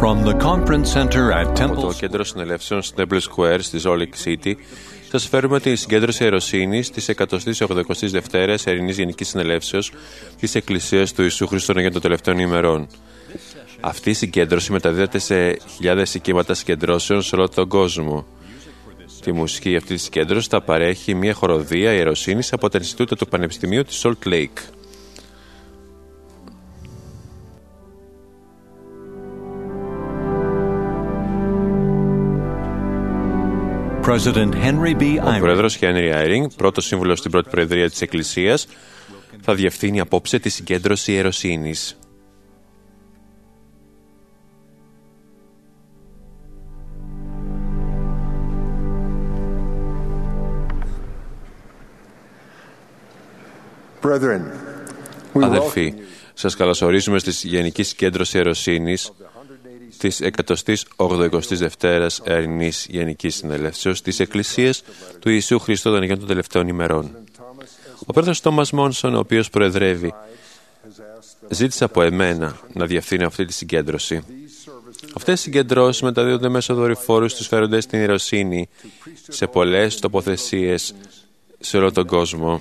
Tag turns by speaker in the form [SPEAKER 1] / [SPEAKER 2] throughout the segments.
[SPEAKER 1] From the conference center at
[SPEAKER 2] Από
[SPEAKER 1] Temple
[SPEAKER 2] το κέντρο συνελεύσεων στο Temple Square στη Salt Lake City, σας φέρουμε τη συγκέντρωση ιεροσύνης της 182ης Ερηνής Γενικής Συνελεύσεως της Εκκλησίας του Ιησού Χριστού για των τελευταίων ημερών. Αυτή η συγκέντρωση μεταδίδεται σε χιλιάδες οικίματα συγκεντρώσεων σε όλο τον κόσμο. Τη μουσική αυτή της συγκέντρωσης θα παρέχει μια χοροδία ιεροσύνης από τα Ινστιτούτα του Πανεπιστημίου της Salt Lake. Ο πρόεδρος Henry Eyring, πρώτος σύμβουλος στην πρώτη προεδρία της Εκκλησίας, θα διευθύνει απόψε τη συγκέντρωση ιεροσύνης. Αδελφοί, σας καλωσορίζουμε στη Γενική Συγκέντρωση Ιεροσύνης της 182ης Ερηνής Γενικής Συνελεύσεως της Εκκλησίας του Ιησού Χριστού των Αγίων των Τελευταίων ημερών. Ο πρόεδρος Τόμας Μόνσον, ο οποίος προεδρεύει, ζήτησε από εμένα να διευθύνω αυτή τη συγκέντρωση. Αυτές οι συγκεντρώσεις μεταδίδονται μέσω δορυφόρου στους φέροντες στην ιεροσύνη σε πολλές τοποθεσίες σε όλο τον κόσμο.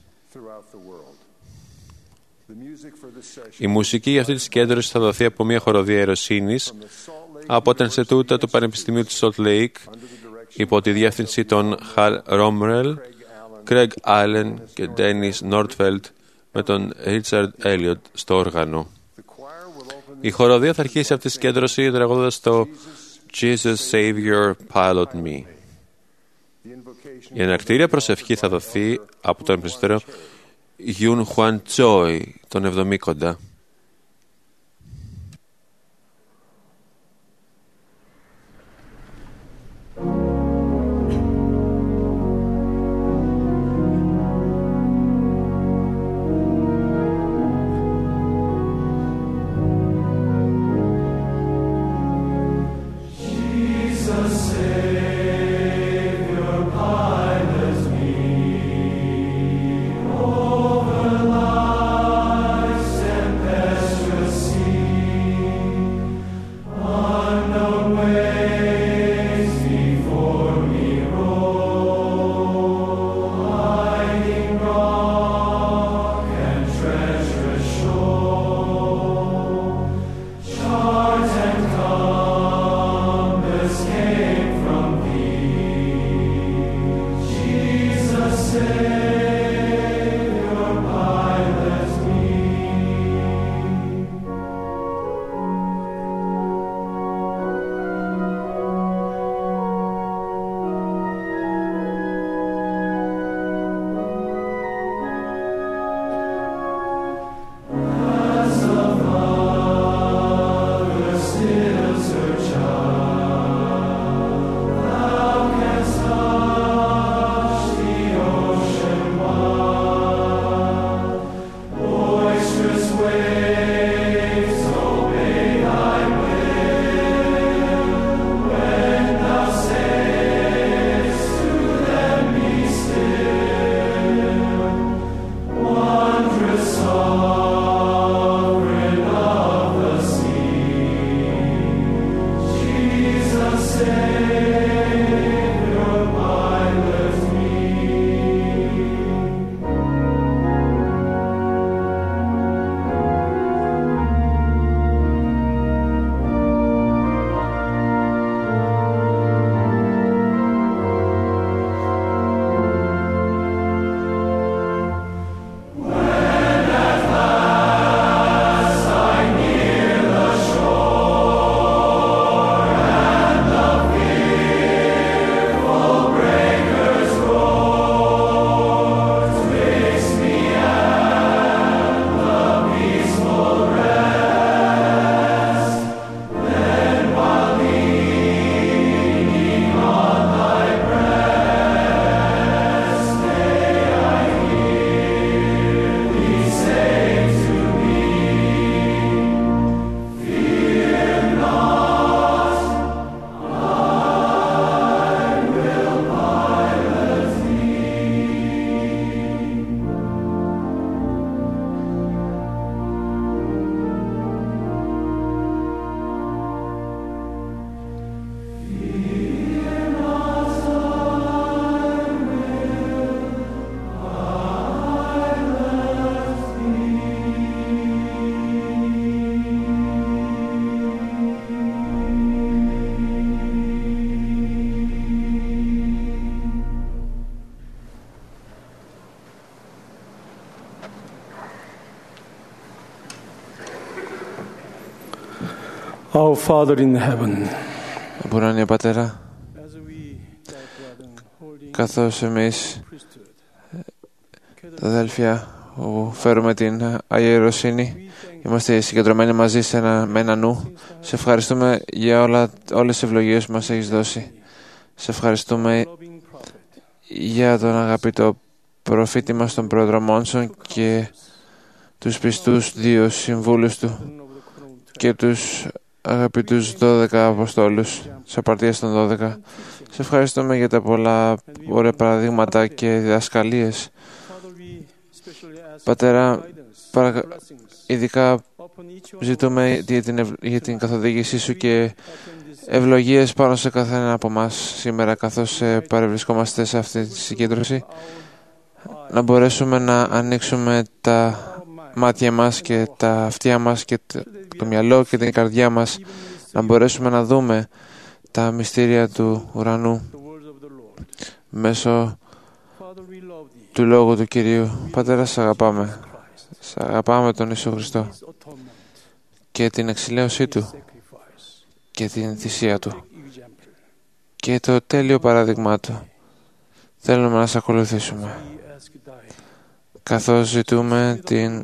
[SPEAKER 2] Η μουσική για αυτή τη συγκέντρωση θα δοθεί από μια χοροδία ιεροσύνης από τα Ινστιτούτα του Πανεπιστημίου της Salt Lake υπό τη διεύθυνση των Hal Romrell, Craig Allen και Dennis Nordfeld με τον Richard Elliot στο όργανο. Η χοροδία θα αρχίσει αυτή τη συγκέντρωση τραγουδώντας το Jesus Savior Pilot Me. Η εναρκτήρια προσευχή θα δοθεί από τον πρεσβύτερο Γιουν Χουαν Τσόι, τον Εβδομήκοντα.
[SPEAKER 3] Over lives and Our Father in heaven,
[SPEAKER 4] Ουράνια Πατέρα, καθώς εμείς τα αδέλφια που φέρουμε την Αγία Ιεροσύνη, είμαστε συγκεντρωμένοι μαζί με ένα νου. Σε ευχαριστούμε για όλες τις ευλογίες που μας έχεις δώσει. Σε ευχαριστούμε για τον αγαπητό προφήτη μας, τον Πρόεδρο Μόνσον, και τους πιστούς δύο συμβούλους του και τους αγαπητούς 12 Αποστόλους της απαρτίας των 12. Σε ευχαριστούμε για τα πολλά ωραία παραδείγματα και διδασκαλίες. Πατέρα, ειδικά ζητούμε για την καθοδήγησή σου και ευλογίες πάνω σε καθένα από εμάς σήμερα, καθώς παρευρισκόμαστε σε αυτή τη συγκέντρωση, να μπορέσουμε να ανοίξουμε τα μάτια μας και τα αυτιά μας και το μυαλό και την καρδιά μας, να μπορέσουμε να δούμε τα μυστήρια του ουρανού μέσω του Λόγου του Κυρίου. Πατέρα, σας αγαπάμε. Σας αγαπάμε τον Ιησού Χριστό και την εξηλαίωσή Του και την θυσία Του και το τέλειο παράδειγμά Του. Θέλουμε να σας ακολουθήσουμε, καθώς ζητούμε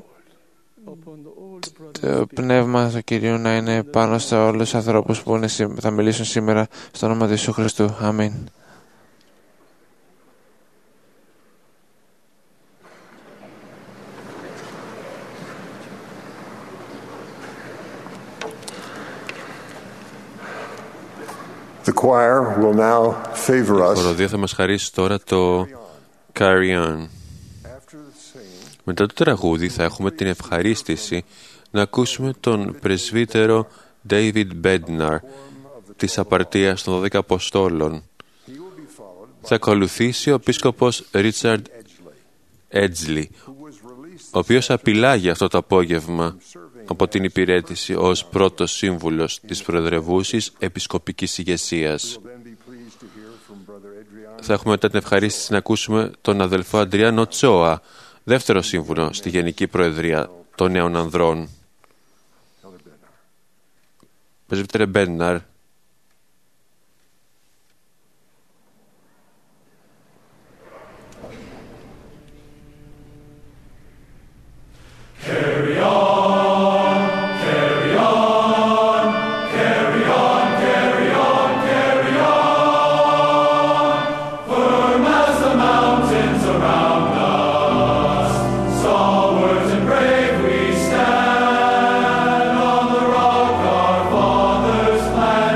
[SPEAKER 4] το πνεύμα του Κυρίου να είναι πάνω σε όλους τους ανθρώπους που θα μιλήσουν σήμερα στο όνομα του Ιησού Χριστού. Αμήν.
[SPEAKER 5] The choir will now favor us.
[SPEAKER 2] Η χοροδία θα μας χαρίσει τώρα το Carry On. Μετά το τραγούδι θα έχουμε την ευχαρίστηση να ακούσουμε τον πρεσβύτερο David Bednar της απαρτίας των 12 Αποστόλων. Θα ακολουθήσει ο επίσκοπος Richard Edgley, ο οποίος απειλάγει αυτό το απόγευμα από την υπηρέτηση ως πρώτος σύμβουλος της προεδρευούσης επισκοπικής ηγεσίας. Θα έχουμε μετά την ευχαρίστηση να ακούσουμε τον αδελφό Αντριάνο Τσόα, δεύτερο σύμβουλο στη Γενική Προεδρία των Νέων Ανδρών. Πρεσβύτερε Μπέντναρ.
[SPEAKER 6] Carry on, carry on, carry on, carry on, carry on. Firm as the mountains around us, stalwart and brave we stand on the rock our fathers planted.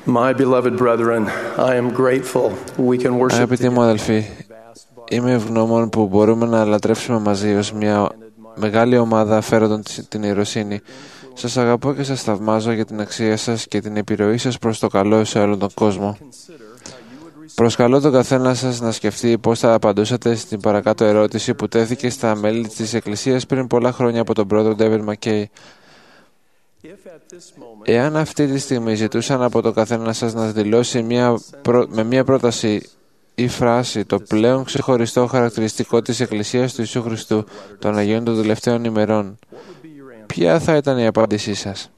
[SPEAKER 3] My beloved brethren, I am grateful we can worship
[SPEAKER 4] Αγαπητοί μου αδελφοί, είμαι ευγνώμων που μπορούμε να λατρεύσουμε μαζί ως μια μεγάλη ομάδα φέροντων την ιεροσύνη. Σας αγαπώ και σας θαυμάζω για την αξία σας και την επιρροή σας προς το καλό σε όλον τον κόσμο. Προσκαλώ τον καθένα σας να σκεφτεί πώς θα απαντούσατε στην παρακάτω ερώτηση που τέθηκε στα μέλη της Εκκλησίας πριν πολλά χρόνια από τον πρόεδρο David McKay. Εάν αυτή τη στιγμή ζητούσαν από τον καθένα σας να δηλώσει με μια πρόταση ή φράση το πλέον ξεχωριστό χαρακτηριστικό της Εκκλησίας του Ιησού Χριστού των Αγίων των τελευταίων ημερών, ποια θα ήταν η απάντησή σας?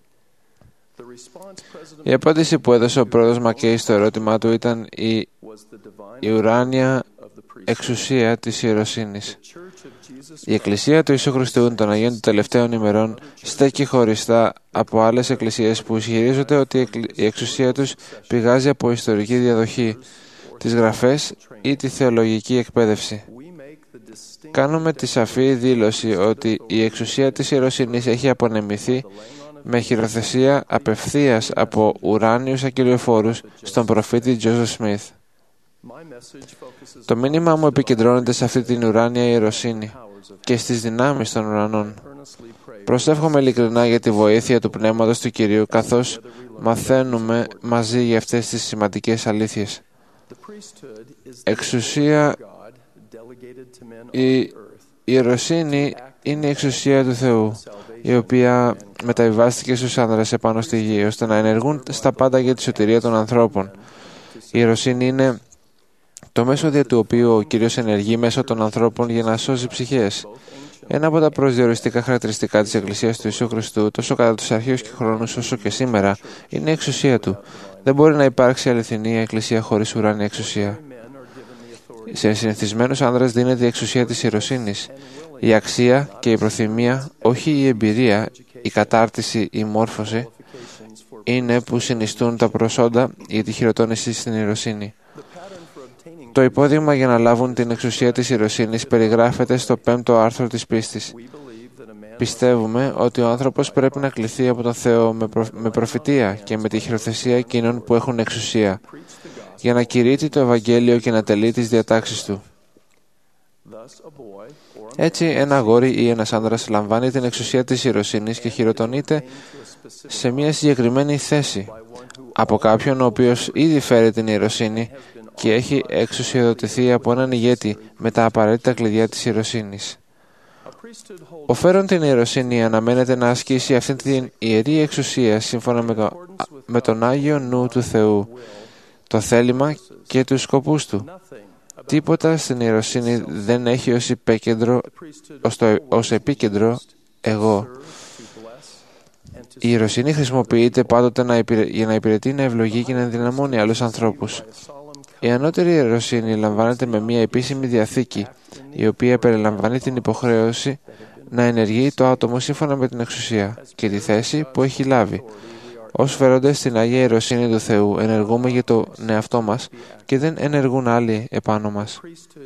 [SPEAKER 4] Η απάντηση που έδωσε ο πρόεδρος Μακκέι στο ερώτημά του ήταν η ουράνια εξουσία της ιεροσύνης. Η Εκκλησία του Ιησού Χριστού των Αγίων των τελευταίων ημερών στέκει χωριστά από άλλες εκκλησίες που ισχυρίζονται ότι η εξουσία τους πηγάζει από ιστορική διαδοχή, τις γραφές ή τη θεολογική εκπαίδευση. Κάνουμε τη σαφή δήλωση ότι η εξουσία της ιεροσύνης έχει απονεμηθεί με χειροθεσία απευθείας από ουράνιους ακυριοφόρους στον προφήτη Τζόσεφ Σμιθ. Το μήνυμά μου επικεντρώνεται σε αυτή την ουράνια ιεροσύνη και στις δυνάμεις των ουρανών. Προσεύχομαι ειλικρινά για τη βοήθεια του Πνεύματος του Κυρίου καθώς μαθαίνουμε μαζί για αυτές τις σημαντικές αλήθειες. Η ιεροσύνη είναι η εξουσία του Θεού, η οποία μεταβιβάστηκε στους άνδρες επάνω στη γη, ώστε να ενεργούν στα πάντα για τη σωτηρία των ανθρώπων. Η ιεροσύνη είναι το μέσο δια του οποίου ο Κύριος ενεργεί μέσω των ανθρώπων για να σώσει ψυχές. Ένα από τα προσδιοριστικά χαρακτηριστικά της Εκκλησίας του Ιησού Χριστού, τόσο κατά τους αρχαίους και χρόνους όσο και σήμερα, είναι η εξουσία Του. Δεν μπορεί να υπάρξει αληθινή Εκκλησία χωρίς ουράνια εξουσία. Σε συνηθισμένους άνδρες δίνεται η εξουσία της ιεροσύνης. Η αξία και η προθυμία, όχι η εμπειρία, η κατάρτιση, η μόρφωση, είναι που συνιστούν τα προσόντα για τη χειροτώνηση στην ιεροσύνη. Το υπόδειγμα για να λάβουν την εξουσία της ιεροσύνης περιγράφεται στο 5ο άρθρο της πίστης. Πιστεύουμε ότι ο άνθρωπος πρέπει να κληθεί από τον Θεό με προφητεία και με τη χειροθεσία εκείνων που έχουν εξουσία, για να κηρύττει το Ευαγγέλιο και να τελεί τις διατάξεις του. Έτσι, ένα αγόρι ή ένας άνδρας λαμβάνει την εξουσία της ιεροσύνης και χειροτονείται σε μια συγκεκριμένη θέση από κάποιον ο οποίος ήδη φέρει την ιεροσύνη και έχει εξουσιοδοτηθεί από έναν ηγέτη με τα απαραίτητα κλειδιά της ιεροσύνης. Ο φέρον την ιεροσύνη αναμένεται να ασκήσει αυτή την ιερή εξουσία σύμφωνα με τον Άγιο Νου του Θεού, το θέλημα και τους σκοπούς Του. Τίποτα στην ιεροσύνη δεν έχει ως επίκεντρο εγώ. Η ιεροσύνη χρησιμοποιείται πάντοτε για να υπηρετεί, να ευλογεί και να ενδυναμώνει άλλους ανθρώπους. Η ανώτερη ιεροσύνη λαμβάνεται με μια επίσημη διαθήκη, η οποία περιλαμβάνει την υποχρέωση να ενεργεί το άτομο σύμφωνα με την εξουσία και τη θέση που έχει λάβει. Ως φέροντες στην Αγία Ιεροσύνη του Θεού ενεργούμε για τον εαυτό μας και δεν ενεργούν άλλοι επάνω μας.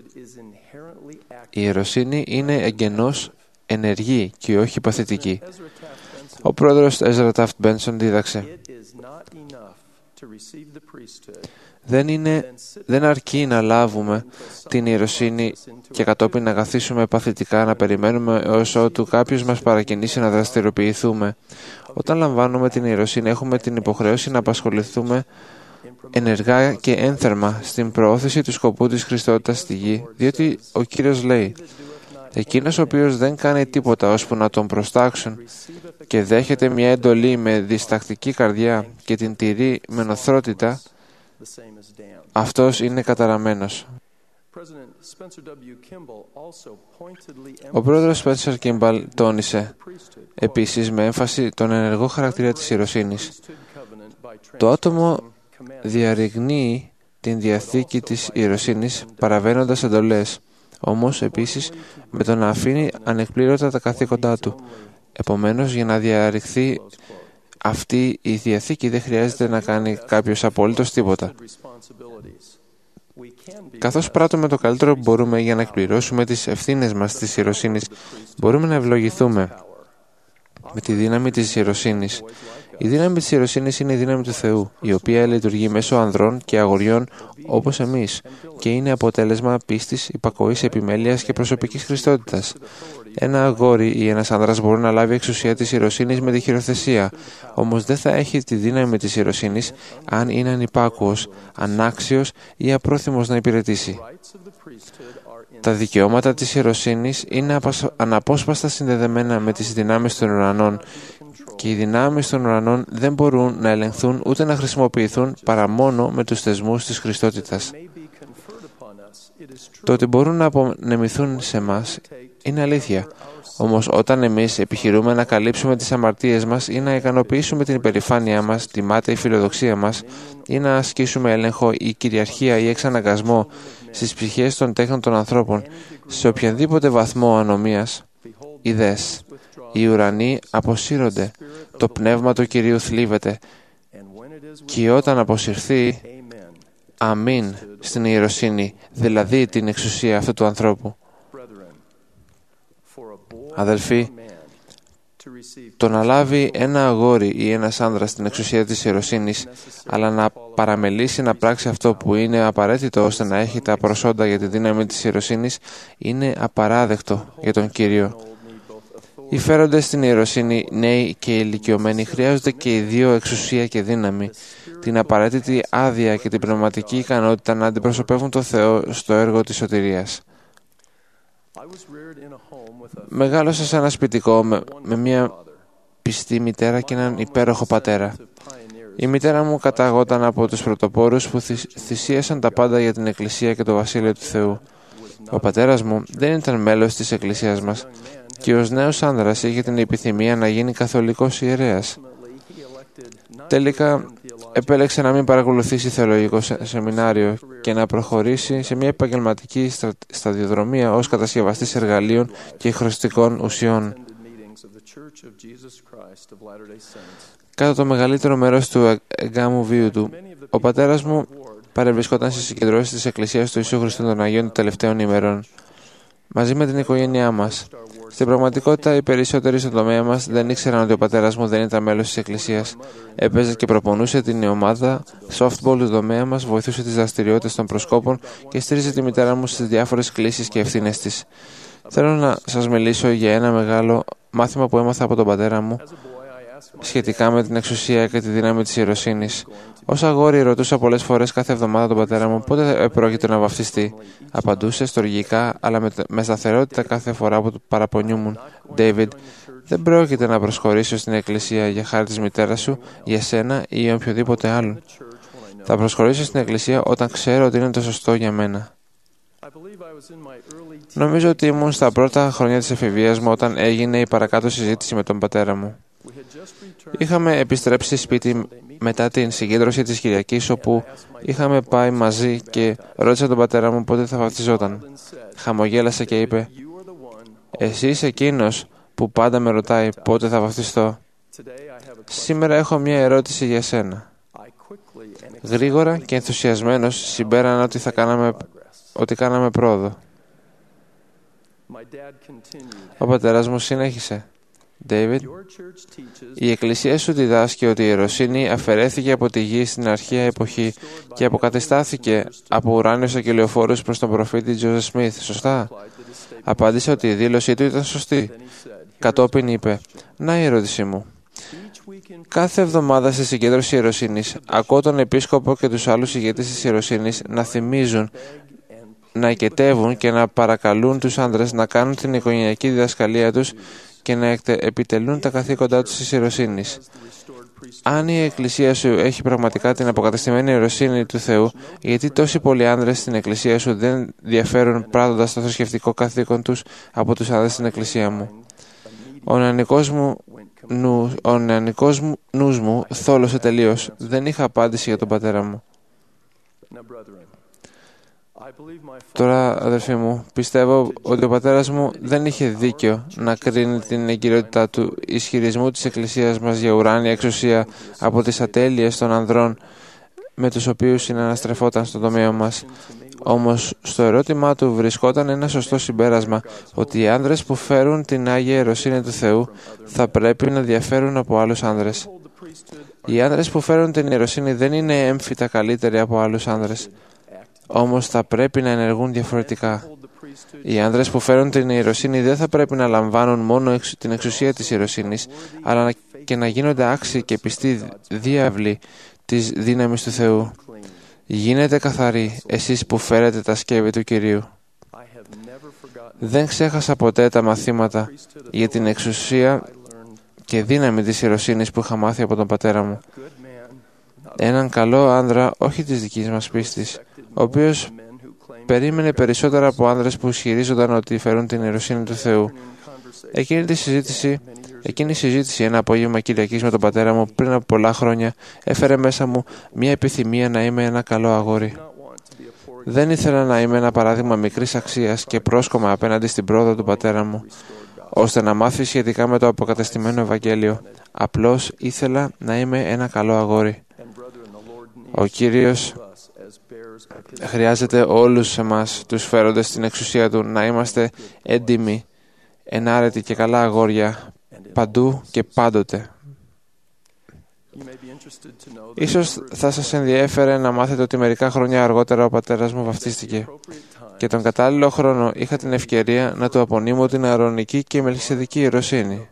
[SPEAKER 4] Η ιεροσύνη είναι εγγενώς ενεργή και όχι παθητική. Ο πρόεδρος Ezra Taft Benson δίδαξε: Δεν αρκεί να λάβουμε την ιεροσύνη και κατόπιν να καθίσουμε παθητικά να περιμένουμε έως ότου κάποιος μας παρακινήσει να δραστηριοποιηθούμε. Όταν λαμβάνουμε την ιεροσύνη έχουμε την υποχρέωση να απασχοληθούμε ενεργά και ένθερμα στην προώθηση του σκοπού της Χριστότητας στη γη, διότι ο Κύριος λέει: εκείνος ο οποίος δεν κάνει τίποτα ώσπου να τον προστάξουν και δέχεται μια εντολή με διστακτική καρδιά και την τηρεί με νοθρότητα, αυτός είναι καταραμένος. Ο πρόεδρος Spencer Kimball τόνισε επίσης με έμφαση τον ενεργό χαρακτήρα της ιεροσύνης. Το άτομο διαρριγνύει την διαθήκη της ιεροσύνης παραβαίνοντας εντολές, όμως επίσης με το να αφήνει ανεκπλήρωτα τα καθήκοντά του. Επομένως, για να διαρριγθεί αυτή η διαθήκη δεν χρειάζεται να κάνει κάποιος απολύτως τίποτα. Καθώς πράττουμε το καλύτερο που μπορούμε για να εκπληρώσουμε τις ευθύνες μας της ιεροσύνης, μπορούμε να ευλογηθούμε. με τη δύναμη της ιεροσύνης. Η δύναμη της ιεροσύνης είναι η δύναμη του Θεού, η οποία λειτουργεί μέσω ανδρών και αγοριών όπως εμείς και είναι αποτέλεσμα πίστης, υπακοής, επιμέλειας και προσωπικής χριστότητας. Ένα αγόρι ή ένας άνδρας μπορεί να λάβει εξουσία της ιεροσύνης με τη χειροθεσία, όμως δεν θα έχει τη δύναμη της ιεροσύνης αν είναι ανυπάκουος, ανάξιος ή απρόθυμος να υπηρετήσει. Τα δικαιώματα της ιεροσύνης είναι αναπόσπαστα συνδεδεμένα με τις δυνάμεις των ουρανών και οι δυνάμεις των ουρανών δεν μπορούν να ελεγχθούν ούτε να χρησιμοποιηθούν παρά μόνο με τους θεσμούς της Χριστότητας. Το ότι μπορούν να απονεμηθούν σε μας είναι αλήθεια. Όμως όταν εμείς επιχειρούμε να καλύψουμε τις αμαρτίες μας ή να ικανοποιήσουμε την υπερηφάνειά μας, τη μάταιη φιλοδοξία μας ή να ασκήσουμε έλεγχο ή κυριαρχία ή εξαναγκασμό στις ψυχές των τέχνων των ανθρώπων σε οποιαδήποτε βαθμό ανομίας, ιδές, οι ουρανοί αποσύρονται, το πνεύμα του Κυρίου θλίβεται και όταν αποσυρθεί, αμήν στην ιεροσύνη, δηλαδή την εξουσία αυτού του ανθρώπου. Αδελφοί, το να λάβει ένα αγόρι ή ένας άνδρας την εξουσία της ιεροσύνης, αλλά να παραμελήσει να πράξει αυτό που είναι απαραίτητο ώστε να έχει τα προσόντα για τη δύναμη της ιεροσύνης, είναι απαράδεκτο για τον Κύριο. Οι φέροντες στην ιεροσύνη, νέοι και ηλικιωμένοι, χρειάζονται και οι δύο εξουσία και δύναμη, την απαραίτητη άδεια και την πνευματική ικανότητα να αντιπροσωπεύουν το Θεό στο έργο της σωτηρίας. Μεγάλωσα σε ένα σπιτικό με μια πιστή μητέρα και έναν υπέροχο πατέρα. Η μητέρα μου καταγόταν από τους πρωτοπόρους που θυσίασαν τα πάντα για την Εκκλησία και το Βασίλειο του Θεού. Ο πατέρας μου δεν ήταν μέλος της Εκκλησίας μας και ως νέος άνδρας είχε την επιθυμία να γίνει καθολικός ιερέας. Τελικά επέλεξε να μην παρακολουθήσει θεολογικό σεμινάριο και να προχωρήσει σε μια επαγγελματική σταδιοδρομία ως κατασκευαστής εργαλείων και χρωστικών ουσιών. Κατά το μεγαλύτερο μέρος του εγκάμου βίου του, ο πατέρας μου παρευρισκόταν στις συγκεντρώσεις της Εκκλησίας του Ιησού Χριστού των Αγίων των τελευταίων ημερών, μαζί με την οικογένειά μας. Στην πραγματικότητα, οι περισσότεροι στον τομέα μας δεν ήξεραν ότι ο πατέρας μου δεν ήταν μέλος της Εκκλησίας. Έπαιζε και προπονούσε την ομάδα softball του τομέα μας, βοηθούσε τις δραστηριότητες των προσκόπων και στήριζε τη μητέρα μου στις διάφορες κλήσεις και ευθύνες της. Θέλω να σας μιλήσω για ένα μεγάλο μάθημα που έμαθα από τον πατέρα μου σχετικά με την εξουσία και τη δύναμη της ιεροσύνης. Ως αγόρι ρωτούσα πολλές φορές κάθε εβδομάδα τον πατέρα μου πότε πρόκειται να βαφτιστεί. Απαντούσε στοργικά, αλλά με σταθερότητα κάθε φορά που του παραπονιούμουν. «David, δεν πρόκειται να προσχωρήσω στην Εκκλησία για χάρη της μητέρας σου, για σένα ή για οποιοδήποτε άλλο. Θα προσχωρήσω στην Εκκλησία όταν ξέρω ότι είναι το σωστό για μένα». Νομίζω ότι ήμουν στα πρώτα χρόνια της εφηβείας μου όταν έγινε η παρακάτω συζήτηση με τον πατέρα μου. Είχαμε επιστρέψει σπίτι μετά την συγκέντρωση της Κυριακής, όπου είχαμε πάει μαζί και ρώτησα τον πατέρα μου πότε θα βαφτιζόταν. Χαμογέλασε και είπε: «Εσύ είσαι εκείνος που πάντα με ρωτάει πότε θα βαφτιστώ. Σήμερα έχω μια ερώτηση για σένα». Γρήγορα και ενθουσιασμένος συμπέρανα ότι κάναμε πρόοδο. Ο πατέρας μου συνέχισε: «David, η Εκκλησία σου διδάσκει ότι η ιεροσύνη αφαιρέθηκε από τη γη στην αρχαία εποχή και αποκατεστάθηκε από ουράνιους αγγελιοφόρους προς τον προφήτη Τζόζεφ Σμιθ, σωστά?» Απάντησε ότι η δήλωσή του ήταν σωστή. Κατόπιν είπε: «Να η ερώτησή μου. Κάθε εβδομάδα στη συγκέντρωση ιεροσύνης ακούω τον επίσκοπο και τους άλλους ηγέτες της ιεροσύνης να θυμίζουν, να οικετεύουν και να παρακαλούν τους άντρες να κάνουν την οικογενειακή διδασκαλία τους και να επιτελούν τα καθήκοντά τους της ιεροσύνης. Αν η Εκκλησία σου έχει πραγματικά την αποκατεστημένη ιεροσύνη του Θεού, γιατί τόσοι πολλοί άνδρες στην Εκκλησία σου δεν διαφέρουν πράττοντας το θρησκευτικό καθήκον τους από τους άνδρες στην Εκκλησία μου?» Ο νεανικός νους μου θόλωσε τελείως. Δεν είχα απάντηση για τον πατέρα μου. Τώρα, αδερφοί μου, πιστεύω ότι ο πατέρας μου δεν είχε δίκιο να κρίνει την εγκυρότητά του ισχυρισμού της Εκκλησίας μας για ουράνια εξουσία από τις ατέλειες των ανδρών με τους οποίους συναναστρεφόταν στον τομέα μας. Όμως στο ερώτημά του βρισκόταν ένα σωστό συμπέρασμα, ότι οι άνδρες που φέρουν την Άγια Ιεροσύνη του Θεού θα πρέπει να διαφέρουν από άλλους άνδρες. Οι άνδρες που φέρουν την ιεροσύνη δεν είναι έμφυτα καλύτεροι από άλλους άνδρες, όμως θα πρέπει να ενεργούν διαφορετικά. Οι άνδρες που φέρουν την ιεροσύνη δεν θα πρέπει να λαμβάνουν μόνο την εξουσία της ιεροσύνης, αλλά και να γίνονται άξιοι και πιστοί διάβλοι της δύναμης του Θεού. Γίνετε καθαροί, εσείς που φέρετε τα σκεύη του Κυρίου. Δεν ξέχασα ποτέ τα μαθήματα για την εξουσία και δύναμη της ιεροσύνης που είχα μάθει από τον πατέρα μου. Έναν καλό άνδρα, όχι της δικής μας πίστης, ο οποίος περίμενε περισσότερα από άνδρες που ισχυρίζονταν ότι φέρουν την ιεροσύνη του Θεού. Εκείνη η συζήτηση ένα απόγευμα Κυριακής με τον πατέρα μου πριν από πολλά χρόνια έφερε μέσα μου μια επιθυμία να είμαι ένα καλό αγόρι. Δεν ήθελα να είμαι ένα παράδειγμα μικρής αξίας και πρόσκομα απέναντι στην πρόοδο του πατέρα μου, ώστε να μάθει σχετικά με το αποκατεστημένο Ευαγγέλιο. Απλώς ήθελα να είμαι ένα καλό αγόρι. Ο Κύριος χρειάζεται όλους εμάς, τους φέροντες στην εξουσία Του, να είμαστε έντιμοι, ενάρετοι και καλά αγόρια, παντού και πάντοτε. Ίσως θα σας ενδιέφερε να μάθετε ότι μερικά χρόνια αργότερα ο πατέρας μου βαφτίστηκε και τον κατάλληλο χρόνο είχα την ευκαιρία να του απονείμω την Ααρωνική και Μελχισεδική ιεροσύνη.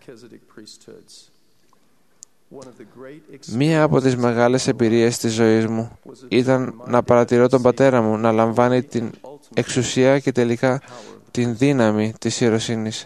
[SPEAKER 4] Μία από τις μεγάλες εμπειρίες της ζωής μου ήταν να παρατηρώ τον πατέρα μου να λαμβάνει την εξουσία και τελικά την δύναμη της ιεροσύνης.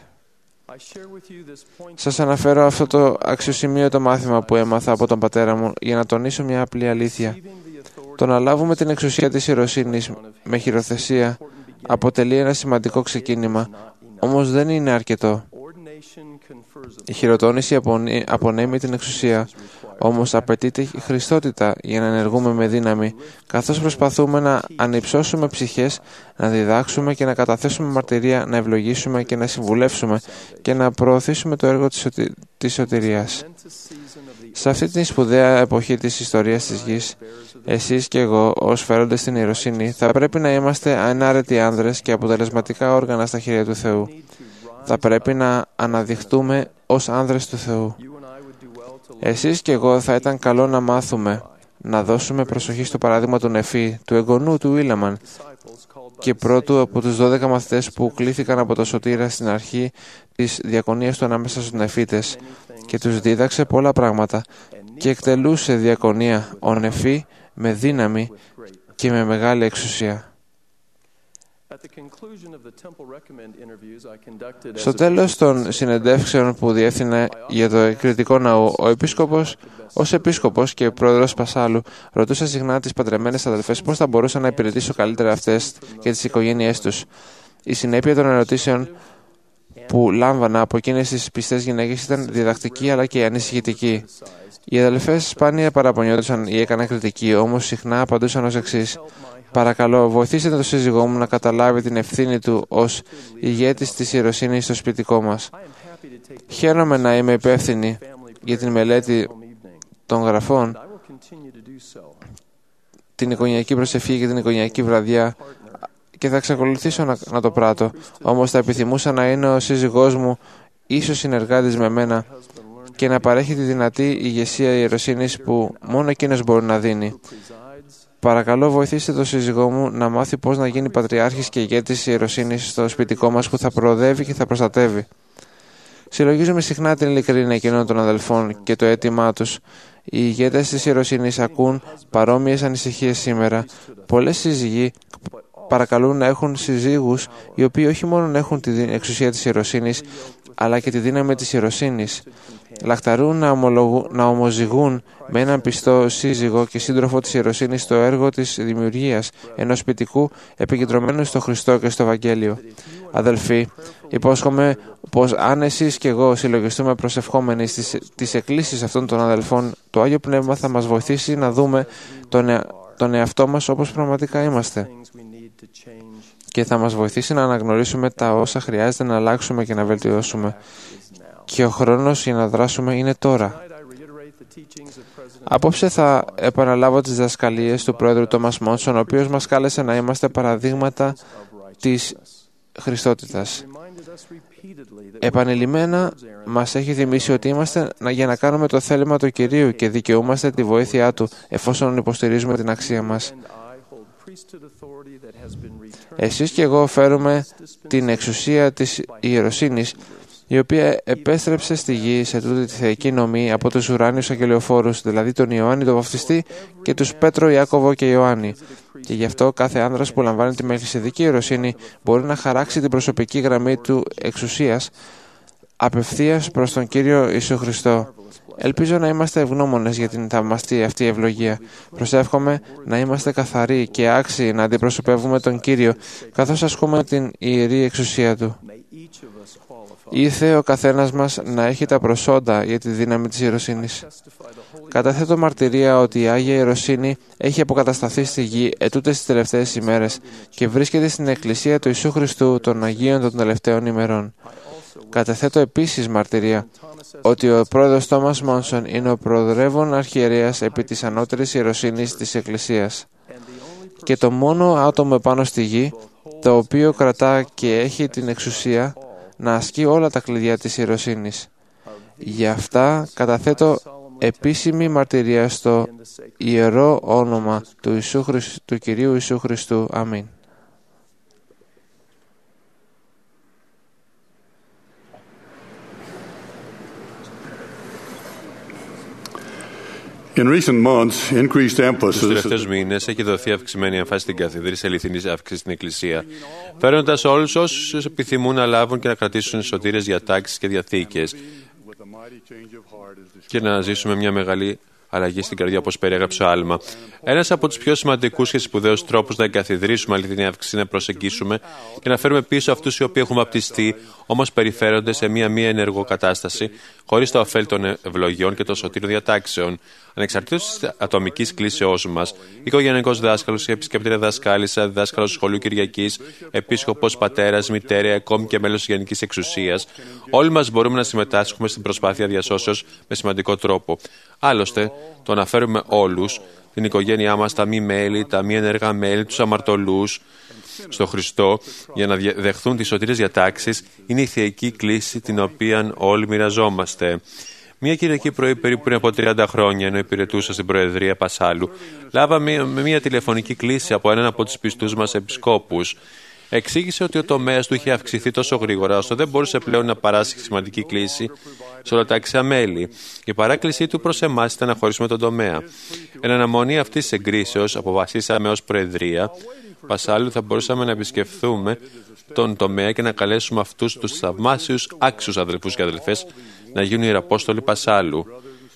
[SPEAKER 4] Σας αναφέρω αυτό το αξιοσημείωτο μάθημα που έμαθα από τον πατέρα μου για να τονίσω μια απλή αλήθεια. Το να λάβουμε την εξουσία της ιεροσύνης με χειροθεσία αποτελεί ένα σημαντικό ξεκίνημα, όμως δεν είναι αρκετό. Η χειροτόνηση απονέμει την εξουσία, όμως απαιτείται η χριστότητα για να ενεργούμε με δύναμη, καθώς προσπαθούμε να ανυψώσουμε ψυχές, να διδάξουμε και να καταθέσουμε μαρτυρία, να ευλογήσουμε και να συμβουλεύσουμε και να προωθήσουμε το έργο της σωτηρίας. Σε αυτή την σπουδαία εποχή της ιστορίας της γης, εσείς και εγώ, ως φέροντες στην ιεροσύνη, θα πρέπει να είμαστε ανάρετοι άνδρες και αποτελεσματικά όργανα στα χέρια του Θεού. Θα πρέπει να αναδειχτούμε ως άνδρες του Θεού. Εσείς και εγώ θα ήταν καλό να μάθουμε, να δώσουμε προσοχή στο παράδειγμα του Νεφή, του εγγονού του Ήλαμαν και πρώτου από τους 12 μαθητές που κλήθηκαν από το Σωτήρα στην αρχή της διακονίας του ανάμεσα στους Νεφίτες και τους δίδαξε πολλά πράγματα και εκτελούσε διακονία ο Νεφή με δύναμη και με μεγάλη εξουσία. Στο τέλος των συνεντεύξεων που διεύθυνε για το εκκριτικό ναό, ο επίσκοπος, ως επίσκοπος και πρόεδρος Πασάλου, ρωτούσε συχνά τις παντρεμένες αδελφές πώς θα μπορούσαν να υπηρετήσουν καλύτερα αυτές και τις οικογένειές τους. Η συνέπεια των ερωτήσεων που λάμβανα από εκείνες τις πιστές γυναίκες ήταν διδακτική αλλά και ανησυχητική. Οι αδελφές σπάνια παραπονιόντουσαν ή έκαναν κριτική, όμως συχνά απαντούσαν ως εξής: «Παρακαλώ, βοηθήστε τον σύζυγό μου να καταλάβει την ευθύνη του ως ηγέτης της ιεροσύνης στο σπιτικό μας. Χαίρομαι να είμαι υπεύθυνη για την μελέτη των γραφών, την οικογενειακή προσευχή και την οικογενειακή βραδιά και θα εξακολουθήσω να το πράττω. Όμως θα επιθυμούσα να είναι ο σύζυγός μου ίσως συνεργάτης με μένα και να παρέχει τη δυνατή ηγεσία ιεροσύνης που μόνο εκείνος μπορεί να δίνει. Παρακαλώ, βοηθήστε τον σύζυγό μου να μάθει πώς να γίνει πατριάρχης και ηγέτης ιεροσύνης στο σπιτικό μας που θα προοδεύει και θα προστατεύει». Συλλογίζομαι συχνά την ειλικρίνεια εκείνων των αδελφών και το αίτημά τους. Οι ηγέτες της ιεροσύνης ακούν παρόμοιες ανησυχίες σήμερα. Πολλές σύζυγοι παρακαλούν να έχουν συζύγους οι οποίοι όχι μόνο έχουν την εξουσία της ιεροσύνης, αλλά και τη δύναμη της ιεροσύνης. Λαχταρούν να ομοζυγούν με έναν πιστό σύζυγο και σύντροφο της ιεροσύνης στο έργο της δημιουργίας ενός σπιτικού επικεντρωμένου στο Χριστό και στο Ευαγγέλιο. Αδελφοί, υπόσχομαι πως αν εσείς και εγώ συλλογιστούμε προσευχόμενοι στις εκκλήσεις αυτών των αδελφών, το Άγιο Πνεύμα θα μας βοηθήσει να δούμε τον εαυτό μας όπως πραγματικά είμαστε και θα μας βοηθήσει να αναγνωρίσουμε τα όσα χρειάζεται να αλλάξουμε και να βελτιώσουμε. Και ο χρόνος για να δράσουμε είναι τώρα. Απόψε θα επαναλάβω τις διδασκαλίες του Πρόεδρου Τόμας Μόνσον, ο οποίος μας κάλεσε να είμαστε παραδείγματα της Χριστότητας. Επανειλημμένα μας έχει θυμίσει ότι είμαστε για να κάνουμε το θέλημα του Κυρίου και δικαιούμαστε τη βοήθειά Του εφόσον υποστηρίζουμε την αξία μας. Εσείς και εγώ φέρουμε την εξουσία της ιεροσύνης, η οποία επέστρεψε στη γη σε τούτη τη θεϊκή νομή από τους ουράνιους αγγελιοφόρους, δηλαδή τον Ιωάννη τον Βαπτιστή και τους Πέτρο, Ιάκωβο και Ιωάννη. Και γι' αυτό κάθε άνδρας που λαμβάνει τη μελχισεδική ιεροσύνη μπορεί να χαράξει την προσωπική γραμμή του εξουσίας απευθείας προς τον Κύριο Ιησού Χριστό. Ελπίζω να είμαστε ευγνώμονες για την θαυμαστή αυτή ευλογία. Προσεύχομαι να είμαστε καθαροί και άξιοι να αντιπροσωπεύουμε τον Κύριο καθώς ασκούμε την ιερή εξουσία Του. Ήθε ο καθένας μας να έχει τα προσόντα για τη δύναμη της ιεροσύνης. Καταθέτω μαρτυρία ότι η Άγια Ιεροσύνη έχει αποκατασταθεί στη γη ετούτες τις τελευταίες ημέρες και βρίσκεται στην Εκκλησία του Ιησού Χριστού των Αγίων των τελευταίων ημερών. Καταθέτω επίσης μαρτυρία ότι ο πρόεδρος Τόμας Μόνσον είναι ο προεδρεύων αρχιερέας επί της ανώτερης ιεροσύνης της Εκκλησίας και το μόνο άτομο επάνω στη γη το οποίο κρατά και έχει την εξουσία να ασκεί όλα τα κλειδιά της ιεροσύνης. Γι' αυτά καταθέτω επίσημη μαρτυρία στο ιερό όνομα του Κυρίου Ιησού Χριστού. Αμήν.
[SPEAKER 2] Τους τελευταίους μήνες έχει δοθεί αυξημένη έμφαση στην καθιδρύση αληθινής αύξησης στην Εκκλησία, φέρνοντας όλους όσους επιθυμούν να λάβουν και να κρατήσουν σωτήρες διατάξεις και διαθήκες και να ζήσουμε μια μεγάλη αλλαγή στην καρδιά, όπως περιέγραψε ο Άλμα. Ένας από τους πιο σημαντικούς και σπουδαίους τρόπους να εγκαθιδρύσουμε αληθινή αύξηση είναι να προσεγγίσουμε και να φέρουμε πίσω αυτούς οι οποίοι έχουν βαπτιστεί, όμως περιφέρονται σε μία μη ενεργό κατάσταση, χωρίς τα ωφέλη των ευλογιών και των σωτήρων διατάξεων. Ανεξαρτήτως της ατομικής κλίσεώς μας, οικογενειακός δάσκαλος, επισκέπτρια δασκάλισσα, δάσκαλος σχολείου Κυριακής, επίσκοπος, πατέρας, μητέρα, ακόμη και μέλος της Γενικής Εξουσίας, όλοι μας μπορούμε να συμμετάσχουμε στην προσπάθεια διασώσεως με σημαντικό τρόπο. Άλλωστε, το να φέρουμε όλους, την οικογένειά μας, τα μη μέλη, τα μη ενεργά μέλη, τους αμαρτωλούς, στο Χριστό, για να δεχθούν τις σωτήρες διατάξεις, είναι η θεϊκή κλίση την οποία όλοι μοιραζόμαστε. Μια Κυριακή πρωί, περίπου πριν από 30 χρόνια, ενώ υπηρετούσα στην Προεδρία Πασάλου, λάβαμε μια τηλεφωνική κλίση από έναν από τους πιστούς μας επισκόπους. Εξήγησε ότι ο τομέας του είχε αυξηθεί τόσο γρήγορα, ώστε δεν μπορούσε πλέον να παράσχει σημαντική κλίση σε όλα τα άξια μέλη. Η παράκλησή του προς εμάς ήταν να χωρίσουμε τον τομέα. Εν αναμονή αυτής της εγκρίσεως, αποφασίσαμε ως Προεδρία Πασάλου θα μπορούσαμε να επισκεφθούμε τον τομέα και να καλέσουμε αυτούς τους θαυμάσιους άξιους αδελφούς και αδελφές να γίνουν ιεραπόστολοι Πασάλου.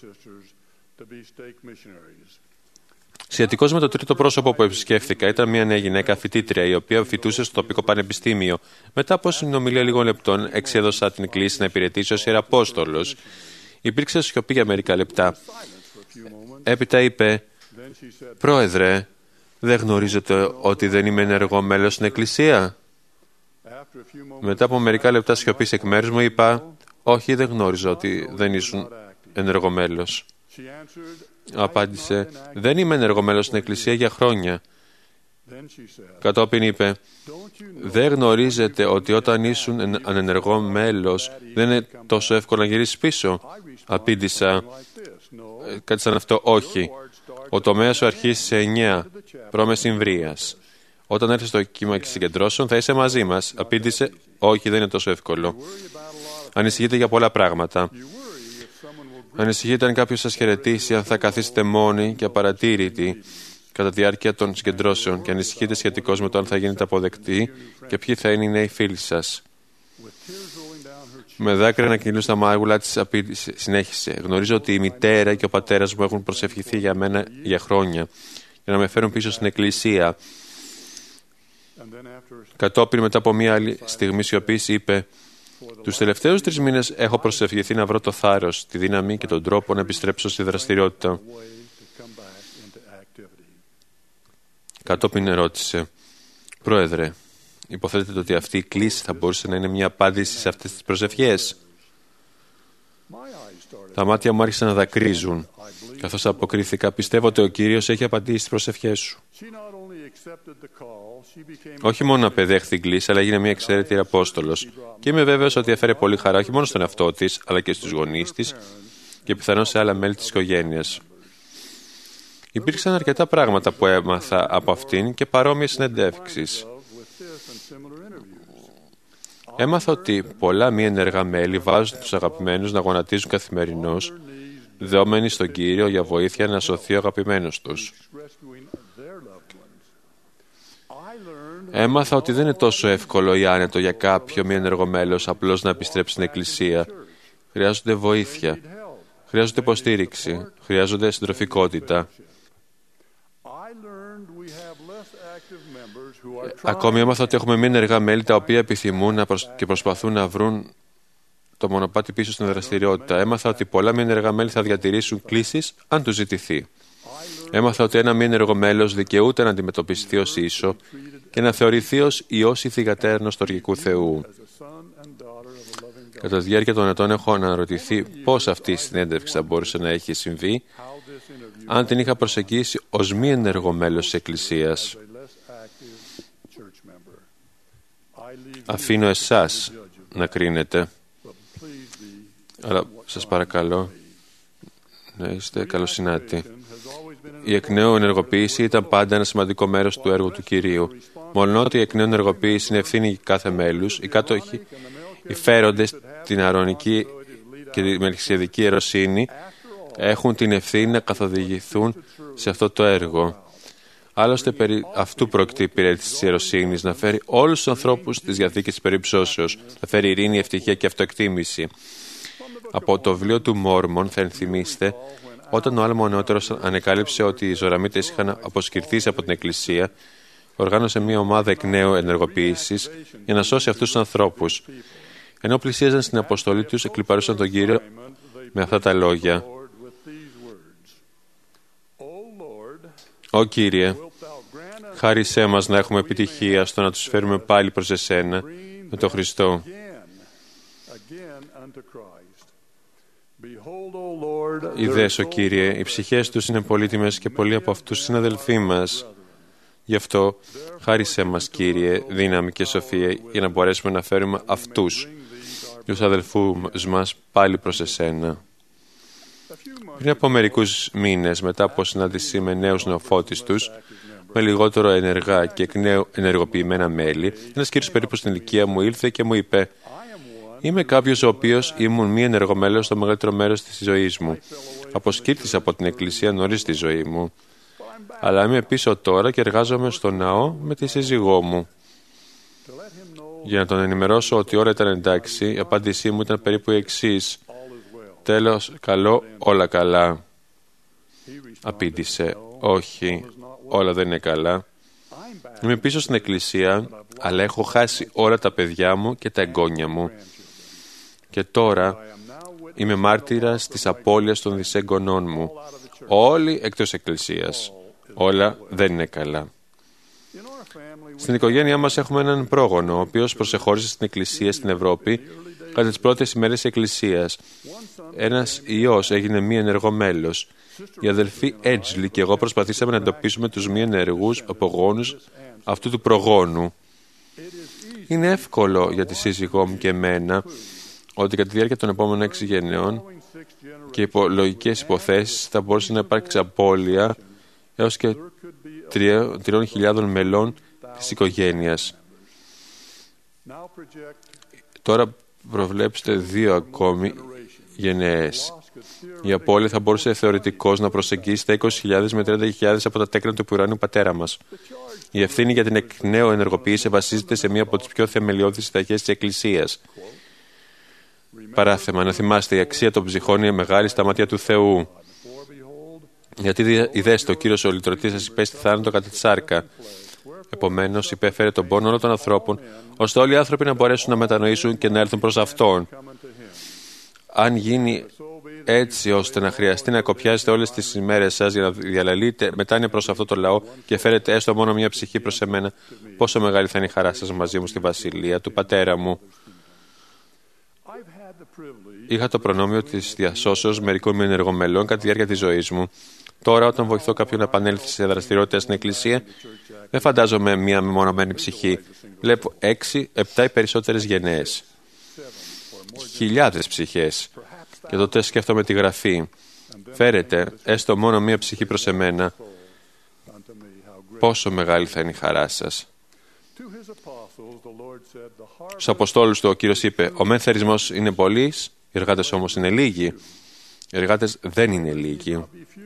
[SPEAKER 2] Σχετικώς με το τρίτο πρόσωπο που επισκέφθηκα ήταν μια νέα γυναίκα φοιτήτρια, η οποία φοιτούσε στο τοπικό πανεπιστήμιο. Μετά από συνομιλία λίγων λεπτών, εξέδωσα την κλίση να υπηρετήσει ως ιεραπόστολος. Υπήρξε σιωπή για μερικά λεπτά. Έπειτα είπε: «Πρόεδρε, δεν γνωρίζετε ότι δεν είμαι ενεργό μέλος στην Εκκλησία?» Μετά από μερικά λεπτά σιωπής εκ μέρους μου είπα: «Όχι, δεν γνώριζα ότι δεν ήσουν ενεργό μέλος». Απάντησε: «Δεν είμαι ενεργό μέλος στην Εκκλησία για χρόνια». Κατόπιν είπε: «Δεν γνωρίζετε ότι όταν ήσουν ανενεργό μέλος δεν είναι τόσο εύκολο να γυρίσεις πίσω?» Απήντησα κάτι σαν αυτό: «Όχι. Ο τομέας σου αρχίσει σε 9 π.Μ. Όταν έρθεις στο κύμα συγκεντρώσεων θα είσαι μαζί μας». Απήντησε: «Όχι, δεν είναι τόσο εύκολο. Ανησυχείτε για πολλά πράγματα. Ανησυχείτε αν κάποιος σας χαιρετήσει, αν θα καθίσετε μόνοι και απαρατήρητοι κατά τη διάρκεια των συγκεντρώσεων, και ανησυχείτε σχετικώς με το αν θα γίνετε αποδεκτοί και ποιοι θα είναι οι νέοι φίλοι σας». Με δάκρυα να κυλούν στα μάγουλα της, συνέχισε: «Γνωρίζω ότι η μητέρα και ο πατέρας μου έχουν προσευχηθεί για μένα για χρόνια, για να με φέρουν πίσω στην Εκκλησία». Κατόπιν, μετά από μία άλλη στιγμή σιωπής, είπε: «Τους τελευταίους 3 μήνες έχω προσευχηθεί να βρω το θάρρος, τη δύναμη και τον τρόπο να επιστρέψω στη δραστηριότητα». Κατόπιν ερώτησε: «Πρόεδρε, υποθέτετε ότι αυτή η κλίση θα μπορούσε να είναι μια απάντηση σε αυτές τις προσευχές?» Τα μάτια μου άρχισαν να δακρύζουν. Καθώς αποκρίθηκα, πιστεύω ότι ο Κύριος έχει απαντήσει στις προσευχές σου. Όχι μόνο απεδέχθη την κλήση, αλλά έγινε μια εξαίρετη απόστολος. Και είμαι βέβαιος ότι έφερε πολύ χαρά όχι μόνο στον εαυτό της, αλλά και στους γονείς της και πιθανώς σε άλλα μέλη της οικογένειας. Υπήρξαν αρκετά πράγματα που έμαθα από αυτήν και παρόμοιες συνεντεύξεις. Έμαθα ότι πολλά μη ενεργά μέλη βάζουν τους αγαπημένους να γονατίζουν καθημερινώς, δεόμενοι στον Κύριο για βοήθεια να σωθεί ο αγαπημένος τους. Έμαθα ότι δεν είναι τόσο εύκολο ή άνετο για κάποιο μη ενεργό μέλος απλώς να επιστρέψει στην Εκκλησία. Χρειάζονται βοήθεια, χρειάζονται υποστήριξη, χρειάζονται συντροφικότητα. Ακόμη έμαθα ότι έχουμε μη ενεργά μέλη τα οποία επιθυμούν και προσπαθούν να βρουν το μονοπάτι πίσω στην δραστηριότητα. Έμαθα ότι πολλά μη ενεργά μέλη θα διατηρήσουν κλήσεις αν τους ζητηθεί. Έμαθα ότι ένα μη ενεργό μέλος δικαιούται να αντιμετωπιστεί ως ίσο και να θεωρηθεί ως ιός ή θυγατέρα ενός στοργικού Θεού. Κατά τη διάρκεια των ετών έχω αναρωτηθεί πώς αυτή η συνέντευξη θα μπορούσε να έχει συμβεί αν την είχα προσεγγίσει ως μη ενεργό μέλος της Εκκλησίας. Αφήνω εσάς να κρίνετε, αλλά σας παρακαλώ να είστε καλοσυνάτοι. Η εκ νέου ενεργοποίηση ήταν πάντα ένα σημαντικό μέρος του έργου του Κυρίου. Μολονότι η εκ νέου ενεργοποίηση είναι ευθύνη κάθε μέλους, οι κάτοχοι, οι φέροντες, την αρωνική και τη μελχισεδική ιεροσύνη έχουν την ευθύνη να καθοδηγηθούν σε αυτό το έργο. Άλλωστε, περί αυτού πρόκειται η υπηρέτηση της ιεροσύνης, να φέρει όλους τους ανθρώπους της διαθήκης της περιψώσεως, να φέρει ειρήνη, ευτυχία και αυτοεκτίμηση. Από το βιβλίο του Μόρμον θα ενθυμίστε, όταν ο Άλμον Νεότερος ανεκάλυψε ότι οι Ζωραμίτες είχαν αποσκυρθεί από την Εκκλησία, οργάνωσε μια ομάδα εκ νέου ενεργοποίησης για να σώσει αυτούς τους ανθρώπους. Ενώ πλησίαζαν στην αποστολή τους, εκλιπαρούσαν τον Κύριο με αυτά τα λόγια. «Ω Κύριε, χάρισέ μας να έχουμε επιτυχία στο να τους φέρουμε πάλι προς εσένα με τον Χριστό». Ιδές, ο Κύριε, οι ψυχές τους είναι πολύτιμες και πολλοί από αυτούς συναδελφοί μας. Γι' αυτό, χάρισέ μας, Κύριε, δύναμη και σοφία για να μπορέσουμε να φέρουμε αυτούς, τους αδελφούς μας, πάλι προς εσένα. Πριν από μερικούς μήνες, μετά από συνάντηση με νέους νεοφώτιστους, με λιγότερο ενεργά και εκ νέου ενεργοποιημένα μέλη, ένας κύριος περίπου στην ηλικία μου ήλθε και μου είπε: «Είμαι κάποιος ο οποίος ήμουν μη ενεργό μέλος στο μεγαλύτερο μέρος της ζωής μου. Αποσκύρθησα από την Εκκλησία νωρίς στη ζωή μου. Αλλά είμαι πίσω τώρα και εργάζομαι στο ναό με τη σύζυγό μου». Για να τον ενημερώσω ότι όλα ήταν εντάξει, η απάντησή μου ήταν περίπου η εξής: «Τέλος, καλό, όλα καλά». Απήντησε: «Όχι, όλα δεν είναι καλά. Είμαι πίσω στην Εκκλησία, αλλά έχω χάσει όλα τα παιδιά μου και τα εγγόνια μου. Και τώρα είμαι μάρτυρας της απώλειας των δυσέγγονών μου. Όλοι εκτός Εκκλησίας. Όλα δεν είναι καλά». Στην οικογένειά μας έχουμε έναν πρόγονο, ο οποίος προσεχώρησε στην Εκκλησία στην Ευρώπη κατά τις πρώτες ημέρες της Εκκλησίας. Ένας ιός έγινε μη ενεργό μέλος. Η αδελφή Έτζλι και εγώ προσπαθήσαμε να εντοπίσουμε τους μη ενεργούς απογόνους αυτού του προγόνου. Είναι εύκολο για τη σύζυγό μου και εμένα ότι κατά τη διάρκεια των επόμενων 6 γενεών και υπό λογικές υποθέσεις θα μπορούσε να υπάρξει απώλεια έως και 3.000 μελών της οικογένειας. Τώρα προβλέψτε 2 ακόμη γενναίες. Η απώλεια θα μπορούσε θεωρητικώς να προσεγγίσει τα 20.000 με 30.000 από τα τέκνα του ουράνιου πατέρα μας. Η ευθύνη για την εκ νέου ενεργοποίηση βασίζεται σε μία από τις πιο θεμελιώδεις συνταγές της Εκκλησίας. Παράθεμα, να θυμάστε, η αξία των ψυχών είναι μεγάλη στα μάτια του Θεού. Γιατί ιδέστε, ο Κύριος ο λυτρωτής σας υπέστη θάνατο κατά τη σάρκα. Επομένως, υπέφερε τον πόνο όλων των ανθρώπων, ώστε όλοι οι άνθρωποι να μπορέσουν να μετανοήσουν και να έρθουν προς Αυτόν. Αν γίνει έτσι ώστε να χρειαστεί να κοπιάζετε όλες τις ημέρες σας για να διαλαλείτε μετάνοια προς αυτό το λαό και φέρετε έστω μόνο μια ψυχή προς εμένα, πόσο μεγάλη θα είναι η χαρά σας μαζί μου στη βασιλεία του πατέρα μου. είχα το προνόμιο της διασώσεως μερικών μη ενεργών μελών κατά τη διάρκεια της ζωής μου. Τώρα, όταν βοηθώ κάποιον να επανέλθει σε δραστηριότητα στην Εκκλησία, δεν φαντάζομαι μία μεμονωμένη ψυχή. Βλέπω 6-7 ή περισσότερες γενναίες. Χιλιάδες ψυχές. Και τότε σκέφτομαι τη Γραφή. Φέρετε έστω μόνο μία ψυχή προς εμένα. Πόσο μεγάλη θα είναι η χαρά σας. Στους Αποστόλους του ο Κύριος είπε: ο μεν θερισμός είναι πολλής, οι εργάτες όμως είναι λίγοι. Οι εργάτες δεν είναι λίγοι.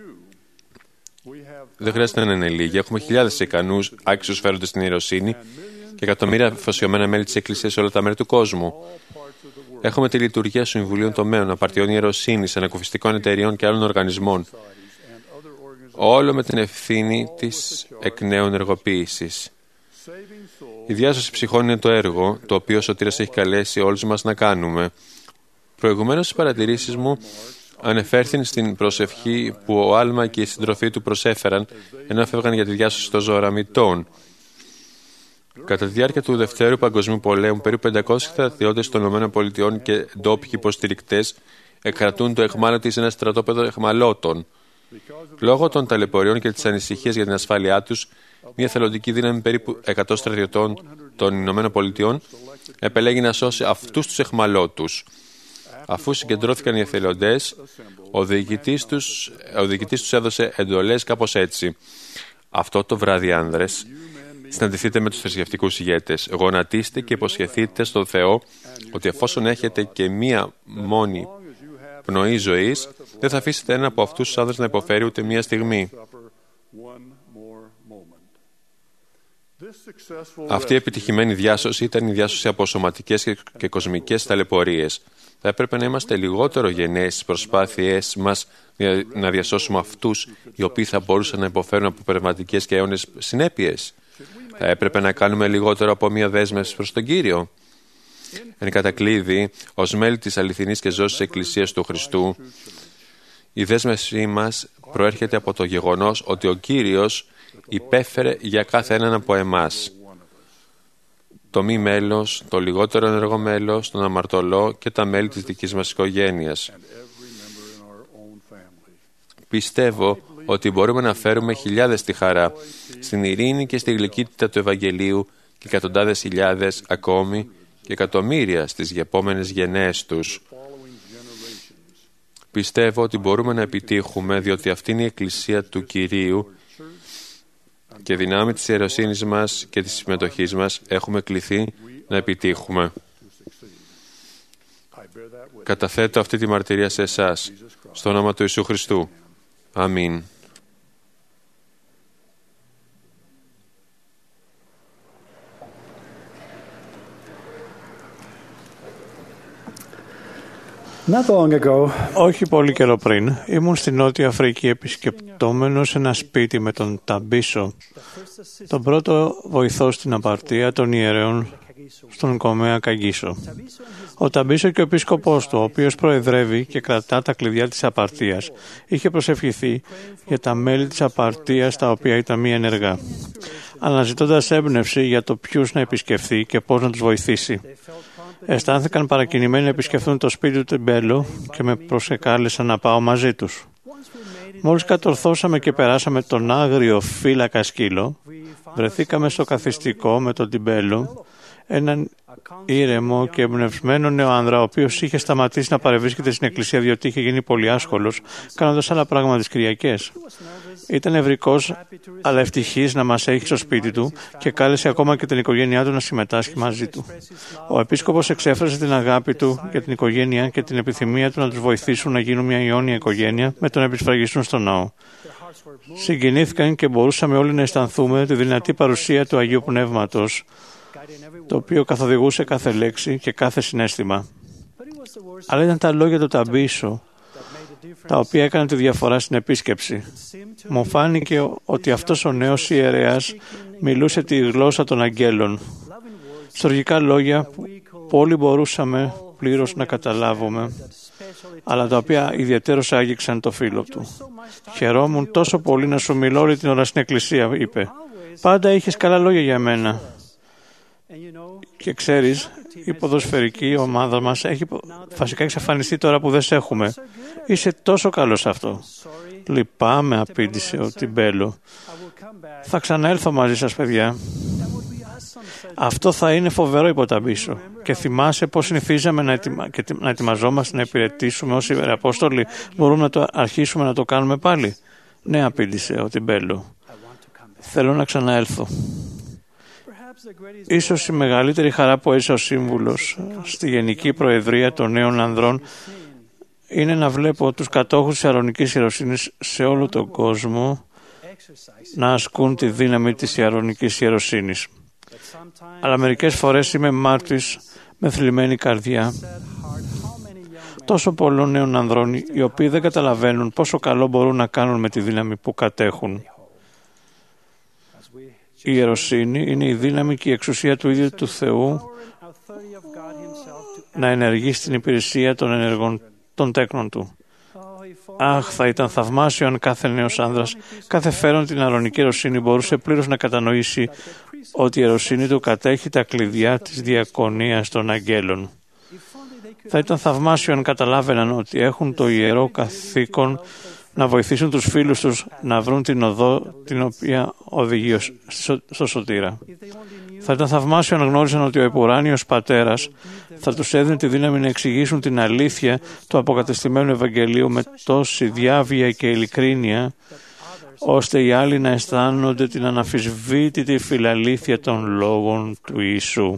[SPEAKER 2] Δεν χρειάζεται να είναι λίγοι. Έχουμε χιλιάδες ικανούς, άξιους φέροντες στην ιεροσύνη και εκατομμύρια αφοσιωμένα μέλη της Εκκλησίας σε όλα τα μέρη του κόσμου. Έχουμε τη λειτουργία συμβουλίων τομέων, απαρτιών ιεροσύνης, ανακουφιστικών εταιριών και άλλων οργανισμών. Όλο με την ευθύνη της εκ νέου ενεργοποίησης. Η διάσωση ψυχών είναι το έργο, το οποίο ο Σωτήρας έχει καλέσει όλους μας να κάνουμε. Προηγουμένως στις παρατηρήσεις μου, ανεφέρθην στην προσευχή που ο Άλμα και οι συντροφοί του προσέφεραν, ενώ έφευγαν για τη διάσωση των ζωραμιτών. Κατά τη διάρκεια του Δευτέρου Παγκοσμίου Πολέμου, περίπου 500 στρατιώτες των ΗΠΑ και ντόπιοι υποστηρικτές εκκρατούν το αιχμάλωτη σε ένα στρατόπεδο αιχμαλώτων. Λόγω των ταλαιπωριών και της ανησυχίας για την ασφάλειά τους, μια θελοντική δύναμη περίπου 100 στρατιωτών των ΗΠΑ επελέγει να σώσει αυτούς τους αιχμαλώτους. Αφού συγκεντρώθηκαν οι εθελοντές, ο διοικητής τους έδωσε εντολές κάπως έτσι: αυτό το βράδυ, άνδρες, συναντηθείτε με τους θρησκευτικούς ηγέτες. Γονατίστε και υποσχεθείτε στον Θεό ότι εφόσον έχετε και μία μόνη πνοή ζωής, δεν θα αφήσετε έναν από αυτούς τους άνδρες να υποφέρει ούτε μία στιγμή. Αυτή η επιτυχημένη διάσωση ήταν η διάσωση από σωματικές και κοσμικές ταλαιπωρίες. Θα έπρεπε να είμαστε λιγότερο γενναίες στις προσπάθειές μας να διασώσουμε αυτούς οι οποίοι θα μπορούσαν να υποφέρουν από πνευματικές και αιώνιες συνέπειες. Θα έπρεπε να κάνουμε λιγότερο από μία δέσμευση προς τον Κύριο. Εν κατακλείδη, ως μέλη της αληθινής και ζώσης Εκκλησίας του Χριστού, η δέσμευσή μας προέρχεται από το γεγονός ότι ο Κύριος υπέφερε για κάθε έναν από εμάς. Το μη μέλος, το λιγότερο ενεργό μέλος, τον αμαρτωλό και τα μέλη της δικής μας οικογένειας. Πιστεύω ότι μπορούμε να φέρουμε χιλιάδες στη χαρά, στην ειρήνη και στη γλυκύτητα του Ευαγγελίου και εκατοντάδες χιλιάδες ακόμη και εκατομμύρια στις επόμενες γενναίες τους. Πιστεύω ότι μπορούμε να επιτύχουμε, διότι αυτή είναι η Εκκλησία του Κυρίου και δυνάμει της ιεροσύνης μας και της συμμετοχής μας έχουμε κληθεί να επιτύχουμε. Καταθέτω αυτή τη μαρτυρία σε εσάς, στο όνομα του Ιησού Χριστού. Αμήν.
[SPEAKER 7] Όχι πολύ καιρό πριν, ήμουν στη Νότια Αφρική επισκεπτόμενος σε ένα σπίτι με τον Ταμπίσο, τον πρώτο βοηθό στην απαρτία των ιερέων στον Κομέα Καγίσο. Ο Ταμπίσο και ο επίσκοπός του, ο οποίος προεδρεύει και κρατά τα κλειδιά της απαρτίας, είχε προσευχηθεί για τα μέλη της απαρτίας τα οποία ήταν μη ενεργά, αναζητώντας έμπνευση για το ποιους να επισκεφθεί και πώς να τους βοηθήσει. Αισθάνθηκαν παρακινημένοι να επισκεφθούν το σπίτι του Τιμπέλο και με προσεκάλεσαν να πάω μαζί τους. Μόλις κατορθώσαμε και περάσαμε τον άγριο φύλακα σκύλο, βρεθήκαμε στο καθιστικό με τον Τιμπέλο, έναν ήρεμο και εμπνευσμένο νέο άνδρα, ο οποίος είχε σταματήσει να παρευρίσκεται στην εκκλησία διότι είχε γίνει πολύ άσχολος, κάνοντας άλλα πράγματα τις Κυριακές. Ήταν ευρικός, αλλά ευτυχής να μας έχει στο σπίτι του και κάλεσε ακόμα και την οικογένειά του να συμμετάσχει μαζί του. Ο επίσκοπος εξέφρασε την αγάπη του για την οικογένεια και την επιθυμία του να τους βοηθήσουν να γίνουν μια αιώνια οικογένεια με το να επισφραγιστούν στο ναό. Συγκινήθηκαν και μπορούσαμε όλοι να αισθανθούμε τη δυνατή παρουσία του Αγίου Πνεύματος, το οποίο καθοδηγούσε κάθε λέξη και κάθε συναίσθημα. Αλλά ήταν τα λόγια του Ταμπίσο τα οποία έκαναν τη διαφορά στην επίσκεψη. Μου φάνηκε ότι αυτός ο νέος ιερέας μιλούσε τη γλώσσα των αγγέλων. Στοργικά λόγια που όλοι μπορούσαμε πλήρως να καταλάβουμε, αλλά τα οποία ιδιαιτέρως άγγιξαν το φίλο του. «Χαιρόμουν τόσο πολύ να σου μιλώ όλη την ώρα στην εκκλησία», είπε. «Πάντα είχες καλά λόγια για μένα. Και ξέρεις, η ποδοσφαιρική ομάδα μας έχει βασικά εξαφανιστεί τώρα που δεν σε έχουμε. Είσαι τόσο καλός σε αυτό. Λυπάμαι, απήντησε ο Τιμπέλο. Θα ξαναέλθω μαζί σας, παιδιά. Αυτό θα είναι φοβερό, είπε ο Ταμπίσο. Και θυμάσαι πώς συνηθίζαμε να ετοιμαζόμαστε να υπηρετήσουμε ως Ιεραπόστολοι. Μπορούμε να αρχίσουμε να το κάνουμε πάλι. Ναι, απήντησε ο Τιμπέλο. Θέλω να ξαναέλθω. Ίσως η μεγαλύτερη χαρά που έζησα ως σύμβουλος στη Γενική Προεδρία των Νέων Ανδρών είναι να βλέπω τους κατόχους της Ιαρωνικής Ιεροσύνης σε όλο τον κόσμο να ασκούν τη δύναμη της Ιαρωνικής Ιεροσύνης. Αλλά μερικές φορές είμαι μάρτυρης με θλιμμένη καρδιά τόσο πολλών νέων ανδρών οι οποίοι δεν καταλαβαίνουν πόσο καλό μπορούν να κάνουν με τη δύναμη που κατέχουν. Η ιεροσύνη είναι η δύναμη και η εξουσία του ίδιου του Θεού να ενεργεί στην υπηρεσία των ενεργών των τέκνων του. Αχ, θα ήταν θαυμάσιο αν κάθε νέος άνδρας, κάθε φέρον την αρωνική ιεροσύνη μπορούσε πλήρως να κατανοήσει ότι η ιεροσύνη του κατέχει τα κλειδιά της διακονίας των αγγέλων. Θα ήταν θαυμάσιο αν καταλάβαιναν ότι έχουν το ιερό καθήκον να βοηθήσουν τους φίλους τους να βρουν την οδό την οποία οδηγεί στο σωτήρα. Θα ήταν θαυμάσιο αν γνώριζαν ότι ο επουράνιος Πατέρας θα τους έδινε τη δύναμη να εξηγήσουν την αλήθεια του αποκατεστημένου Ευαγγελίου με τόση διάβια και ειλικρίνεια, ώστε οι άλλοι να αισθάνονται την αναμφισβήτητη φιλαλήθεια των λόγων του Ιησού.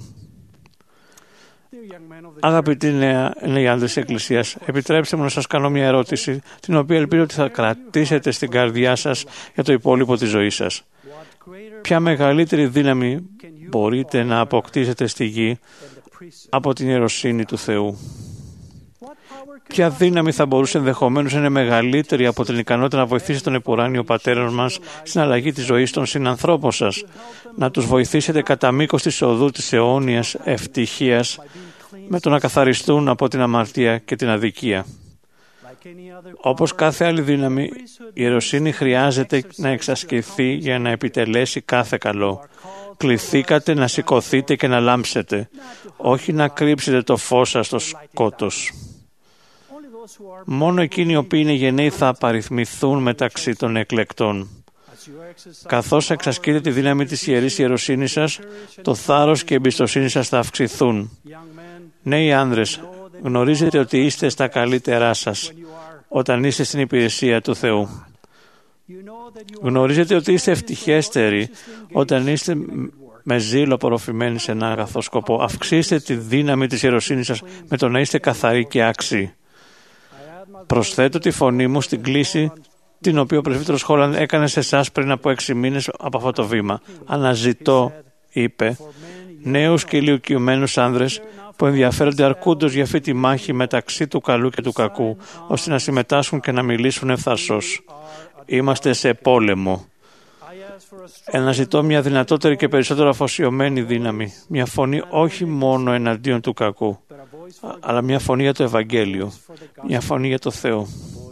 [SPEAKER 7] Αγαπητοί νέοι άντρες της Εκκλησίας, επιτρέψτε μου να σας κάνω μια ερώτηση, την οποία ελπίζω ότι θα κρατήσετε στην καρδιά σας για το υπόλοιπο της ζωής σας. Ποια μεγαλύτερη δύναμη μπορείτε να αποκτήσετε στη γη από την ιεροσύνη του Θεού? Ποια δύναμη θα μπορούσε ενδεχομένως να είναι μεγαλύτερη από την ικανότητα να βοηθήσει τον επουράνιο Πατέρα μας στην αλλαγή της ζωής των συνανθρώπων σας, να τους βοηθήσετε κατά μήκος της οδού της αιώνιας ευτυχίας με το να καθαριστούν από την αμαρτία και την αδικία. Όπως κάθε άλλη δύναμη, η ιεροσύνη χρειάζεται να εξασκηθεί για να επιτελέσει κάθε καλό. Κληθήκατε να σηκωθείτε και να λάμψετε, όχι να κρύψετε το φως σας στο σκότος. Μόνο εκείνοι οι οποίοι είναι γενναίοι θα απαριθμηθούν μεταξύ των εκλεκτών. Καθώς εξασκείτε τη δύναμη της ιερής ιεροσύνης σας, το θάρρος και η εμπιστοσύνη σας θα αυξηθούν. Νέοι άνδρες, γνωρίζετε ότι είστε στα καλύτερά σας όταν είστε στην υπηρεσία του Θεού. Γνωρίζετε ότι είστε ευτυχέστεροι όταν είστε με ζήλο απορροφημένοι σε ένα αγαθό σκοπό. Αυξήστε τη δύναμη της ιεροσύνης σας με το να είστε καθαροί και άξιοι. Προσθέτω τη φωνή μου στην κλήση την οποία ο πρεσβύτερος Χόλαντ έκανε σε εσάς πριν από 6 μήνες από αυτό το βήμα. Αναζητώ, είπε, νέους και ηλικιωμένους άνδρες που ενδιαφέρονται αρκούντος για αυτή τη μάχη μεταξύ του καλού και του κακού, ώστε να συμμετάσχουν και να μιλήσουν ευθαρσώς. Είμαστε σε πόλεμο. Αναζητώ μια δυνατότερη και περισσότερο αφοσιωμένη δύναμη. Μια φωνή όχι μόνο εναντίον του κακού, αλλά μια φωνή για το Ευαγγέλιο. Μια φωνή για το Θεό.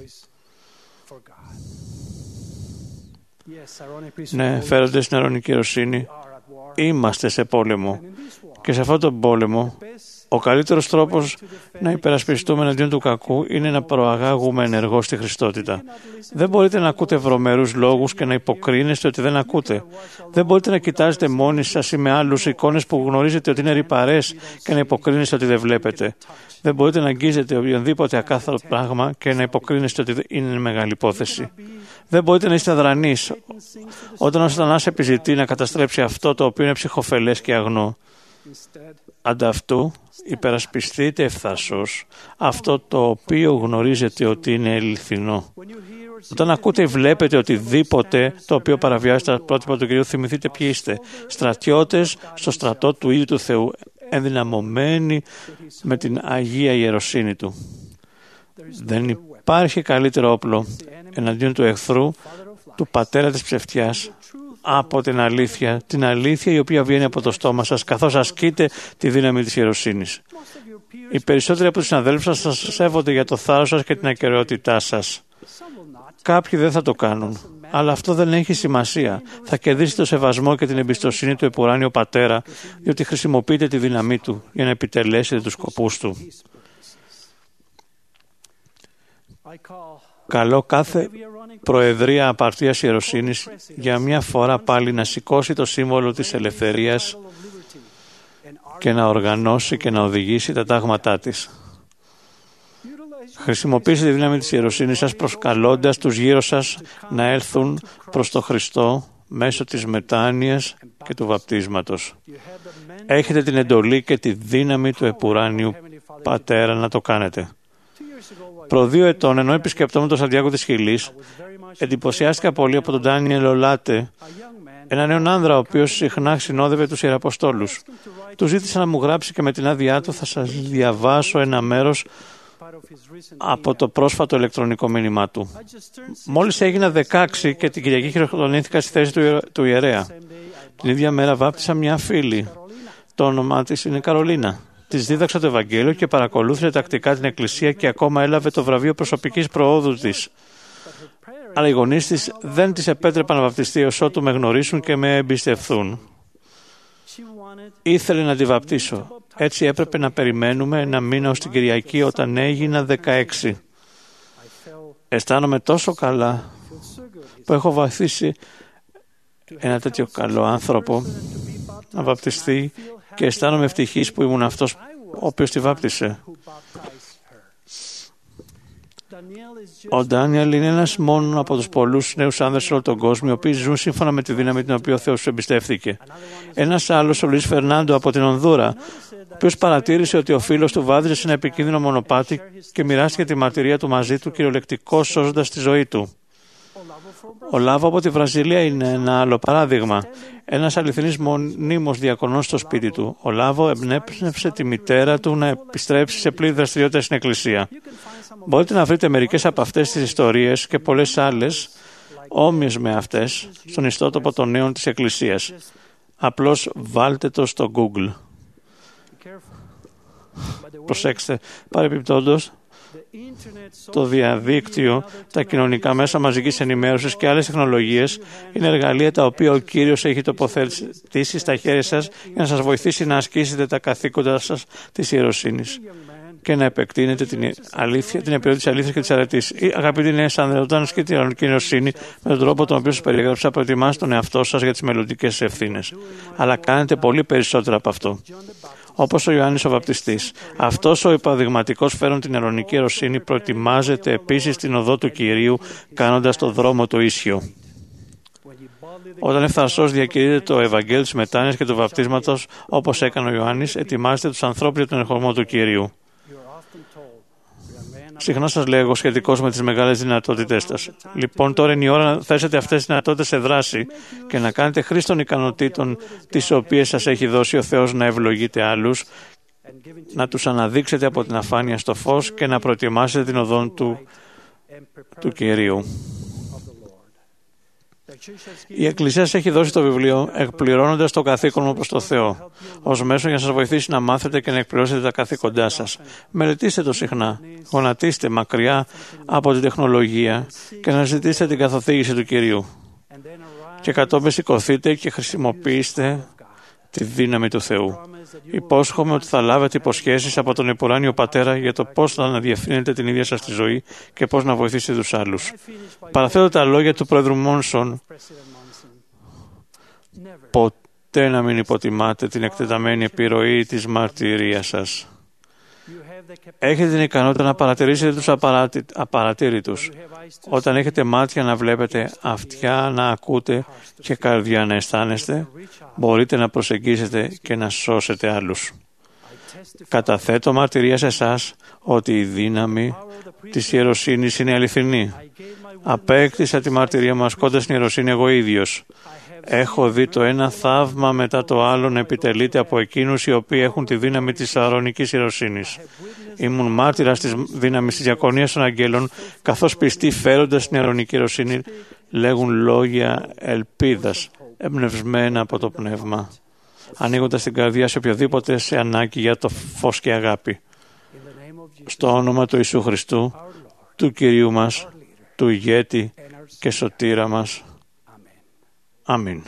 [SPEAKER 7] Ναι, φέροντες στην αρωνική ιεροσύνη, είμαστε σε πόλεμο. Και σε αυτόν τον πόλεμο, ο καλύτερος τρόπος να υπερασπιστούμε εναντίον του κακού είναι να προαγάγουμε ενεργώς τη Χριστότητα. Δεν μπορείτε να ακούτε βρωμερούς λόγους και να υποκρίνεστε ότι δεν ακούτε. Δεν μπορείτε να κοιτάζετε μόνοι σας ή με άλλους εικόνες που γνωρίζετε ότι είναι ρυπαρές και να υποκρίνεστε ότι δεν βλέπετε. Δεν μπορείτε να αγγίζετε οποιονδήποτε ακάθαρο πράγμα και να υποκρίνεστε ότι είναι μεγάλη υπόθεση. Δεν μπορείτε να είστε αδρανείς όταν ο Σατανάς επιζητεί να καταστρέψει αυτό το οποίο είναι ψυχοφελές και αγνό. Ανταυτού, υπερασπιστείτε ευθαρσώς αυτό το οποίο γνωρίζετε ότι είναι αληθινό. Όταν ακούτε ή βλέπετε οτιδήποτε το οποίο παραβιάζει τα πρότυπα του Κυρίου, θυμηθείτε ποιοι είστε. Στρατιώτες στο στρατό του ίδιου του Θεού, ενδυναμωμένοι με την Αγία Ιεροσύνη Του. Δεν υπάρχει καλύτερο όπλο εναντίον του εχθρού, του πατέρα της ψευτιάς, από την αλήθεια η οποία βγαίνει από το στόμα σας, καθώς ασκείτε τη δύναμη της ιεροσύνης. Οι περισσότεροι από τους συναδέλφους σας σέβονται για το θάρρος σας και την ακεραιότητά σας. Κάποιοι δεν θα το κάνουν. Αλλά αυτό δεν έχει σημασία. Θα κερδίσει το σεβασμό και την εμπιστοσύνη του επουράνιου Πατέρα, διότι χρησιμοποιείτε τη δύναμή του για να επιτελέσετε τους σκοπούς του. Καλώ κάθε Προεδρία Απαρτίας Ιεροσύνης για μια φορά πάλι να σηκώσει το σύμβολο της ελευθερίας και να οργανώσει και να οδηγήσει τα τάγματά της. Χρησιμοποιήστε τη δύναμη της ιεροσύνης σας προσκαλώντας τους γύρω σας να έλθουν προς τον Χριστό μέσω της μετάνοιας και του βαπτίσματος. Έχετε την εντολή και τη δύναμη του επουράνιου Πατέρα να το κάνετε. Προ 2 ετών, ενώ επισκεπτόμουν τον Σαντιάκο της Χιλής, εντυπωσιάστηκα πολύ από τον Ντάνιελ Ολάτε, έναν νέον άνδρα ο οποίος συχνά συνόδευε τους Ιεραποστόλους. Του ζήτησα να μου γράψει και με την άδειά του θα σας διαβάσω ένα μέρος από το πρόσφατο ηλεκτρονικό μήνυμά του. Μόλις έγινα 16 και την Κυριακή χειροκροτήθηκα στη θέση του ιερέα. Την ίδια μέρα βάπτισα μια φίλη. Το όνομά της είναι Καρολίνα. Της δίδαξα το Ευαγγέλιο και παρακολούθησε τακτικά την Εκκλησία και ακόμα έλαβε το βραβείο προσωπικής προόδου της. Αλλά οι γονείς της δεν της επέτρεπαν να βαπτιστεί ως ότου με γνωρίσουν και με εμπιστευθούν. Ήθελε να τη βαπτίσω. Έτσι έπρεπε να περιμένουμε ένα μήνα ως την Κυριακή όταν έγινα 16. Αισθάνομαι τόσο καλά που έχω βοηθήσει ένα τέτοιο καλό άνθρωπο να βαπτιστεί και αισθάνομαι ευτυχής που ήμουν αυτός ο οποίος τη βάπτισε. Ο Ντάνιελ είναι ένας μόνο από τους πολλούς νέους άνδρες σε όλο τον κόσμο, οι οποίοι ζουν σύμφωνα με τη δύναμη την οποία ο Θεός τους εμπιστεύθηκε. Ένας άλλος, ο Λουίς Φερνάντο από την Ονδούρα, ο οποίος παρατήρησε ότι ο φίλος του βάδιζε σε ένα επικίνδυνο μονοπάτι και μοιράστηκε τη μαρτυρία του μαζί του, κυριολεκτικώς σώζοντας τη ζωή του. Ο Λάβο από τη Βραζιλία είναι ένα άλλο παράδειγμα. Ένας αληθινής μονίμως διακονός στο σπίτι του. Ο Λάβο εμπνεύσε τη μητέρα του να επιστρέψει σε πλήρη δραστηριότητα στην Εκκλησία. Μπορείτε να βρείτε μερικές από αυτές τις ιστορίες και πολλές άλλες όμοιες με αυτές στον ιστότοπο των νέων της Εκκλησίας. Απλώς βάλτε το στο Google. Προσέξτε, παρεμπιπτόντως, το διαδίκτυο, τα κοινωνικά μέσα μαζικής ενημέρωσης και άλλες τεχνολογίες είναι εργαλεία τα οποία ο Κύριος έχει τοποθετήσει στα χέρια σας για να σας βοηθήσει να ασκήσετε τα καθήκοντα σας της ιεροσύνης και να επεκτείνετε την αλήθεια, την επιρροή της αλήθειας και της αρετής. Αγαπητοί νέοι άνδρες, όταν ασκείτε την ιερονική ιεροσύνη με τον τρόπο τον οποίο σας περιγράψα, προετοιμάστε τον εαυτό σας για τις μελλοντικές ευθύνες. Αλλά κάνετε πολύ περισσότερα από αυτό. Όπως ο Ιωάννης ο Βαπτιστής. Αυτός ο υπαδειγματικός φέρον την ιερονική ιεροσύνη προετοιμάζεται επίσης την οδό του Κυρίου, κάνοντας το δρόμο του ίσιο. Όταν ευθαρσώς διακηρύττετε το Ευαγγέλιο της μετάνοιας και του βαπτίσματος, όπως έκανε ο Ιωάννης, ετοιμάζετε τους ανθρώπους για τον ερχομό του Κυρίου. Συχνά σας λέγω σχετικώς με τις μεγάλες δυνατότητές σας. Λοιπόν, τώρα είναι η ώρα να θέσετε αυτές τις δυνατότητες σε δράση και να κάνετε χρήση των ικανοτήτων τις οποίες σας έχει δώσει ο Θεός να ευλογείτε άλλους, να τους αναδείξετε από την αφάνεια στο φως και να προετοιμάσετε την οδό του Κυρίου. Η Εκκλησία σας έχει δώσει το βιβλίο εκπληρώνοντας το καθήκον μου προς το Θεό, ως μέσο για να σας βοηθήσει να μάθετε και να εκπληρώσετε τα καθήκοντά σας. Μελετήστε το συχνά, γονατίστε μακριά από την τεχνολογία και να ζητήσετε την καθοδήγηση του Κυρίου. Και κατόπιν σηκωθείτε και χρησιμοποιήστε τη δύναμη του Θεού. Υπόσχομαι ότι θα λάβετε υποσχέσεις από τον Επουράνιο Πατέρα για το πώς θα αναδιευθύνετε την ίδια σας τη ζωή και πώς να βοηθήσετε τους άλλους. Παραθέτω τα λόγια του Πρόεδρου Μόνσον. Ποτέ να μην υποτιμάτε την εκτεταμένη επιρροή της μαρτυρίας σας. Έχετε την ικανότητα να παρατηρήσετε τους απαρατήρητους. Όταν έχετε μάτια να βλέπετε, αυτιά να ακούτε και καρδιά να αισθάνεστε, μπορείτε να προσεγγίσετε και να σώσετε άλλους. Καταθέτω μαρτυρία σε εσάς ότι η δύναμη της ιεροσύνης είναι αληθινή. Απέκτησα τη μαρτυρία μου ασκώντας την ιεροσύνη εγώ ίδιος. Έχω δει το ένα θαύμα μετά το άλλο να επιτελείται από εκείνους οι οποίοι έχουν τη δύναμη της αρωνικής ιεροσύνης. Ήμουν μάρτυρας της δύναμης της διακονίας των αγγέλων, καθώς πιστοί φέροντας την αρωνική ιεροσύνη λέγουν λόγια ελπίδας, εμπνευσμένα από το πνεύμα, ανοίγοντας την καρδιά σε οποιοδήποτε σε ανάγκη για το φως και αγάπη. Στο όνομα του Ιησού Χριστού, του Κυρίου μας, του ηγέτη και σωτήρα μας. Αμήν.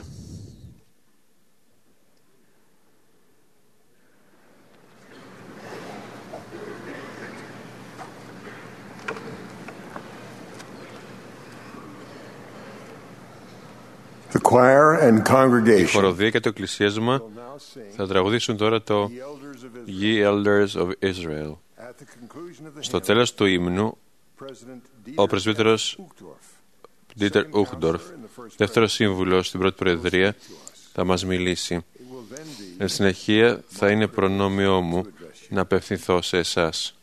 [SPEAKER 5] The choir and
[SPEAKER 2] Η
[SPEAKER 5] congregation
[SPEAKER 2] χοροδία και το εκκλησίασμα θα τραγουδήσουν τώρα το Ye Elders of Israel.
[SPEAKER 5] at the conclusion of the
[SPEAKER 2] Στο
[SPEAKER 5] hymn,
[SPEAKER 2] τέλος του ύμνου,
[SPEAKER 5] President
[SPEAKER 2] ο πρεσβύτερος Dieter Uchtdorf, δεύτερος σύμβουλος στην πρώτη προεδρία, θα μας μιλήσει. Εν συνεχεία θα είναι προνόμιό μου να απευθυνθώ σε εσάς.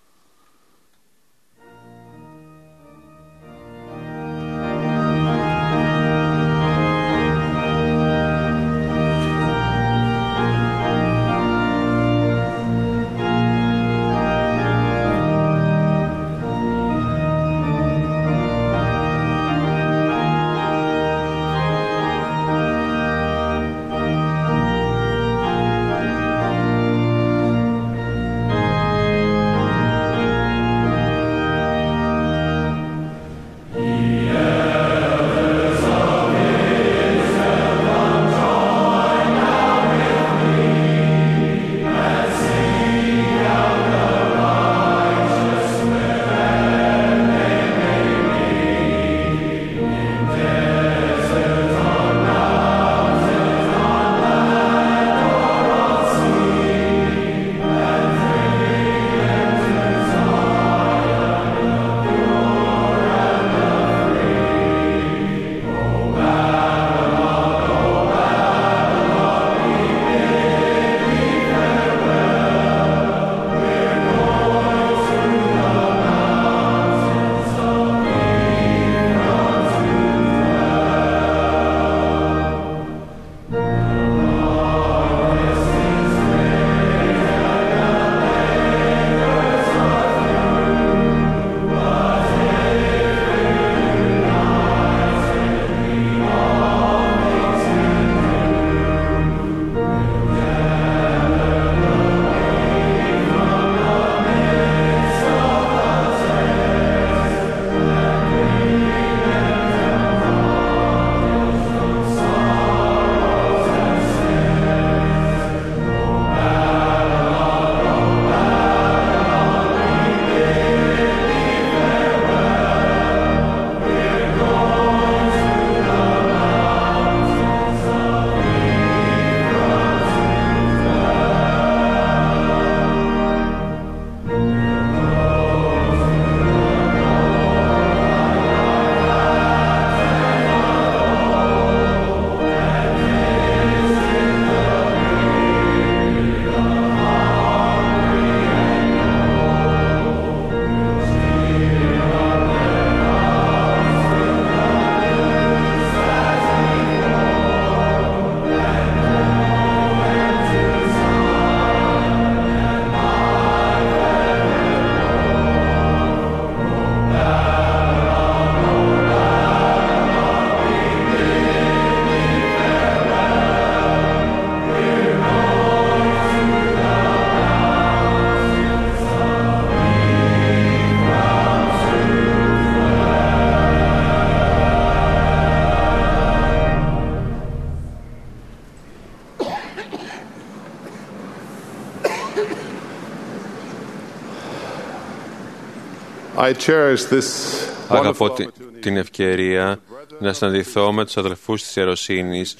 [SPEAKER 2] Αγαπώ την ευκαιρία να συναντηθώ με τους αδελφούς της ιεροσύνης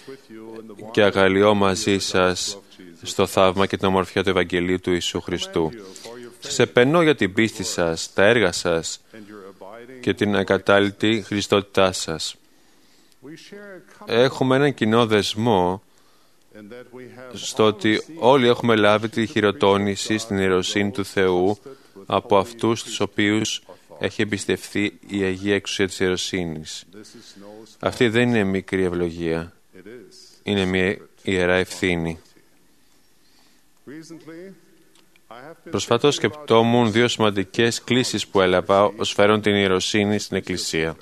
[SPEAKER 2] και αγαλιώ μαζί σας στο θαύμα και την ομορφιά του Ευαγγελίου του Ιησού Χριστού. Σας επενώ για την πίστη σας, τα έργα σας και την ακατάλητη χριστότητά σας. Έχουμε έναν κοινό δεσμό στο ότι όλοι έχουμε λάβει τη χειροτώνηση στην ιεροσύνη του Θεού από αυτούς τους οποίους έχει εμπιστευθεί η Αγία Εξουσία της ιεροσύνης. Αυτή δεν είναι μικρή ευλογία. Είναι μια ιερά ευθύνη. Προσφάτως σκεπτόμουν δύο σημαντικές κλήσεις που έλαβα ως φέρον την ιεροσύνη στην Εκκλησία.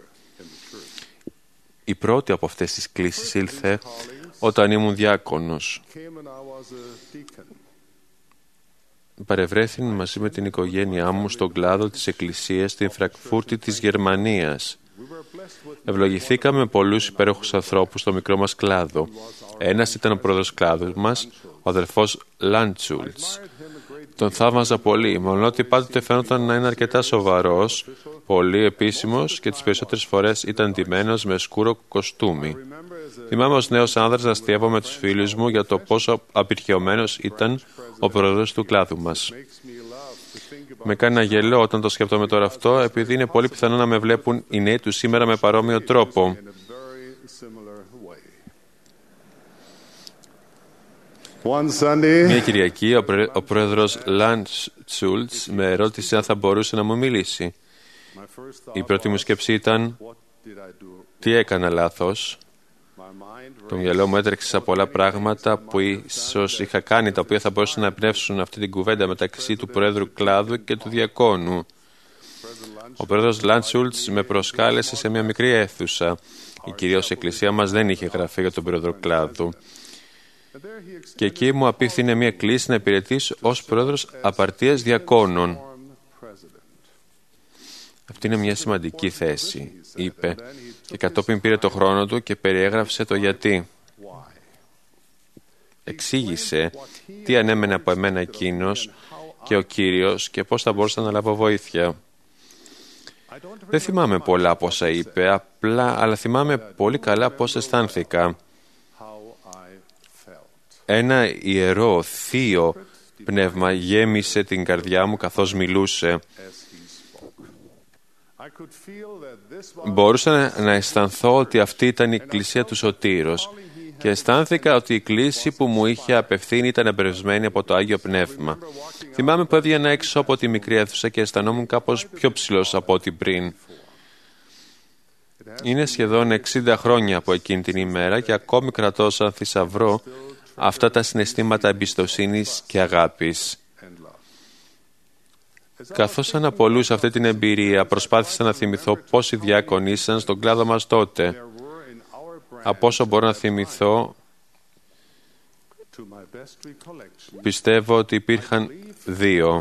[SPEAKER 2] Η πρώτη από αυτές τις κλήσεις ήλθε όταν ήμουν διάκονος. Παρευρέθην μαζί με την οικογένειά μου στον κλάδο της Εκκλησίας στην Φραγκφούρτη της Γερμανίας. Ευλογηθήκαμε με πολλούς υπέροχους ανθρώπους στο μικρό μας κλάδο. Ένας ήταν ο πρόεδρος κλάδου μας, ο αδελφός Λάντσουλτς. Τον θαύμαζα πολύ, μολονότι πάντοτε φαίνονταν να είναι αρκετά σοβαρός, πολύ επίσημος και τις περισσότερες φορές ήταν ντυμένος με σκούρο κοστούμι. Θυμάμαι ως νέος άνδρας να αστείευα με τους φίλους μου για το πόσο απειρχαιωμένος ήταν ο πρόεδρος του κλάδου μας. Με κάνει να γελώ όταν το σκέφτομαι τώρα αυτό, επειδή είναι πολύ πιθανό να με βλέπουν οι νέοι του σήμερα με παρόμοιο τρόπο. Μια Κυριακή, ο πρόεδρος Λάντσουλτς με ρώτησε αν θα μπορούσε να μου μιλήσει. Η πρώτη μου σκέψη ήταν τι έκανα λάθος. Το μυαλό μου έτρεξε σε πολλά πράγματα που ίσως είχα κάνει, τα οποία θα μπορούσαν να εμπνεύσουν αυτή την κουβέντα μεταξύ του πρόεδρου κλάδου και του διακόνου. Ο πρόεδρος Λάντσουλτς με προσκάλεσε σε μια μικρή αίθουσα. Η κυρίως εκκλησία μας δεν είχε γραφείο για τον πρόεδρο κλάδου. Και εκεί μου απίφθινε μια κλήση να υπηρετήσω ως πρόεδρος απαρτίας διακόνων. Αυτή είναι μια σημαντική θέση, είπε, και κατόπιν πήρε το χρόνο του και περιέγραψε το γιατί. Εξήγησε τι ανέμενε από εμένα εκείνος και ο Κύριος και πώς θα μπορούσα να λάβω βοήθεια. Δεν θυμάμαι πολλά από όσα είπε, αλλά θυμάμαι πολύ καλά πώς αισθάνθηκα. Ένα ιερό, θείο πνεύμα γέμισε την καρδιά μου καθώς μιλούσε. Μπορούσα να αισθανθώ ότι αυτή ήταν η εκκλησία του Σωτήρος και αισθάνθηκα ότι η κλήση που μου είχε απευθύνει ήταν εμπνευσμένη από το Άγιο Πνεύμα. Θυμάμαι που έβγαινα έξω από τη μικρή αίθουσα και αισθανόμουν κάπως πιο ψηλός από ό,τι πριν. Είναι σχεδόν 60 χρόνια από εκείνη την ημέρα και ακόμη κρατώ σαν θησαυρό αυτά τα συναισθήματα εμπιστοσύνης και αγάπης. Καθώς αναπολούσα αυτή την εμπειρία, προσπάθησα να θυμηθώ πόσοι διάκονοι ήσαν στον κλάδο μας τότε. Από όσο μπορώ να θυμηθώ, πιστεύω ότι υπήρχαν 2.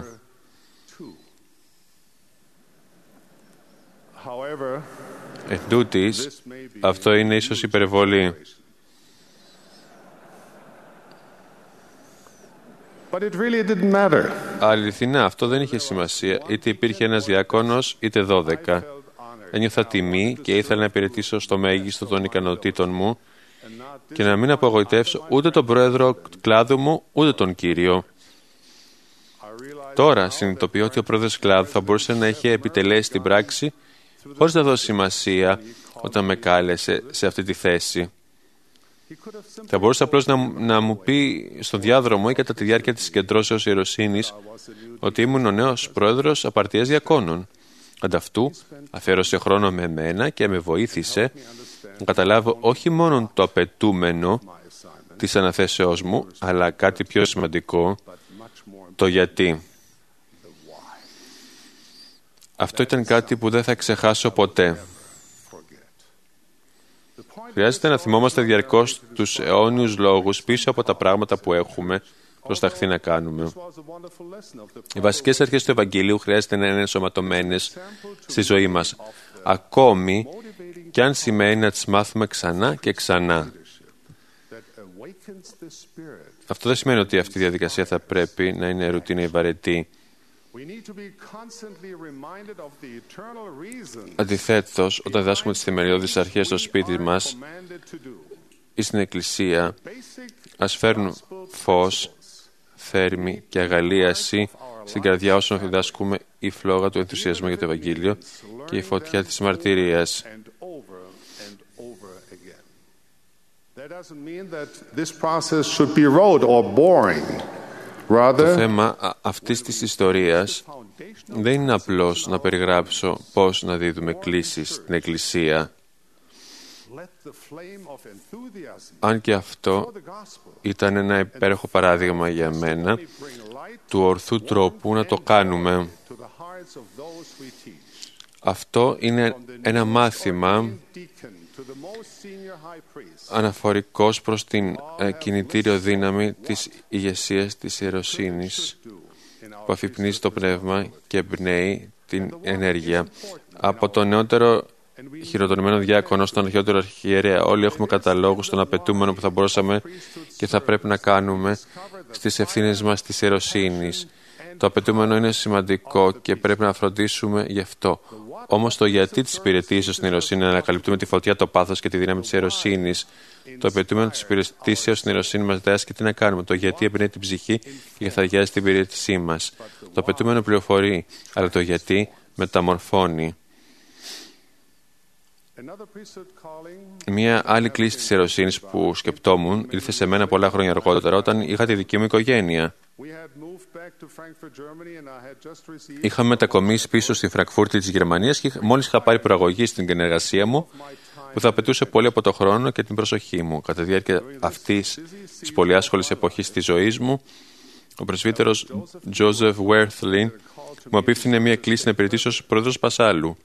[SPEAKER 2] Εν τούτοις, αυτό είναι ίσως υπερβολή. Αληθινά, αυτό δεν είχε σημασία, είτε υπήρχε ένας διάκονος, είτε 12. Ένιωθα τιμή και ήθελα να υπηρετήσω στο μέγιστο των ικανοτήτων μου και να μην απογοητεύσω ούτε τον πρόεδρο κλάδου μου, ούτε τον Κύριο. Τώρα συνειδητοποιώ ότι ο πρόεδρος κλάδου θα μπορούσε να είχε επιτελέσει την πράξη χωρίς να δώσει σημασία όταν με κάλεσε σε αυτή τη θέση. Θα μπορούσε απλώς να μου πει στον διάδρομο ή κατά τη διάρκεια της συγκεντρώσεως ιεροσύνης ότι ήμουν ο νέος πρόεδρος απαρτίας διακόνων. Ανταυτού αφιέρωσε χρόνο με εμένα και με βοήθησε να καταλάβω όχι μόνο το απαιτούμενο της αναθέσεώς μου, αλλά κάτι πιο σημαντικό, το γιατί. Αυτό ήταν κάτι που δεν θα ξεχάσω ποτέ. Χρειάζεται να θυμόμαστε διαρκώς τους αιώνιους λόγους πίσω από τα πράγματα που έχουμε προσταχθεί να κάνουμε. Οι βασικές αρχές του Ευαγγελίου χρειάζεται να είναι ενσωματωμένες στη ζωή μας, ακόμη και αν σημαίνει να τις μάθουμε ξανά και ξανά. Αυτό δεν σημαίνει ότι αυτή η διαδικασία θα πρέπει να είναι ρουτίνα ή βαρετή. Αντιθέτως, όταν διδάσκουμε τις θεμελιώδεις αρχές στο σπίτι μας ή στην εκκλησία, ας φέρνουν φως, θέρμη και αγαλίαση στην καρδιά όσων διδάσκουμε η φλόγα του ενθουσιασμού για το Ευαγγέλιο και η φωτιά της μαρτυρίας. Το θέμα αυτής της ιστορίας δεν είναι απλώς να περιγράψω πώς να δίδουμε κλήσεις στην Εκκλησία. Αν και αυτό ήταν ένα υπέροχο παράδειγμα για μένα του ορθού τρόπου να το κάνουμε. Αυτό είναι ένα μάθημα αναφορικός προς την κινητήριο δύναμη της ηγεσίας της ιεροσύνης που αφυπνίζει το πνεύμα και εμπνέει την ενέργεια. Από το νεότερο χειροτονημένο διάκονο, στον αρχαιότερο αρχιερέα. Όλοι έχουμε καταλόγους των απαιτούμενων που θα μπορούσαμε και θα πρέπει να κάνουμε στις ευθύνες μας της ιεροσύνης. Το απαιτούμενο είναι σημαντικό και πρέπει να φροντίσουμε γι' αυτό. Όμως το γιατί της υπηρετήσεως στην ιεροσύνη είναι να ανακαλυπτούμε τη φωτιά, το πάθος και τη δύναμη της ιεροσύνης. Το απαιτούμενο της υπηρετήσεως στην ιεροσύνη μας διδάσκει τι να κάνουμε. Το γιατί εμπνέει την ψυχή και καθαριάζει την υπηρέτησή μας. Το απαιτούμενο πληροφορεί, αλλά το γιατί μεταμορφώνει. Μία άλλη κλίση της ιεροσύνης που σκεπτόμουν ήρθε σε μένα πολλά χρόνια αργότερα, όταν είχα τη δική μου οικογένεια. Είχαμε μετακομίσει πίσω στη Φραγκφούρτη της Γερμανίας και μόλις είχα πάρει προαγωγή στην εργασία μου, που θα απαιτούσε πολύ από το χρόνο και την προσοχή μου. Κατά τη διάρκεια αυτής της πολύ άσχολης εποχής της ζωής μου, ο πρεσβύτερος Joseph Werthlin μου απίφθινε μία κλίση να υπηρετήσω ως πρόεδρος Πασάλου.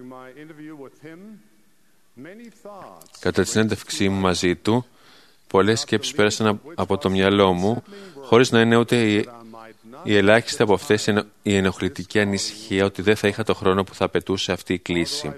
[SPEAKER 2] Κατά τη συνέντευξή μου μαζί του, πολλές σκέψεις πέρασαν από το μυαλό μου, χωρίς να είναι ούτε η ελάχιστη από αυτές η ενοχλητική ανησυχία ότι δεν θα είχα το χρόνο που θα απαιτούσε αυτή η κλίση.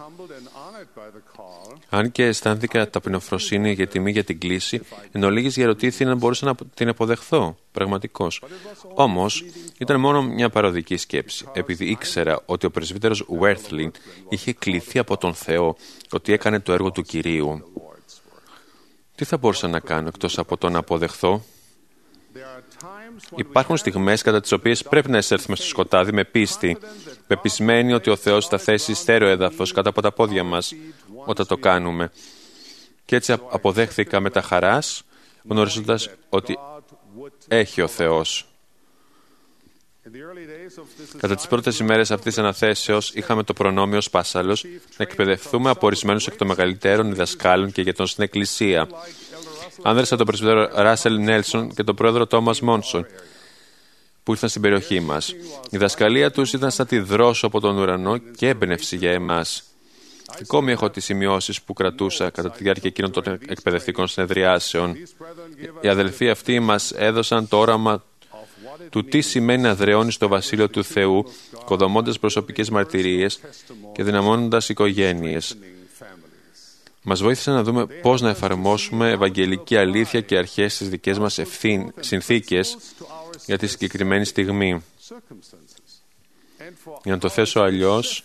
[SPEAKER 2] Αν και αισθάνθηκα ταπεινοφροσύνη για τιμή για την κλίση, εν ολίγης διαρωτήθη αν μπορούσα να την αποδεχθώ, πραγματικώς. Όμως, ήταν μόνο μια παροδική σκέψη, επειδή ήξερα ότι ο πρεσβύτερος Werthlin είχε κληθεί από τον Θεό ότι έκανε το έργο του Κυρίου. Τι θα μπορούσα να κάνω εκτός από το να αποδεχθώ? Υπάρχουν στιγμές κατά τις οποίες πρέπει να εισέλθουμε στο σκοτάδι με πίστη, πεπισμένοι ότι ο Θεός θα θέσει στέρεο έδαφος κάτω από τα πόδια μας όταν το κάνουμε. Και έτσι αποδέχθηκα με τα χαράς, γνωρίζοντας ότι έχει ο Θεός. Κατά τις πρώτες ημέρες αυτής της αναθέσεως είχαμε το προνόμιο ως Πάσαλος να εκπαιδευτούμε από ορισμένους εκ των μεγαλύτερων διδασκάλων και ηγετών στην Εκκλησία. Άνδρεσα τον πρεσβύτερο Ράσελ Νέλσον και τον πρόεδρο Τόμας Μόνσον, που ήρθαν στην περιοχή μας. Η διδασκαλία τους ήταν σαν τη δρόσο από τον ουρανό και έμπνευση για εμάς. Ακόμη έχω τις σημειώσεις που κρατούσα κατά τη διάρκεια εκείνων των εκπαιδευτικών συνεδριάσεων. Οι αδελφοί αυτοί μας έδωσαν το όραμα του τι σημαίνει να δρεώνει στο βασίλειο του Θεού, οικοδομώντας προσωπικές μαρτυρίες και δυναμώνοντας οικογένειες. Μας βοήθησαν να δούμε πώς να εφαρμόσουμε ευαγγελική αλήθεια και αρχές στις δικές μας συνθήκες για τη συγκεκριμένη στιγμή. Για να το θέσω αλλιώς,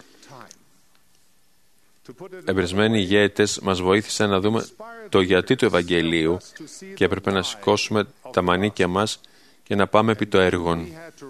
[SPEAKER 2] εμπνευσμένοι ηγέτες μας βοήθησαν να δούμε το γιατί του Ευαγγελίου και έπρεπε να σηκώσουμε τα μανίκια μας και να πάμε επί το έργον.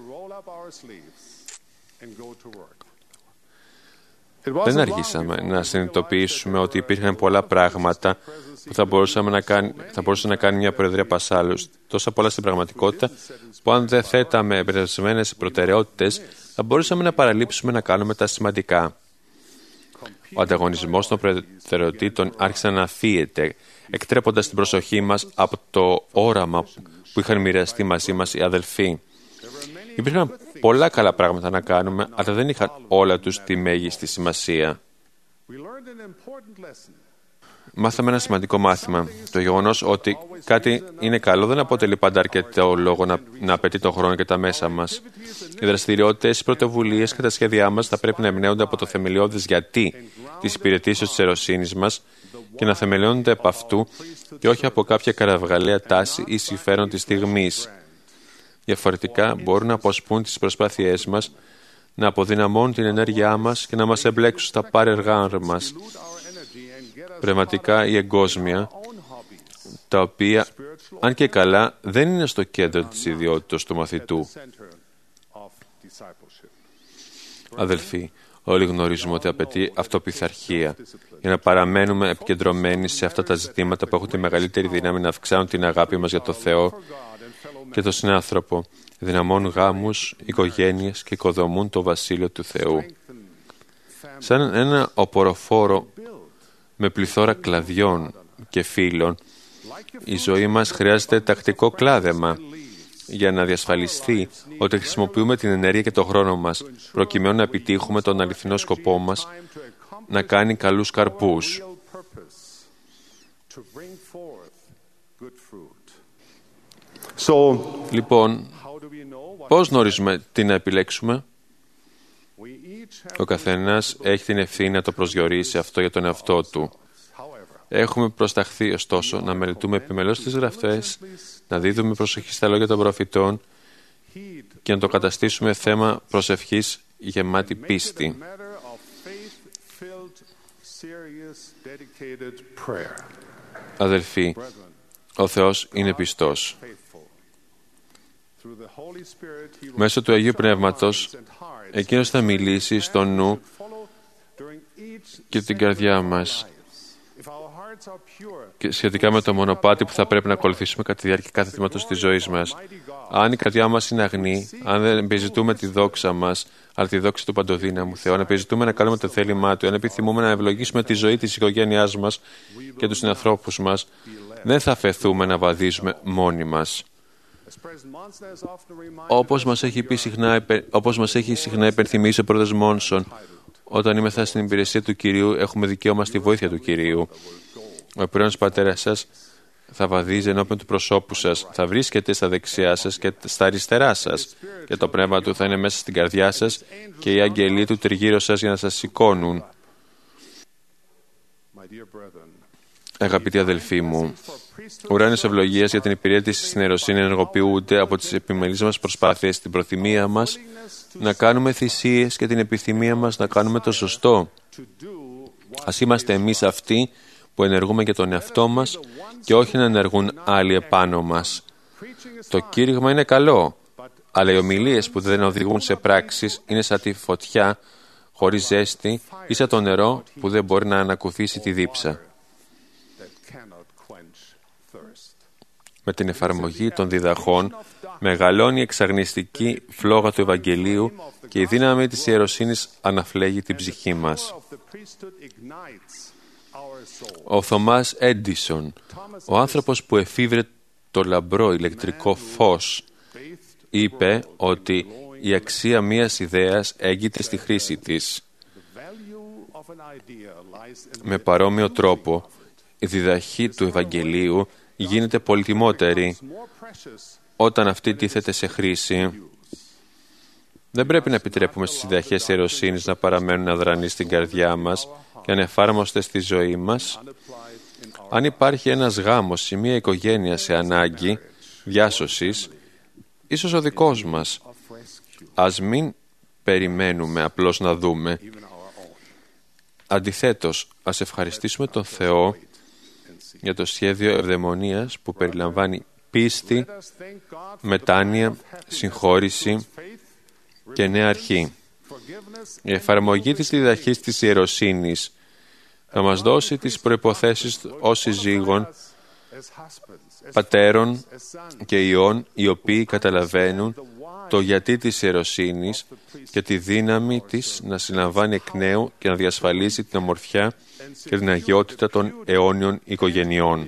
[SPEAKER 2] Δεν αργήσαμε να συνειδητοποιήσουμε ότι υπήρχαν πολλά πράγματα που θα μπορούσε να κάνει μια Προεδρία Πασάλους, τόσα πολλά στην πραγματικότητα, που αν δεν θέταμε εμπνευσμένες προτεραιότητες, θα μπορούσαμε να παραλείψουμε να κάνουμε τα σημαντικά. Ο ανταγωνισμός των προτεραιοτήτων άρχισε να θύεται, εκτρέποντας την προσοχή μας από το όραμα που είχαν μοιραστεί μαζί μας οι αδελφοί. Υπήρχαν πολλά καλά πράγματα να κάνουμε, αλλά δεν είχαν όλα τους τη μέγιστη σημασία. Μάθαμε ένα σημαντικό μάθημα. Το γεγονός ότι κάτι είναι καλό δεν αποτελεί πάντα αρκετό λόγο να απαιτεί τον χρόνο και τα μέσα μας. Οι δραστηριότητες, οι πρωτοβουλίες και τα σχέδιά μας θα πρέπει να εμπνέονται από το θεμελιώδες γιατί της υπηρετήσεως της ιεροσύνης μας και να θεμελιώνονται από αυτού και όχι από κάποια καραυγαλαία τάση ή συμφέρον της στιγμής. Διαφορετικά μπορούν να αποσπούν τις προσπάθειές μας, να αποδυναμώνουν την ενέργειά μας και να μας εμπλέξουν στα πάρεργά μας, πνευματικά ή εγκόσμια, τα οποία, αν και καλά, δεν είναι στο κέντρο της ιδιότητας του μαθητού. Αδελφοί, όλοι γνωρίζουμε ότι απαιτεί αυτοπειθαρχία για να παραμένουμε επικεντρωμένοι σε αυτά τα ζητήματα που έχουν τη μεγαλύτερη δύναμη να αυξάνουν την αγάπη μας για το Θεό και τον συνάνθρωπο, δυναμώνουν γάμους, οικογένειες και οικοδομούν το βασίλειο του Θεού. Σαν ένα οποροφόρο με πληθώρα κλαδιών και φύλων, η ζωή μας χρειάζεται τακτικό κλάδεμα για να διασφαλιστεί ότι χρησιμοποιούμε την ενέργεια και τον χρόνο μας προκειμένου να επιτύχουμε τον αληθινό σκοπό μας να κάνει καλούς καρπούς. Λοιπόν, πώς γνωρίζουμε τι να επιλέξουμε? Ο καθένας έχει την ευθύνη να το προσδιορίσει αυτό για τον εαυτό του. Έχουμε προσταχθεί, ωστόσο, να μελετούμε επιμελώς τις γραφές, να δίδουμε προσοχή στα λόγια των προφητών και να το καταστήσουμε θέμα προσευχής γεμάτη πίστη. Αδελφοί, ο Θεός είναι πιστός. Μέσω του Αγίου Πνεύματος, Εκείνος θα μιλήσει στο νου και την καρδιά μας και σχετικά με το μονοπάτι που θα πρέπει να ακολουθήσουμε κατά τη διάρκεια κάθε τμήματος της ζωής μας. Αν η καρδιά μας είναι αγνή, αν δεν επιζητούμε τη δόξα μας, αλλά τη δόξα του Παντοδύναμου Θεού, αν επιζητούμε να κάνουμε το θέλημά Του, αν επιθυμούμε να ευλογήσουμε τη ζωή της οικογένειάς μας και τους συνανθρώπους μας, δεν θα αφαιθούμε να βαδίζουμε μόνοι μας. Όπως μας έχει συχνά υπενθυμίσει ο πρόεδρος Μόνσον, όταν είμαστε στην υπηρεσία του Κυρίου, έχουμε δικαίωμα στη βοήθεια του Κυρίου. Ο επρόεδρος πατέρας σας θα βαδίζει ενώπιον του προσώπου σας, θα βρίσκεται στα δεξιά σας και στα αριστερά σας, και το πνεύμα του θα είναι μέσα στην καρδιά σας και οι αγγελοί του τριγύρω σας για να σας σηκώνουν. Αγαπητοί αδελφοί μου, ουράνιες ευλογίες για την υπηρέτηση στην ιεροσύνη ενεργοποιούνται από τις επιμελείς μας προσπάθειες, την προθυμία μας να κάνουμε θυσίες και την επιθυμία μας να κάνουμε το σωστό. Ας είμαστε εμείς αυτοί που ενεργούμε για τον εαυτό μας και όχι να ενεργούν άλλοι επάνω μας. Το κήρυγμα είναι καλό, αλλά οι ομιλίες που δεν οδηγούν σε πράξεις είναι σαν τη φωτιά χωρίς ζέστη ή σαν το νερό που δεν μπορεί να ανακουφίσει τη δίψα. Με την εφαρμογή των διδαχών μεγαλώνει η εξαγνιστική φλόγα του Ευαγγελίου και η δύναμη της ιεροσύνης αναφλέγει την ψυχή μας. Ο Θωμάς Έντισον, ο άνθρωπος που εφήβρε το λαμπρό ηλεκτρικό φως, είπε ότι η αξία μιας ιδέας έγκυται στη χρήση της. Με παρόμοιο τρόπο, η διδαχή του Ευαγγελίου γίνεται πολυτιμότερη όταν αυτή τίθεται σε χρήση. Δεν πρέπει να επιτρέπουμε στις διδαχές ιεροσύνης να παραμένουν αδρανείς στην καρδιά μας και ανεφάρμοστες στη ζωή μας. Αν υπάρχει ένας γάμος ή μια οικογένεια σε ανάγκη διάσωσης, ίσως ο δικός μας, ας μην περιμένουμε απλώς να δούμε. Αντιθέτως, ας ευχαριστήσουμε τον Θεό για το σχέδιο ευδαιμονίας που περιλαμβάνει πίστη, μετάνοια, συγχώρηση και νέα αρχή. Η εφαρμογή της διδαχής της ιεροσύνης θα μας δώσει τις προϋποθέσεις ως συζύγων, πατέρων και ιών, οι οποίοι καταλαβαίνουν το γιατί της ιεροσύνης και τη δύναμη της να συλλαμβάνει εκ νέου και να διασφαλίσει την ομορφιά και την αγιότητα των αιώνιων οικογενειών.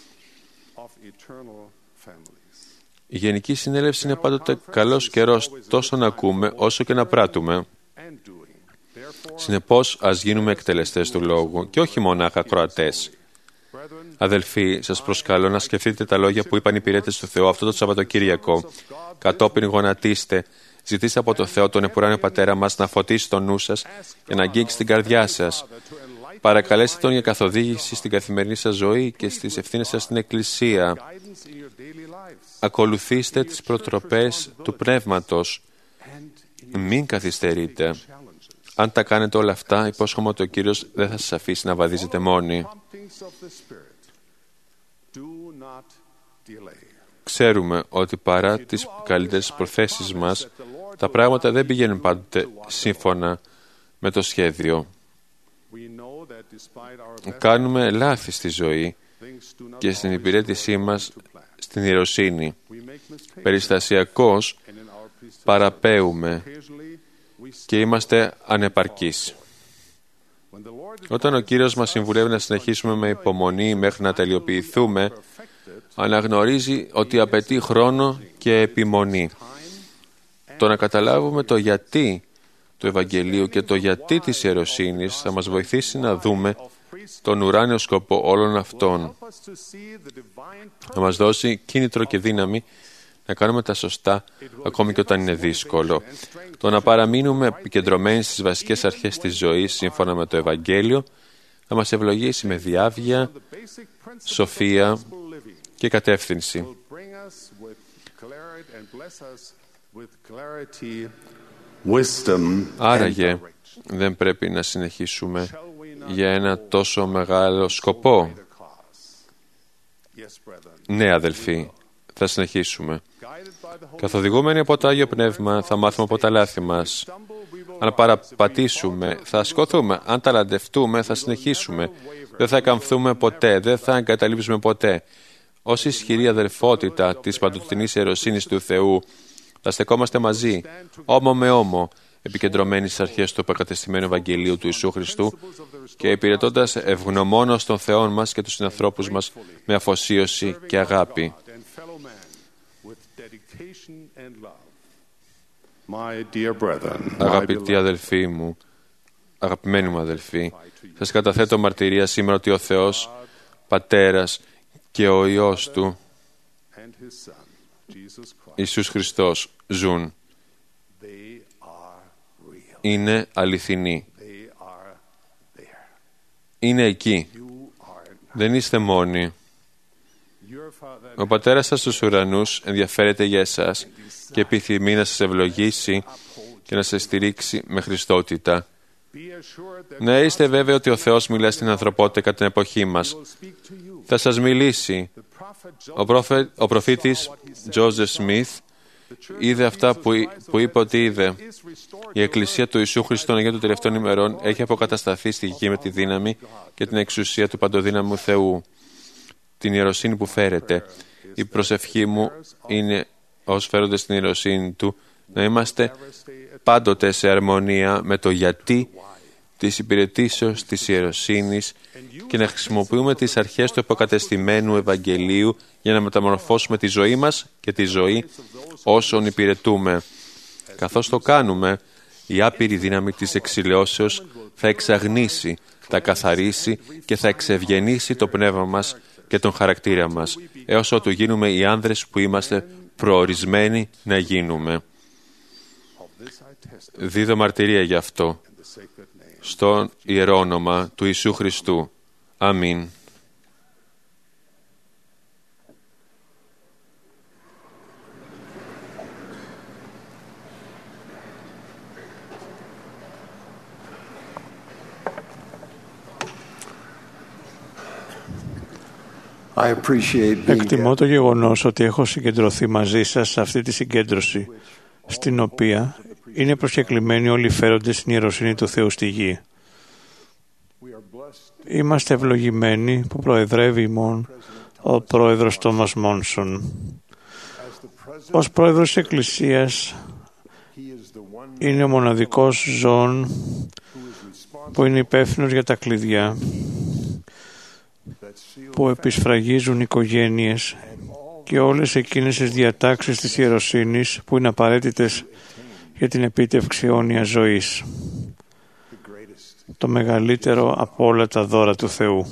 [SPEAKER 2] Η Γενική Συνέλευση είναι πάντοτε καλός καιρός τόσο να ακούμε όσο και να πράττουμε. Συνεπώς, ας γίνουμε εκτελεστές του λόγου και όχι μονάχα ακροατές. Αδελφοί, σας προσκαλώ να σκεφτείτε τα λόγια που είπαν οι υπηρέτες του Θεού αυτό το Σαββατοκύριακο. Κατόπιν γονατίστε, ζητήστε από το Θεό, τον επουράνιο Πατέρα μας, να φωτίσει το νου σας και να αγγίξει την καρδιά σας. Παρακαλέστε Τον για καθοδήγηση στην καθημερινή σας ζωή και στις ευθύνες σας στην Εκκλησία. Ακολουθήστε τις προτροπές του Πνεύματος. Μην καθυστερείτε. Αν τα κάνετε όλα αυτά, υπόσχομαι ότι ο Κύριος δεν θα σας αφήσει να βαδίζετε μόνοι. Ξέρουμε ότι παρά τις καλύτερες προθέσεις μας, τα πράγματα δεν πηγαίνουν πάντοτε σύμφωνα με το σχέδιο. Κάνουμε λάθη στη ζωή και στην υπηρέτησή μας στην ιεροσύνη. Περιστασιακώς παραπέουμε και είμαστε ανεπαρκείς. Όταν ο Κύριος μας συμβουλεύει να συνεχίσουμε με υπομονή μέχρι να τελειοποιηθούμε, αναγνωρίζει ότι απαιτεί χρόνο και επιμονή. Το να καταλάβουμε το γιατί του Ευαγγελίου και το γιατί της ιεροσύνης θα μας βοηθήσει να δούμε τον ουράνιο σκοπό όλων αυτών. Θα μας δώσει κίνητρο και δύναμη να κάνουμε τα σωστά ακόμη και όταν είναι δύσκολο. Το να παραμείνουμε επικεντρωμένοι στις βασικές αρχές της ζωής σύμφωνα με το Ευαγγέλιο θα μας ευλογήσει με διάβγεια, σοφία και κατεύθυνση. Άραγε δεν πρέπει να συνεχίσουμε για ένα τόσο μεγάλο σκοπό. Ναι, αδελφοί, θα συνεχίσουμε. Καθοδηγούμενοι από το Άγιο Πνεύμα θα μάθουμε από τα λάθη μας. Αν παραπατήσουμε, θα σκοθούμε. Αν ταλαντευτούμε, θα συνεχίσουμε. Δεν θα καμφθούμε ποτέ, δεν θα εγκαταλείψουμε ποτέ. Ως ισχυρή αδελφότητα της παντοτινής ιεροσύνης του Θεού, θα στεκόμαστε μαζί, ώμο με ώμο, επικεντρωμένοι στις αρχές του αποκατεστημένου Ευαγγελίου του Ιησού Χριστού και υπηρετώντας ευγνωμόνως των Θεών μας και τους συνανθρώπους μας με αφοσίωση και αγάπη. Αγαπητοί αδελφοί μου, αγαπημένοι μου αδελφοί, σας καταθέτω μαρτυρία σήμερα ότι ο Θεός, Πατέρας και ο Υιός Του, Ιησούς Χριστός, ζουν. Είναι αληθινοί. Είναι εκεί. Δεν είστε μόνοι. Ο Πατέρας σας στους ουρανούς ενδιαφέρεται για εσάς και επιθυμεί να σας ευλογήσει και να σας στηρίξει με χριστότητα. Να είστε βέβαιοι ότι ο Θεός μιλά στην ανθρωπότητα κατά την εποχή μας. Θα σας μιλήσει. Ο προφήτης Τζόζεφ Σμιθ είδε αυτά που είπε ότι είδε. Η Εκκλησία του Ιησού Χριστού των Αγίων των τελευταίων ημερών έχει αποκατασταθεί στη γη με τη δύναμη και την εξουσία του παντοδύναμου Θεού. Την ιεροσύνη που φέρεται. Η προσευχή μου είναι, ως φέρονται στην ιεροσύνη Του, να είμαστε πάντοτε σε αρμονία με το γιατί της υπηρετήσεως της ιεροσύνης και να χρησιμοποιούμε τις αρχές του αποκατεστημένου Ευαγγελίου για να μεταμορφώσουμε τη ζωή μας και τη ζωή όσων υπηρετούμε. Καθώς το κάνουμε, η άπειρη δύναμη της εξηλαιώσεως θα εξαγνίσει, θα καθαρίσει και θα εξευγενήσει το πνεύμα μας και τον χαρακτήρα μας, έως ότου γίνουμε οι άνδρες που είμαστε προορισμένοι να γίνουμε. Δίδω μαρτυρία γι' αυτό, στον ιερό όνομα του Ιησού Χριστού. Αμήν.
[SPEAKER 7] Εκτιμώ το γεγονός ότι έχω συγκεντρωθεί μαζί σας σε αυτή τη συγκέντρωση, στην οποία είναι προσκεκλημένοι όλοι οι φέροντες στην ιεροσύνη του Θεού στη γη. Είμαστε ευλογημένοι που προεδρεύει ημών ο πρόεδρος Τόμας Μόνσον. Ως πρόεδρος της Εκκλησίας είναι ο μοναδικός ζώων που είναι υπεύθυνος για τα κλειδιά που επισφραγίζουν οικογένειες και όλες εκείνες τις διατάξεις της ιεροσύνης που είναι απαραίτητες για την επίτευξη αιώνιας ζωής. Το μεγαλύτερο από όλα τα δώρα του Θεού.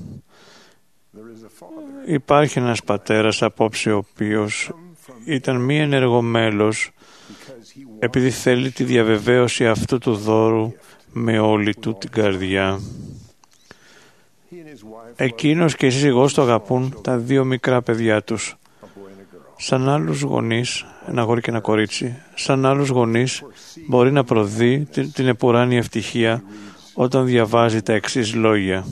[SPEAKER 7] Υπάρχει ένας πατέρας απόψε ο οποίος ήταν μη ενεργό μέλος επειδή θέλει τη διαβεβαίωση αυτού του δώρου με όλη του την καρδιά. Εκείνος και η σύζυγός του αγαπούν τα δύο μικρά παιδιά τους. Σαν άλλους γονείς, ένα αγόρι και ένα κορίτσι, σαν άλλους γονείς μπορεί να προδεί την επουράνια ευτυχία όταν διαβάζει τα εξής λόγια.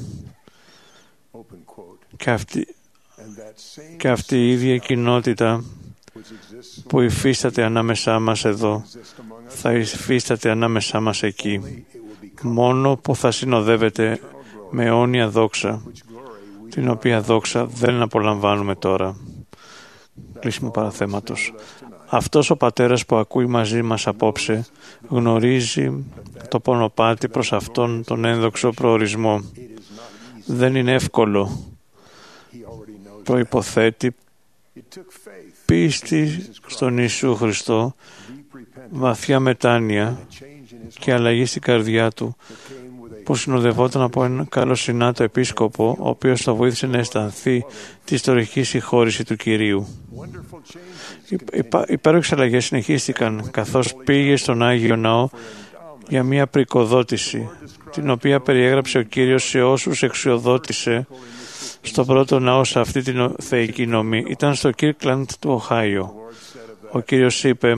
[SPEAKER 7] Και αυτή η ίδια κοινότητα που υφίσταται ανάμεσά μας εδώ, θα υφίσταται ανάμεσά μας εκεί, μόνο που θα συνοδεύεται με αιώνια δόξα, την οποία δόξα δεν απολαμβάνουμε τώρα. Κλείσιμο παραθέματος. Αυτός ο πατέρας που ακούει μαζί μας απόψε γνωρίζει το πονοπάτι προς αυτόν τον ένδοξο προορισμό. Δεν είναι εύκολο. Προϋποθέτει πίστη στον Ιησού Χριστό, βαθιά μετάνοια και αλλαγή στην καρδιά του που συνοδευόταν από έναν καλοσυνάτο επίσκοπο, ο οποίος το βοήθησε να αισθανθεί τη ιστορική συγχώρηση του Κυρίου. Υπέροχες αλλαγές συνεχίστηκαν καθώς πήγε στον Άγιο Ναό για μια πρικοδότηση, την οποία περιέγραψε ο Κύριος σε όσους εξουσιοδότησε στο πρώτο ναό σε αυτή την θεϊκή νομή. Ήταν στο Kirkland του Οχάιο. Ο Κύριος είπε,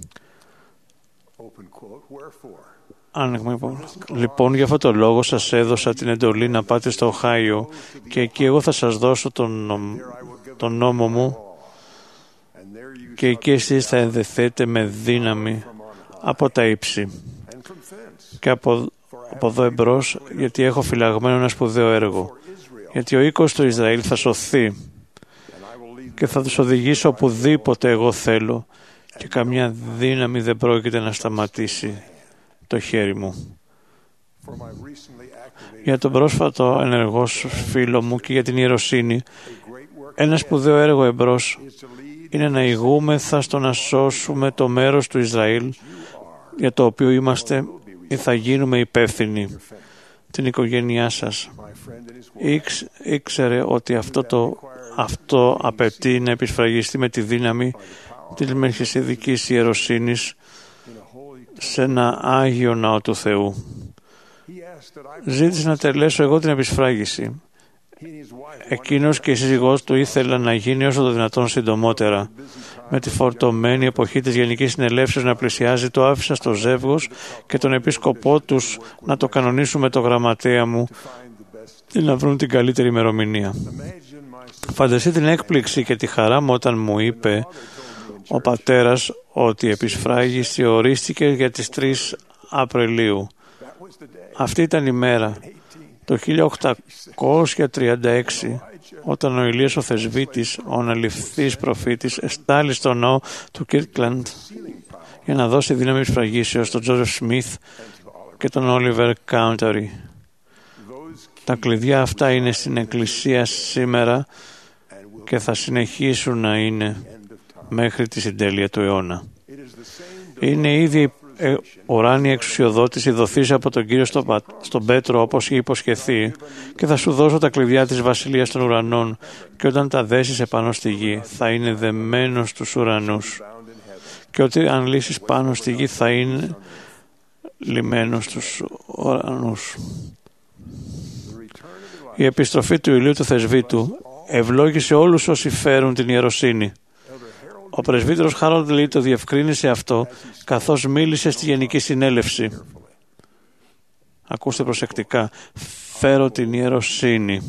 [SPEAKER 7] λοιπόν, για αυτό το λόγο σας έδωσα την εντολή να πάτε στο Οχάιο και εκεί εγώ θα σας δώσω τον νόμο μου και εκεί εσείς θα ενδεθείτε με δύναμη από τα ύψη. Και από εδώ εμπρός, γιατί έχω φυλαγμένο ένα σπουδαίο έργο. Γιατί ο οίκος του Ισραήλ θα σωθεί και θα τους οδηγήσω οπουδήποτε εγώ θέλω και καμιά δύναμη δεν πρόκειται να σταματήσει το χέρι μου. Για τον πρόσφατο ενεργό φίλο μου και για την ιεροσύνη, ένα σπουδαίο έργο εμπρός είναι να ηγούμεθα στο να σώσουμε το μέρος του Ισραήλ για το οποίο είμαστε ή θα γίνουμε υπεύθυνοι, την οικογένειά σας. Ήξερε ότι αυτό απαιτεί να επισφραγιστεί με τη δύναμη της μελχισεδικής ιεροσύνης σε ένα Άγιο Ναό του Θεού. Ζήτησε να τελέσω εγώ την επισφράγιση. Εκείνος και η σύζυγός του ήθελαν να γίνει όσο το δυνατόν συντομότερα. Με τη φορτωμένη εποχή της Γενικής Συνελεύσεως να πλησιάζει, το άφησα στο ζεύγος και τον επίσκοπό τους να το κανονίσουν με το γραμματέα μου και να βρουν την καλύτερη ημερομηνία. Φανταστείτε την έκπληξη και τη χαρά μου όταν μου είπε ο πατέρας ότι η επισφράγιση ορίστηκε για τις 3 Απριλίου. Αυτή ήταν η μέρα, το 1836, όταν ο Ηλίας ο Θεσβήτης, ο αναληφθής προφήτης, εστάλει στο ναό του Kirkland για να δώσει δύναμη επισφραγίσεως στον Τζόσεφ Σμιθ και τον Όλιβερ Κάουνταρι. Τα κλειδιά αυτά είναι στην Εκκλησία σήμερα και θα συνεχίσουν να είναι μέχρι τη συντέλεια του αιώνα. Είναι ήδη ουράνια εξουσιοδότηση δοθήσα από τον Κύριο στον Πέτρο όπως είχε υποσχεθεί, και θα σου δώσω τα κλειδιά της Βασιλείας των Ουρανών, και όταν τα δέσεις επάνω στη γη θα είναι δεμένος στους ουρανούς, και ό,τι αν λύσεις πάνω στη γη θα είναι λυμένος στους ουρανούς. Η επιστροφή του Ηλίου του Θεσβήτου ευλόγησε όλους όσοι φέρουν την ιεροσύνη. Ο πρεσβύτερος Χάρολντ Λί το διευκρίνησε αυτό καθώς μίλησε στη Γενική Συνέλευση. Ακούστε προσεκτικά. Φέρω την ιεροσύνη.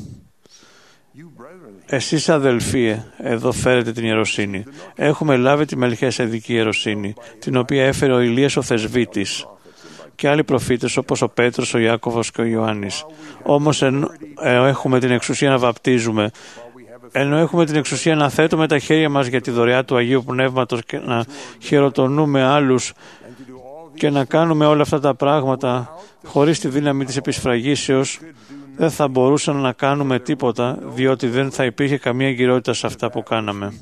[SPEAKER 7] Εσείς αδελφοί, εδώ φέρετε την ιεροσύνη. Έχουμε λάβει τη μελχισεδική ιεροσύνη, την οποία έφερε ο Ηλίας ο Θεσβήτης και άλλοι προφήτες όπως ο Πέτρος, ο Ιάκωβος και ο Ιωάννης. Όμως έχουμε την εξουσία να βαπτίζουμε, ενώ έχουμε την εξουσία να θέτουμε τα χέρια μας για τη δωρεά του Αγίου Πνεύματος και να χειροτονούμε άλλους και να κάνουμε όλα αυτά τα πράγματα χωρίς τη δύναμη της επισφραγίσεως, δεν θα μπορούσαμε να κάνουμε τίποτα, διότι δεν θα υπήρχε καμία εγκυρότητα σε αυτά που κάναμε.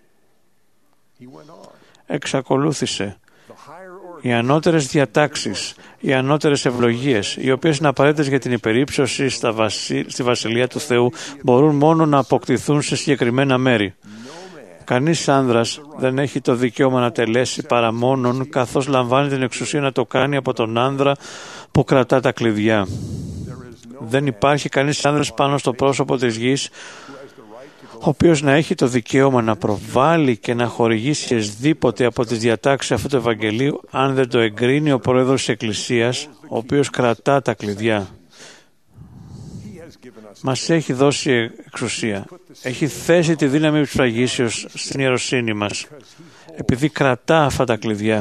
[SPEAKER 7] Εξακολούθησε. Οι ανώτερες διατάξεις, οι ανώτερες ευλογίες, οι οποίες είναι απαραίτητες για την υπερύψωση στη Βασιλεία του Θεού, μπορούν μόνο να αποκτηθούν σε συγκεκριμένα μέρη. Κανείς άνδρας δεν έχει το δικαίωμα να τελέσει παρά μόνον καθώς λαμβάνει την εξουσία να το κάνει από τον άνδρα που κρατά τα κλειδιά. Δεν υπάρχει κανείς άνδρας πάνω στο πρόσωπο της γης ο οποίος να έχει το δικαίωμα να προβάλλει και να χορηγήσει εσδήποτε από τις διατάξεις αυτού του Ευαγγελίου, αν δεν το εγκρίνει ο πρόεδρος της Εκκλησίας, ο οποίος κρατά τα κλειδιά. Μας έχει δώσει εξουσία. Έχει θέσει τη δύναμη της φραγίσεως στην ιεροσύνη μας, επειδή κρατά αυτά τα κλειδιά.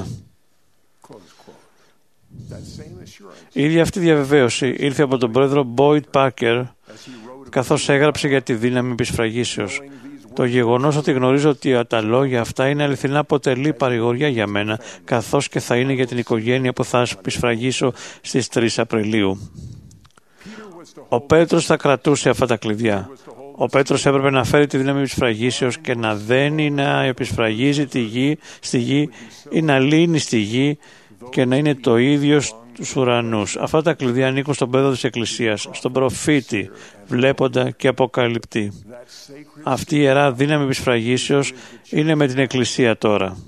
[SPEAKER 7] Η ίδια αυτή διαβεβαίωση ήρθε από τον πρόεδρο Boyd Parker, καθώς έγραψε για τη δύναμη επισφραγίσεως. Το γεγονός ότι γνωρίζω ότι τα λόγια αυτά είναι αληθινά αποτελεί παρηγοριά για μένα, καθώς και θα είναι για την οικογένεια που θα επισφραγίσω στις 3 Απριλίου. Ο Πέτρος θα κρατούσε αυτά τα κλειδιά. Ο Πέτρος έπρεπε να φέρει τη δύναμη επισφραγίσεως και να δένει, να επισφραγίζει στη γη ή να λύνει στη γη και να είναι το ίδιο τους ουρανούς. Αυτά τα κλειδιά ανήκουν στον πέδο της Εκκλησίας, στον προφήτη, βλέποντα και αποκαλυπτή. Αυτή η ιερά δύναμη επισφραγίσεως είναι με την Εκκλησία τώρα.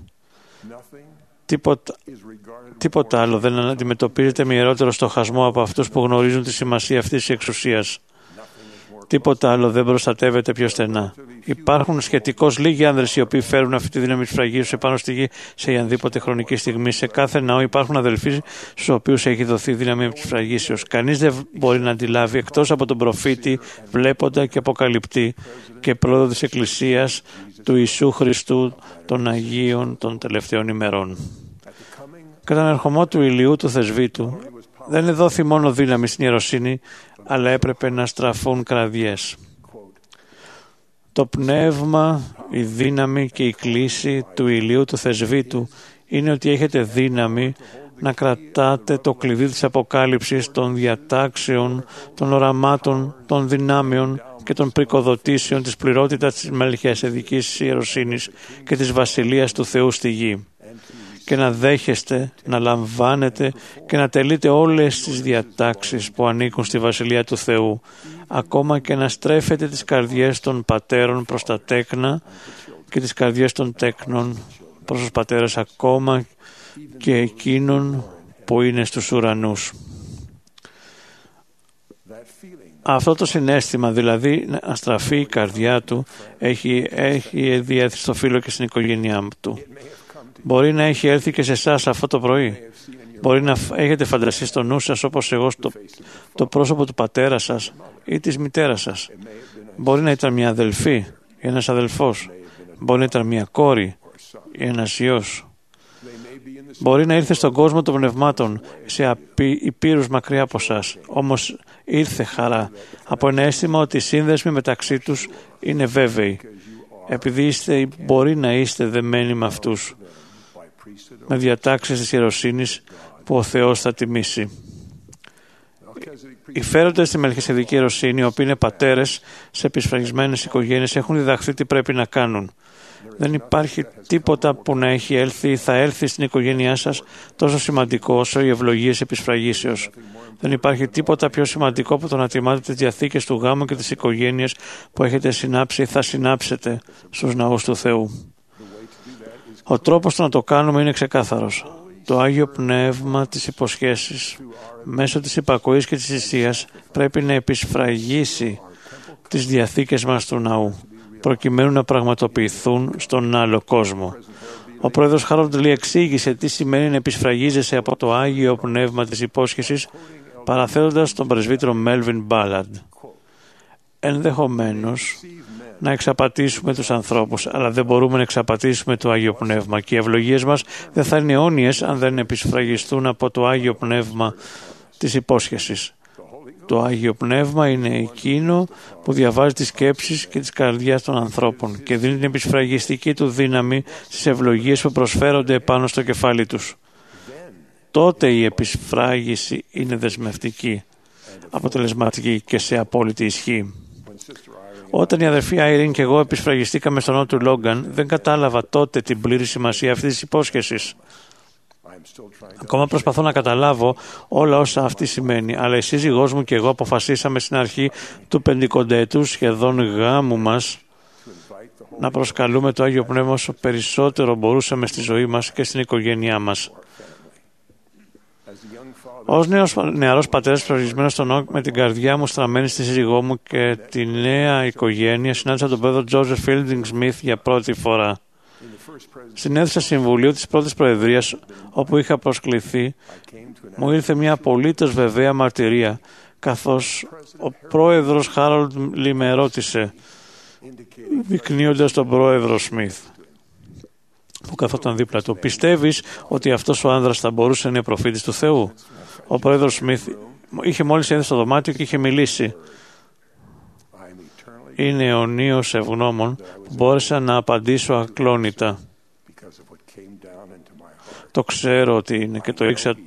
[SPEAKER 7] Τίποτα άλλο δεν αντιμετωπίζεται με ιερότερο στοχασμό από αυτούς που γνωρίζουν τη σημασία αυτής της εξουσίας. Τίποτα άλλο δεν προστατεύεται πιο στενά. Υπάρχουν σχετικώς λίγοι άνδρες οι οποίοι φέρουν αυτή τη δύναμη της φραγίσεως επάνω στη γη σε οποιαδήποτε χρονική στιγμή. Σε κάθε ναό υπάρχουν αδελφοί στους οποίους έχει δοθεί δύναμη της φραγίσεως. Κανείς δεν μπορεί να αντιλάβει εκτός από τον προφήτη, βλέποντα και αποκαλυπτή και πρόοδο της Εκκλησίας του Ιησού Χριστού των Αγίων των τελευταίων ημερών. Κατά τον ερχομό του ηλιού του θεσβήτου, δεν δόθη μόνο δύναμη στην ιεροσύνη, αλλά έπρεπε να στραφούν κραδιές. Το πνεύμα, η δύναμη και η κλίση του ηλίου του θεσβήτου είναι ότι έχετε δύναμη να κρατάτε το κλειδί της αποκάλυψης των διατάξεων, των οραμάτων, των δυνάμεων και των πρικοδοτήσεων της πληρότητας της μελχιασεδικής ιεροσύνης και της βασιλείας του Θεού στη γη, και να δέχεστε, να λαμβάνετε και να τελείτε όλες τις διατάξεις που ανήκουν στη Βασιλεία του Θεού, ακόμα και να στρέφετε τις καρδιές των πατέρων προς τα τέκνα και τις καρδιές των τέκνων προς τους πατέρες, ακόμα και εκείνων που είναι στους ουρανούς. Αυτό το συναίσθημα, δηλαδή να στραφεί η καρδιά του, έχει διέθει στο φίλο και στην οικογένειά του. Μπορεί να έχει έρθει και σε εσάς αυτό το πρωί. Μπορεί να έχετε φανταστεί στο νου σας, όπως εγώ, το πρόσωπο του πατέρα σας ή της μητέρας σας. Μπορεί να ήταν μια αδελφή ή ένας αδελφός. Μπορεί να ήταν μια κόρη ή ένας γιος. Μπορεί να ήρθε στον κόσμο των πνευμάτων σε υπήρους μακριά από σας. Όμως ήρθε χαρά από ένα αίσθημα ότι οι σύνδεσμοι μεταξύ τους είναι βέβαιοι, επειδή μπορεί να είστε δεμένοι με αυτούς, με διατάξεις της ιεροσύνης που ο Θεός θα τιμήσει. Οι φέροντες στη μελχισεδική ιεροσύνη, οι οποίοι είναι πατέρες σε επισφραγισμένες οικογένειες, έχουν διδαχθεί τι πρέπει να κάνουν. Δεν υπάρχει τίποτα που να έχει έλθει ή θα έλθει στην οικογένειά σας τόσο σημαντικό όσο οι ευλογίες επισφραγίσεως. Δεν υπάρχει τίποτα πιο σημαντικό από το να τιμάτε τις διαθήκες του γάμου και τις οικογένειες που έχετε συνάψει ή θα συνάψετε στους ναούς του Θεού. Ο τρόπος να το κάνουμε είναι ξεκάθαρος. Το Άγιο Πνεύμα της υποσχέσης μέσω της υπακοής και της θυσίας πρέπει να επισφραγίσει τις διαθήκες μας του ναού, προκειμένου να πραγματοποιηθούν στον άλλο κόσμο. Ο πρόεδρος Χάρολντ Λι εξήγησε τι σημαίνει να επισφραγίζεσαι από το Άγιο Πνεύμα της υπόσχεσης, παραθέτοντας τον πρεσβύτερο Μέλβιν Μπάλαντ. Ενδεχομένως να εξαπατήσουμε τους ανθρώπους, αλλά δεν μπορούμε να εξαπατήσουμε το Άγιο Πνεύμα, και οι ευλογίες μας δεν θα είναι αιώνιες αν δεν επισφραγιστούν από το Άγιο Πνεύμα της υπόσχεσης. Το Άγιο Πνεύμα είναι εκείνο που διαβάζει τις σκέψεις και τις καρδιάς των ανθρώπων και δίνει την επισφραγιστική του δύναμη στις ευλογίες που προσφέρονται επάνω στο κεφάλι τους. Τότε η επισφράγιση είναι δεσμευτική, αποτελεσματική και σε απόλυτη ισχύ. Όταν η αδερφή Άιριν και εγώ επισφραγιστήκαμε στον ναό του Λόγκαν, δεν κατάλαβα τότε την πλήρη σημασία αυτής της υπόσχεσης. Ακόμα προσπαθώ να καταλάβω όλα όσα αυτή σημαίνει, αλλά η σύζυγός μου και εγώ αποφασίσαμε στην αρχή του 50ου σχεδόν γάμου μας να προσκαλούμε το Άγιο Πνεύμα όσο περισσότερο μπορούσαμε στη ζωή μας και στην οικογένειά μας. Ως νεαρός πατέρας προορισμένος στον ναό, με την καρδιά μου στραμμένη στη σύζυγό μου και τη νέα οικογένεια, συνάντησα τον πρόεδρο Τζόζεφ Φίλντινγκ Σμιθ για πρώτη φορά. Στην αίθουσα συμβουλίου της πρώτης προεδρίας, όπου είχα προσκληθεί, μου ήρθε μια απολύτως βεβαία μαρτυρία, καθώς ο πρόεδρος Χάρολντ Λι με ρώτησε, δεικνύοντας τον πρόεδρο Σμιθ, που καθόταν δίπλα του, «Πιστεύεις ότι αυτός ο άνδρας θα μπορούσε να είναι προφήτης του Θεού?» Ο πρόεδρος Σμιθ είχε μόλις έρθει στο δωμάτιο και είχε μιλήσει. Είναι αιωνίως ευγνώμων που μπόρεσα να απαντήσω ακλόνητα. Το ξέρω ότι είναι και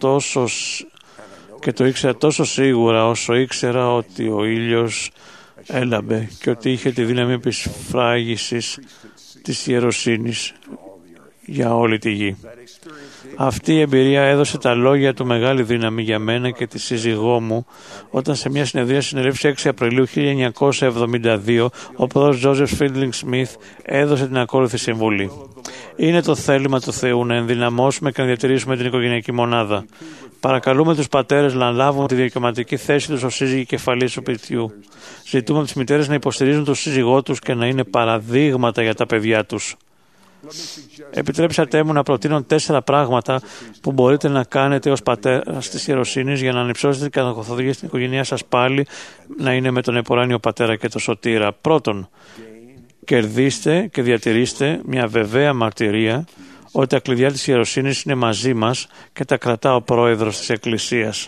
[SPEAKER 7] το ήξερα τόσο σίγουρα όσο ήξερα ότι ο ήλιος έλαμπε και ότι είχε τη δύναμη επισφράγισης της ιεροσύνης για όλη τη γη. Αυτή η εμπειρία έδωσε τα λόγια του μεγάλη δύναμη για μένα και τη σύζυγό μου όταν σε μια συνεδρία συνελεύσει 6 Απριλίου 1972 ο πρόεδρος Τζόζεφ Φίντλινγκ Σμιθ έδωσε την ακόλουθη συμβουλή. Είναι το θέλημα του Θεού να ενδυναμώσουμε και να διατηρήσουμε την οικογενειακή μονάδα. Παρακαλούμε τους πατέρες να λάβουν τη δικαιωματική θέση τους ως σύζυγοι κεφαλής του σπιτιού. Ζητούμε από τις μητέρες να υποστηρίζουν τον σύζυγό τους και να είναι παραδείγματα για τα παιδιά τους. Επιτρέψατε μου να προτείνω 4 πράγματα που μπορείτε να κάνετε ως πατέρας της ιεροσύνης για να ανυψώσετε και να καθοδηγήσετε την οικογένειά σας πάλι να είναι με τον επουράνιο πατέρα και τον σωτήρα. Πρώτον, κερδίστε και διατηρήστε μια βεβαία μαρτυρία ότι τα κλειδιά της ιεροσύνης είναι μαζί μας και τα κρατά ο πρόεδρος της Εκκλησίας.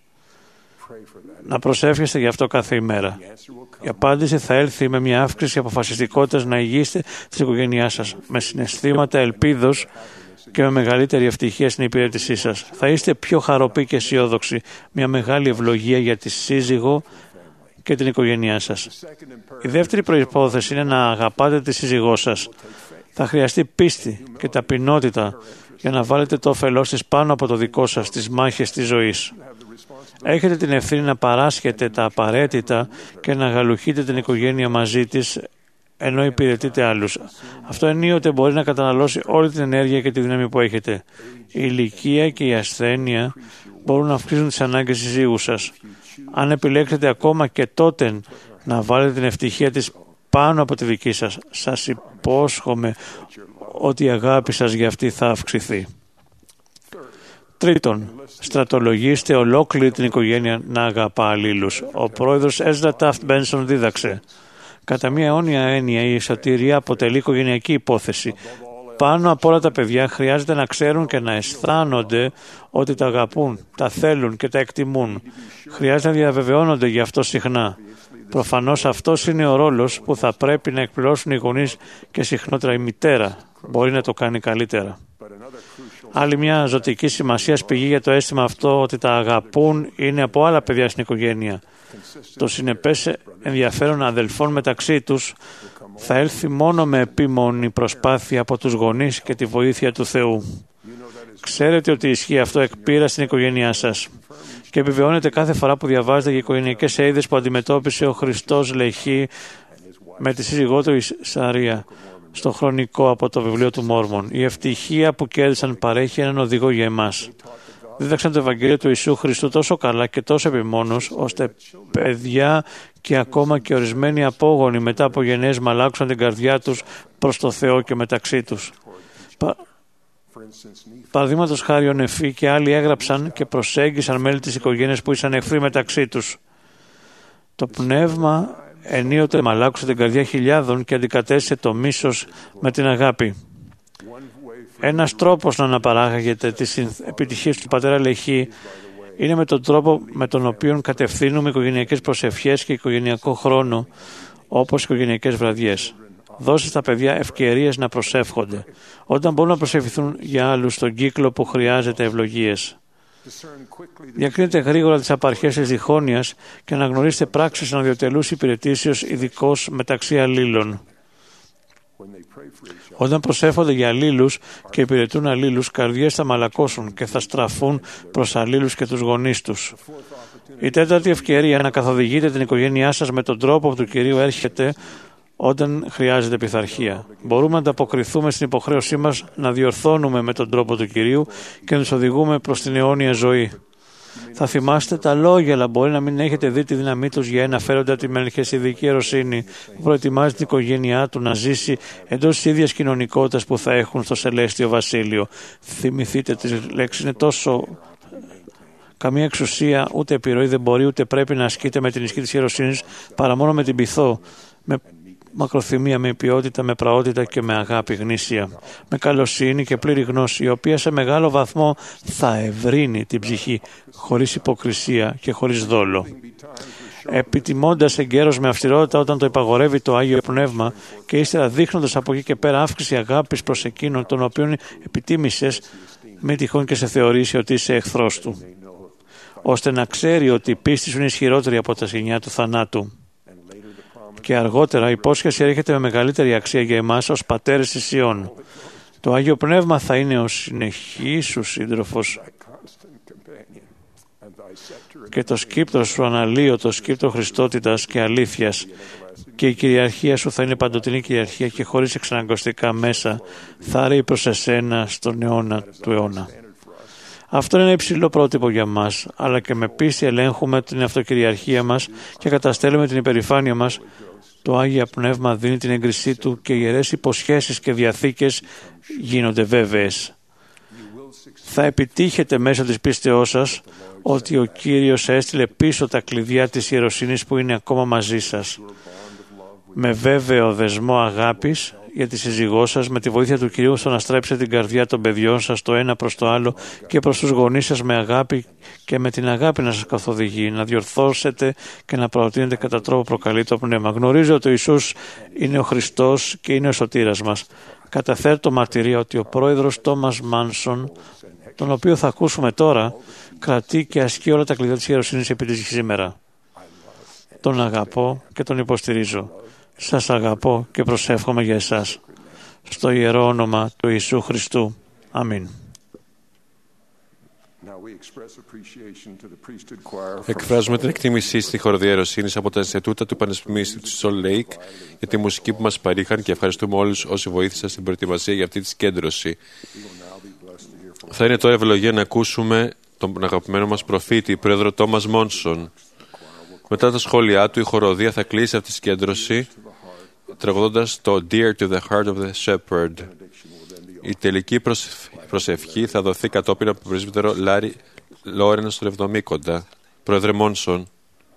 [SPEAKER 7] Να προσεύχεστε γι' αυτό κάθε ημέρα. Η απάντηση θα έλθει με μια αύξηση αποφασιστικότητας να υγείστε της οικογένειάς σας, με συναισθήματα ελπίδος και με μεγαλύτερη ευτυχία στην υπηρέτησή σας. Θα είστε πιο χαροποί και αισιόδοξοι, μια μεγάλη ευλογία για τη σύζυγο και την οικογένειά σας. Η δεύτερη προϋπόθεση είναι να αγαπάτε τη σύζυγό σας. Θα χρειαστεί πίστη και ταπεινότητα για να βάλετε το όφελός της πάνω από το δικό σας στις μάχες της ζωής. Έχετε την ευθύνη να παράσχετε τα απαραίτητα και να γαλουχείτε την οικογένεια μαζί της ενώ υπηρετείτε άλλους. Αυτό ενίοτε μπορεί να καταναλώσει όλη την ενέργεια και τη δύναμη που έχετε. Η ηλικία και η ασθένεια μπορούν να αυξήσουν τις ανάγκες της σύζυγου σας. Αν επιλέξετε ακόμα και τότε να βάλετε την ευτυχία της πάνω από τη δική σας, σας υπόσχομαι ότι η αγάπη σας για αυτή θα αυξηθεί. Τρίτον, στρατολογήστε ολόκληρη την οικογένεια να αγαπά αλλήλους. Ο πρόεδρος Έζρα Ταφτ Μπένσον δίδαξε: κατά μία αιώνια έννοια η σωτηρία αποτελεί οικογενειακή υπόθεση. Πάνω από όλα τα παιδιά χρειάζεται να ξέρουν και να αισθάνονται ότι τα αγαπούν, τα θέλουν και τα εκτιμούν. Χρειάζεται να διαβεβαιώνονται γι' αυτό συχνά. Προφανώς αυτός είναι ο ρόλος που θα πρέπει να εκπληρώσουν οι γονείς και συχνότερα η μητέρα. Μπορεί να το κάνει καλύτερα. Άλλη μια ζωτική σημασία πηγή για το αίσθημα αυτό ότι τα αγαπούν είναι από άλλα παιδιά στην οικογένεια. Το συνεπές ενδιαφέρον αδελφών μεταξύ τους θα έλθει μόνο με επίμονη προσπάθεια από τους γονείς και τη βοήθεια του Θεού. Ξέρετε ότι ισχύει αυτό εκ πείρας στην οικογένειά σας και επιβεβαιώνετε κάθε φορά που διαβάζετε για οικογενειακές αίδες που αντιμετώπισε ο Χριστός Λεχή με τη σύζυγό του Σαρία στο χρονικό από το βιβλίο του Μόρμον. Η ευτυχία που κέρδισαν παρέχει έναν οδηγό για εμάς. Δίδαξαν το Ευαγγέλιο του Ιησού Χριστού τόσο καλά και τόσο επιμόνως, ώστε παιδιά και ακόμα και ορισμένοι απόγονοι μετά από γενναίες μαλάξαν την καρδιά τους προς το Θεό και μεταξύ τους. Παραδείγματος χάρη ο Νεφή και άλλοι έγραψαν και προσέγγισαν μέλη της οικογένειας που ήσαν εχθροί μεταξύ τους. Το πνεύμα ενίοτε μαλάκουσε την καρδιά χιλιάδων και αντικατέστησε το μίσος με την αγάπη. Ένας τρόπος να αναπαράγεται τις επιτυχίες του πατέρα Λεχή είναι με τον τρόπο με τον οποίο κατευθύνουμε οικογενειακές προσευχές και οικογενειακό χρόνο, όπως οικογενειακές βραδιές. Δώσε στα παιδιά ευκαιρίες να προσεύχονται, όταν μπορούν να προσευχηθούν για άλλους στον κύκλο που χρειάζεται ευλογίες. Διακρίνετε γρήγορα τις απαρχές της διχόνοιας και αναγνωρίστε πράξεις αναδιοτελούς υπηρετήσεως ειδικώς μεταξύ αλλήλων. Όταν προσεύχονται για αλλήλους και υπηρετούν αλλήλους, καρδιές θα μαλακώσουν και θα στραφούν προς αλλήλους και τους γονείς τους. Η τέταρτη ευκαιρία να καθοδηγείτε την οικογένειά σας με τον τρόπο που του Κυρίου έρχεται όταν χρειάζεται πειθαρχία. Μπορούμε να ανταποκριθούμε στην υποχρέωσή μας να διορθώνουμε με τον τρόπο του Κυρίου και να τους οδηγούμε προς την αιώνια ζωή. Θα θυμάστε τα λόγια, αλλά μπορεί να μην έχετε δει τη δύναμή τους για ένα φέροντα τη μελχεσιδική ιεροσύνη που προετοιμάζει την οικογένειά του να ζήσει εντός της ίδιας κοινωνικότητας που θα έχουν στο Σελέστιο Βασίλειο. Θυμηθείτε τις λέξεις, είναι τόσο. Καμία εξουσία ούτε επιρροή δεν μπορεί ούτε πρέπει να ασκείται με την ισχύ της ιεροσύνης παρά μόνο με την πειθό, με μακροθυμία, με ποιότητα, με πραότητα και με αγάπη γνήσια, με καλοσύνη και πλήρη γνώση, η οποία σε μεγάλο βαθμό θα ευρύνει την ψυχή, χωρίς υποκρισία και χωρίς δόλο. Επιτιμώντας εγκαίρως με αυστηρότητα όταν το υπαγορεύει το Άγιο Πνεύμα και ύστερα δείχνοντας από εκεί και πέρα αύξηση αγάπης προς εκείνον τον οποίον επιτίμησες, μη τυχόν και σε θεωρήσει ότι είσαι εχθρός του, ώστε να ξέρει ότι η πίστη σου είναι ισχυρότερη από τα σκηνιά του θανάτου. Και αργότερα η υπόσχεση έρχεται με μεγαλύτερη αξία για εμάς ως πατέρες της Ιών. Το Άγιο Πνεύμα θα είναι ο συνεχής σου σύντροφος και το σκύπτρο σου αναλύωτο σκύπτρο Χριστότητας και αλήθειας, και η κυριαρχία σου θα είναι παντοτινή κυριαρχία και χωρίς εξαναγκωστικά μέσα θα ρέει προς εσένα στον αιώνα του αιώνα. Αυτό είναι ένα υψηλό πρότυπο για μας, αλλά και με πίστη ελέγχουμε την αυτοκυριαρχία μας και καταστέλουμε την υπερηφάνεια μας. Το Άγιο Πνεύμα δίνει την έγκρισή του και οι ιερές υποσχέσεις και διαθήκες γίνονται βέβαιες. Θα επιτύχετε μέσω της πίστεώς σας ότι ο Κύριος έστειλε πίσω τα κλειδιά της ιεροσύνης που είναι ακόμα μαζί σας. Με βέβαιο δεσμό αγάπης για τη σύζυγό σας, με τη βοήθεια του Κυρίου, στο να στρέψετε την καρδιά των παιδιών σας το ένα προς το άλλο και προς τους γονείς σας με αγάπη, και με την αγάπη να σας καθοδηγεί, να διορθώσετε και να προτείνετε κατά τρόπο προκαλεί το πνεύμα. Γνωρίζω ότι ο Ιησούς είναι ο Χριστός και είναι ο σωτήρας μας. Καταθέτω το μαρτυρία ότι ο πρόεδρος Τόμας Μάνσον, τον οποίο θα ακούσουμε τώρα, κρατεί και ασκεί όλα τα κλειδιά της ιεροσύνης επί της σήμερα. Τον αγαπώ και τον υποστηρίζω. Σας αγαπώ και προσεύχομαι για εσάς. Στο ιερό όνομα του Ιησού Χριστού. Αμήν.
[SPEAKER 2] Εκφράζουμε την εκτίμησή στη χοροδία ιεροσύνης από τα Ινστιτούτα του Πανεπιστημίου του Salt Lake για τη μουσική που μας παρήχαν και ευχαριστούμε όλους όσοι βοήθησαν στην προετοιμασία για αυτή τη συγκέντρωση. Θα είναι τώρα ευλογία να ακούσουμε τον αγαπημένο μας προφήτη, πρόεδρο Τόμας Μόνσον. Μετά τα σχόλιά του, η χοροδία θα κλείσει αυτή τη συγκέντρωση τραγουδώντας το Dear to the Heart of the Shepherd. Η τελική προσευχή θα δοθεί κατόπιν από τον πρέσβυτερο Λάρι Λόρεν στον Εβδομήκοντα. Πρόεδρε Μόνσον.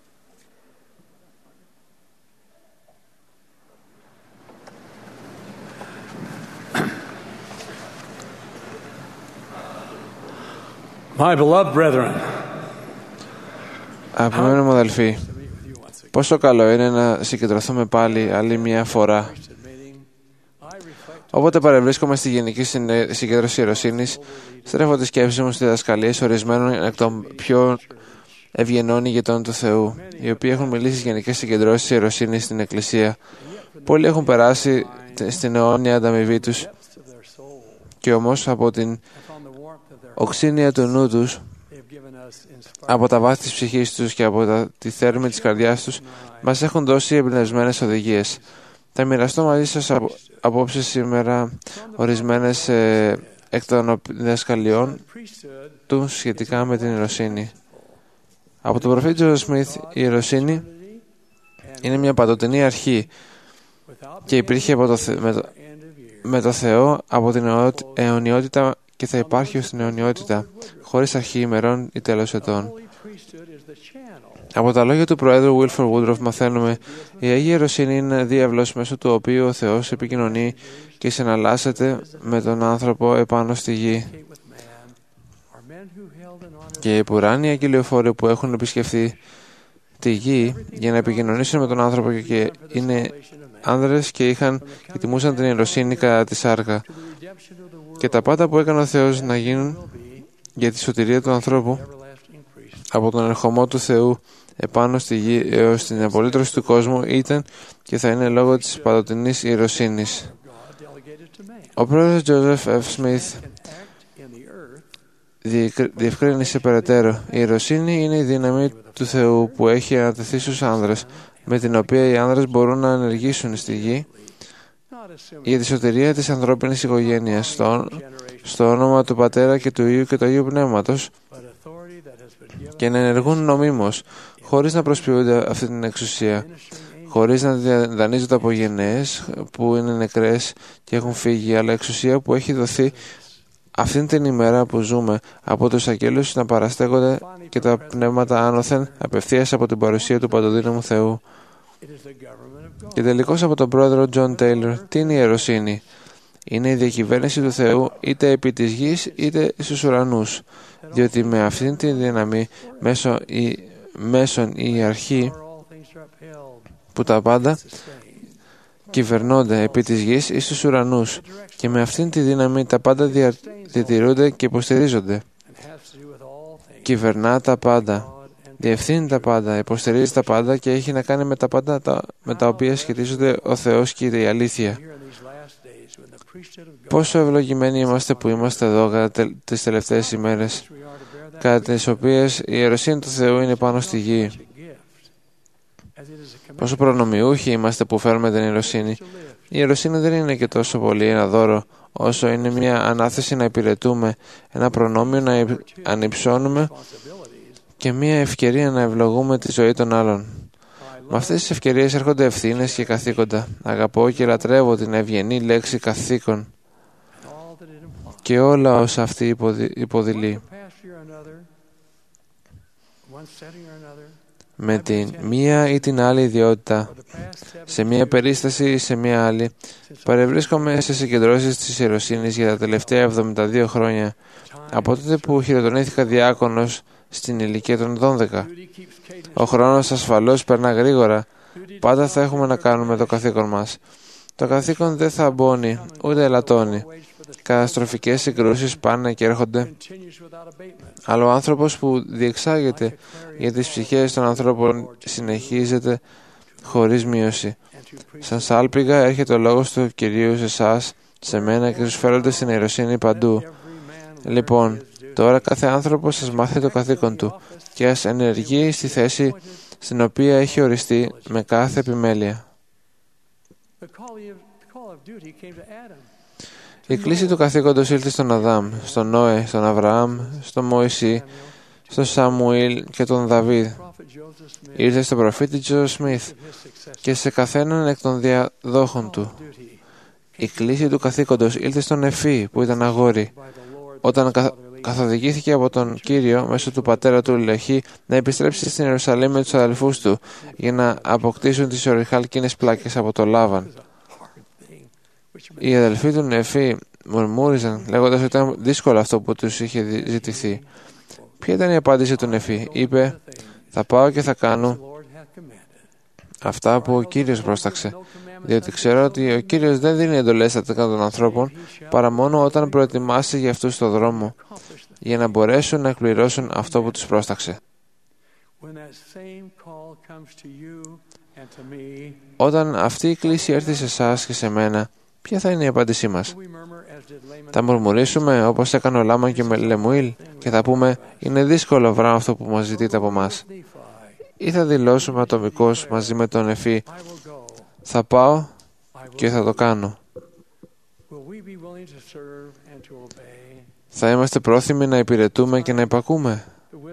[SPEAKER 8] My beloved brethren,
[SPEAKER 4] αγαπημένοι μου αδελφοί, πόσο καλό είναι να συγκεντρωθούμε πάλι άλλη μια φορά. Όποτε παρευρίσκομαι στη Γενική Συγκέντρωση Ιεροσύνης, στρέφω τη σκέψη μου στις διδασκαλίες ορισμένων εκ των πιο ευγενών ηγετών του Θεού, οι οποίοι έχουν μιλήσει στις Γενικές Συγκεντρώσεις Ιεροσύνης στην Εκκλησία. Πολλοί έχουν περάσει στην αιώνια ανταμοιβή τους, και όμως από την οξύνια του νου τους, από τα βάθη της ψυχής τους και από τη θέρμη της καρδιάς τους, μας έχουν δώσει εμπνευσμένες οδηγίες. Θα μοιραστώ μαζί σας απόψε σήμερα ορισμένες εκ των διδασκαλιών του σχετικά με την ιεροσύνη. Από τον προφήτη Τζόσεφ Σμιθ, η ιεροσύνη είναι μια παντοτινή αρχή και υπήρχε με το Θεό από την αιωνιότητα και θα υπάρχει ως την αιωνιότητα, χωρίς αρχή ημερών ή τέλος ετών. Από τα λόγια του Προέδρου Wilford Woodruff μαθαίνουμε: η Αγία Ιεροσύνη είναι διάβλος μέσω του οποίου ο Θεός επικοινωνεί και συναλλάσσεται με τον άνθρωπο επάνω στη γη. Και οι ουράνιοι αγγελιοφόροι που έχουν επισκεφθεί τη γη για να επικοινωνήσουν με τον άνθρωπο και είναι άνδρες και τιμούσαν την ιεροσύνη κατά τη σάρκα. Και τα πάντα που έκανε ο Θεός να γίνουν για τη σωτηρία του ανθρώπου, από τον ερχομό του Θεού επάνω στη γη έως την απολύτρωση του κόσμου, ήταν και θα είναι λόγω της παντοτινής ιεροσύνης. Ο πρόεδρος Τζόσεφ F. Σμιθ διευκρίνησε περαιτέρω: η ιεροσύνη είναι η δύναμη του Θεού που έχει ανατεθεί στους άνδρες, με την οποία οι άνδρες μπορούν να ενεργήσουν στη γη για τη σωτηρία της ανθρώπινης οικογένειας, στο όνομα του Πατέρα και του Υιού και του Αγίου Πνεύματος, και να ενεργούν νομίμως, χωρίς να προσποιούνται αυτή την εξουσία, χωρίς να δανείζονται από γενναίες που είναι νεκρές και έχουν φύγει, αλλά εξουσία που έχει δοθεί αυτήν την ημέρα που ζούμε από τους αγγέλους να παραστέκονται και τα πνεύματα άνωθεν απευθείας από την παρουσία του Παντοδύναμου Θεού. Και τελικώς από τον πρόεδρο Τζον Τέιλορ: τι είναι η ιεροσύνη? Είναι η διακυβέρνηση του Θεού είτε επί της γης είτε στους ουρανούς, διότι με αυτήν τη δύναμη μέσον η αρχή που τα πάντα κυβερνώνται επί της γης ή στους ουρανούς, και με αυτήν τη δύναμη τα πάντα διατηρούνται και υποστηρίζονται. Κυβερνά τα πάντα, διευθύνει τα πάντα, υποστηρίζει τα πάντα και έχει να κάνει με τα πάντα με τα οποία σχετίζονται ο Θεός και η αλήθεια. Πόσο ευλογημένοι είμαστε που είμαστε εδώ κατά τις τελευταίες ημέρες, κατά τις οποίες η ιεροσύνη του Θεού είναι πάνω στη γη. Πόσο προνομιούχοι είμαστε που φέρουμε την ιεροσύνη. Η ιεροσύνη δεν είναι και τόσο πολύ ένα δώρο, όσο είναι μια ανάθεση να υπηρετούμε, ένα προνόμιο να ανυψώνουμε και μια ευκαιρία να ευλογούμε τη ζωή των άλλων. Με αυτές τις ευκαιρίες έρχονται ευθύνες και καθήκοντα. Αγαπώ και λατρεύω την ευγενή λέξη καθήκον και όλα όσα αυτή υποδηλεί. Με την μία ή την άλλη ιδιότητα, σε μία περίσταση ή σε μία άλλη, παρευρίσκομαι σε συγκεντρώσεις της ιεροσύνης για τα τελευταία 72 χρόνια, από τότε που χειροτονήθηκα διάκονος στην ηλικία των 12. Ο χρόνος ασφαλώς περνά γρήγορα. Πάντα θα έχουμε να κάνουμε το καθήκον μας. Το καθήκον δεν θα μπώνει, ούτε ελαττώνει. Καταστροφικές συγκρούσεις πάνε και έρχονται. Αλλά ο άνθρωπος που διεξάγεται για τις ψυχές των ανθρώπων συνεχίζεται χωρίς μείωση. Σαν σάλπιγγα έρχεται ο λόγος του Κυρίου σε εσάς, σε μένα και τους φέρονται στην ιεροσύνη παντού. Λοιπόν, τώρα κάθε άνθρωπος σας μάθει το καθήκον του και ας ενεργεί στη θέση στην οποία έχει οριστεί με κάθε επιμέλεια. Η κλίση του καθήκοντος ήλθε στον Αδάμ, στον Νόε, στον Αβραάμ, στον Μωυσή, στον Σαμουήλ και τον Δαβίδ. Ήρθε στον προφήτη Τζο Σμιθ και σε καθέναν εκ των διαδόχων του. Η κλίση του καθήκοντος ήλθε στον Εφή που ήταν αγόρι, όταν καθοδηγήθηκε από τον Κύριο μέσω του πατέρα του Λεχή να επιστρέψει στην Ιερουσαλήμ με τους αδελφούς του για να αποκτήσουν τις οριχάλκινες πλάκες από το Λάβαν. Οι αδελφοί του Νεφή μουρμούριζαν λέγοντας ότι ήταν δύσκολο αυτό που τους είχε ζητηθεί. Ποια ήταν η απάντηση του Νεφή? Είπε, θα πάω και θα κάνω αυτά που ο Κύριος πρόσταξε, διότι ξέρω ότι ο Κύριος δεν δίνει εντολές στα τέκνα των ανθρώπων παρά μόνο όταν προετοιμάσει για αυτούς το δρόμο για να μπορέσουν να εκπληρώσουν αυτό που τους πρόσταξε. Όταν αυτή η κλίση έρθει σε εσάς και σε μένα, ποια θα είναι η απάντησή μας? Θα μουρμουρήσουμε όπως έκανε ο Λάμαν και με Λεμουήλ και θα πούμε είναι δύσκολο βράδυ αυτό που μας ζητείτε από μας? Ή θα δηλώσουμε ατομικώς μαζί με τον Εφή, θα πάω και θα το κάνω? Θα είμαστε πρόθυμοι να υπηρετούμε και να υπακούμε?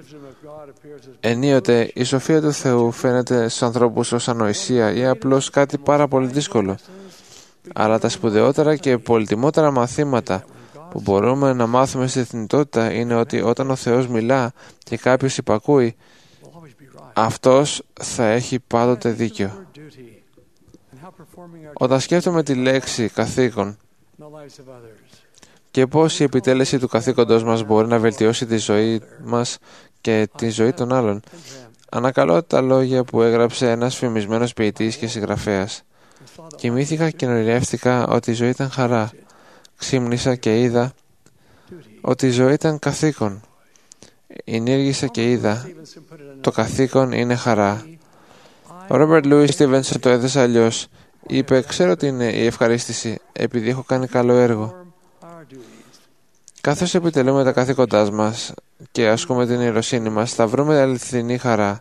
[SPEAKER 4] Ενίοτε η σοφία του Θεού φαίνεται στους ανθρώπους ως ανοησία ή απλώς κάτι πάρα πολύ δύσκολο. Αλλά τα σπουδαιότερα και πολυτιμότερα μαθήματα που μπορούμε να μάθουμε στη θνητότητα είναι ότι όταν ο Θεός μιλά και κάποιος υπακούει, αυτός θα έχει πάντοτε δίκιο. Όταν σκέφτομαι τη λέξη καθήκον και πώς η επιτέλεση του καθήκοντος μας μπορεί να βελτιώσει τη ζωή μας και τη ζωή των άλλων, ανακαλώ τα λόγια που έγραψε ένας φημισμένος ποιητής και συγγραφέας. Κοιμήθηκα και ονειρεύτηκα ότι η ζωή ήταν χαρά. Ξύμνησα και είδα ότι η ζωή ήταν καθήκον. Ενήργησα και είδα το καθήκον είναι χαρά. Ο Ρόμπερτ Λούις Στίβενσον το έδεσε αλλιώς. Είπε, ξέρω τι είναι η ευχαρίστηση επειδή έχω κάνει καλό έργο. Καθώς επιτελούμε τα καθήκοντά μας και ασκούμε την ιεροσύνη μας, θα βρούμε αληθινή χαρά.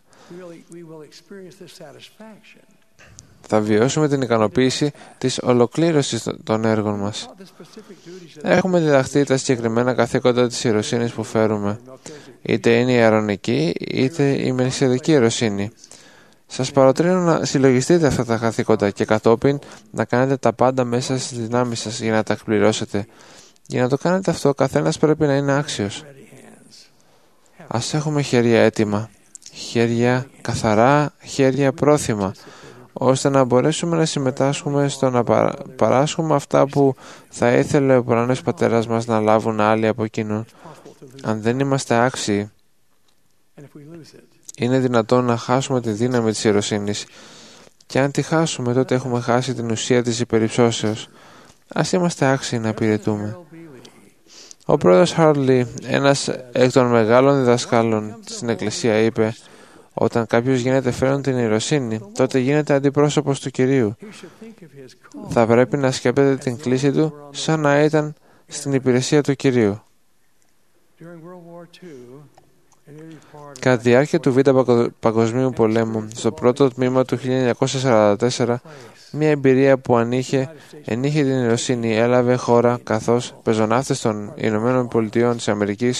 [SPEAKER 4] Θα βιώσουμε την ικανοποίηση της ολοκλήρωσης των έργων μας. Έχουμε διδαχθεί τα συγκεκριμένα καθήκοντα της ιεροσύνης που φέρουμε. Είτε είναι η ααρονική, είτε η μελισσιαδική ιεροσύνη. Σας παροτρύνω να συλλογιστείτε αυτά τα καθήκοντα και κατόπιν να κάνετε τα πάντα μέσα στις δυνάμεις σας για να τα εκπληρώσετε. Για να το κάνετε αυτό, ο καθένας πρέπει να είναι άξιος. Ας έχουμε χέρια έτοιμα, χέρια καθαρά, χέρια πρόθυμα, ώστε να μπορέσουμε να συμμετάσχουμε στο να παράσχουμε αυτά που θα ήθελε ο ουρανός πατέρας μας να λάβουν άλλοι από εκείνον. Αν δεν είμαστε άξιοι, είναι δυνατόν να χάσουμε τη δύναμη της ιεροσύνης. Και αν τη χάσουμε, τότε έχουμε χάσει την ουσία της υπερυψώσεως. Ας είμαστε άξιοι να υπηρετούμε. Ο πρόεδρος Χάρλι, ένας εκ των μεγάλων διδασκάλων στην Εκκλησία, είπε: Όταν κάποιος γίνεται φέρον την ιεροσύνη, τότε γίνεται αντιπρόσωπος του Κυρίου. Θα πρέπει να σκέπτεται την κλίση του σαν να ήταν στην υπηρεσία του Κυρίου. Κατά τη διάρκεια του Β' Παγκοσμίου Πολέμου, στο πρώτο τμήμα του 1944, μια εμπειρία που ενείχε την ιεροσύνη έλαβε χώρα καθώς πεζοναύτες των Ηνωμένων Πολιτειών της Αμερικής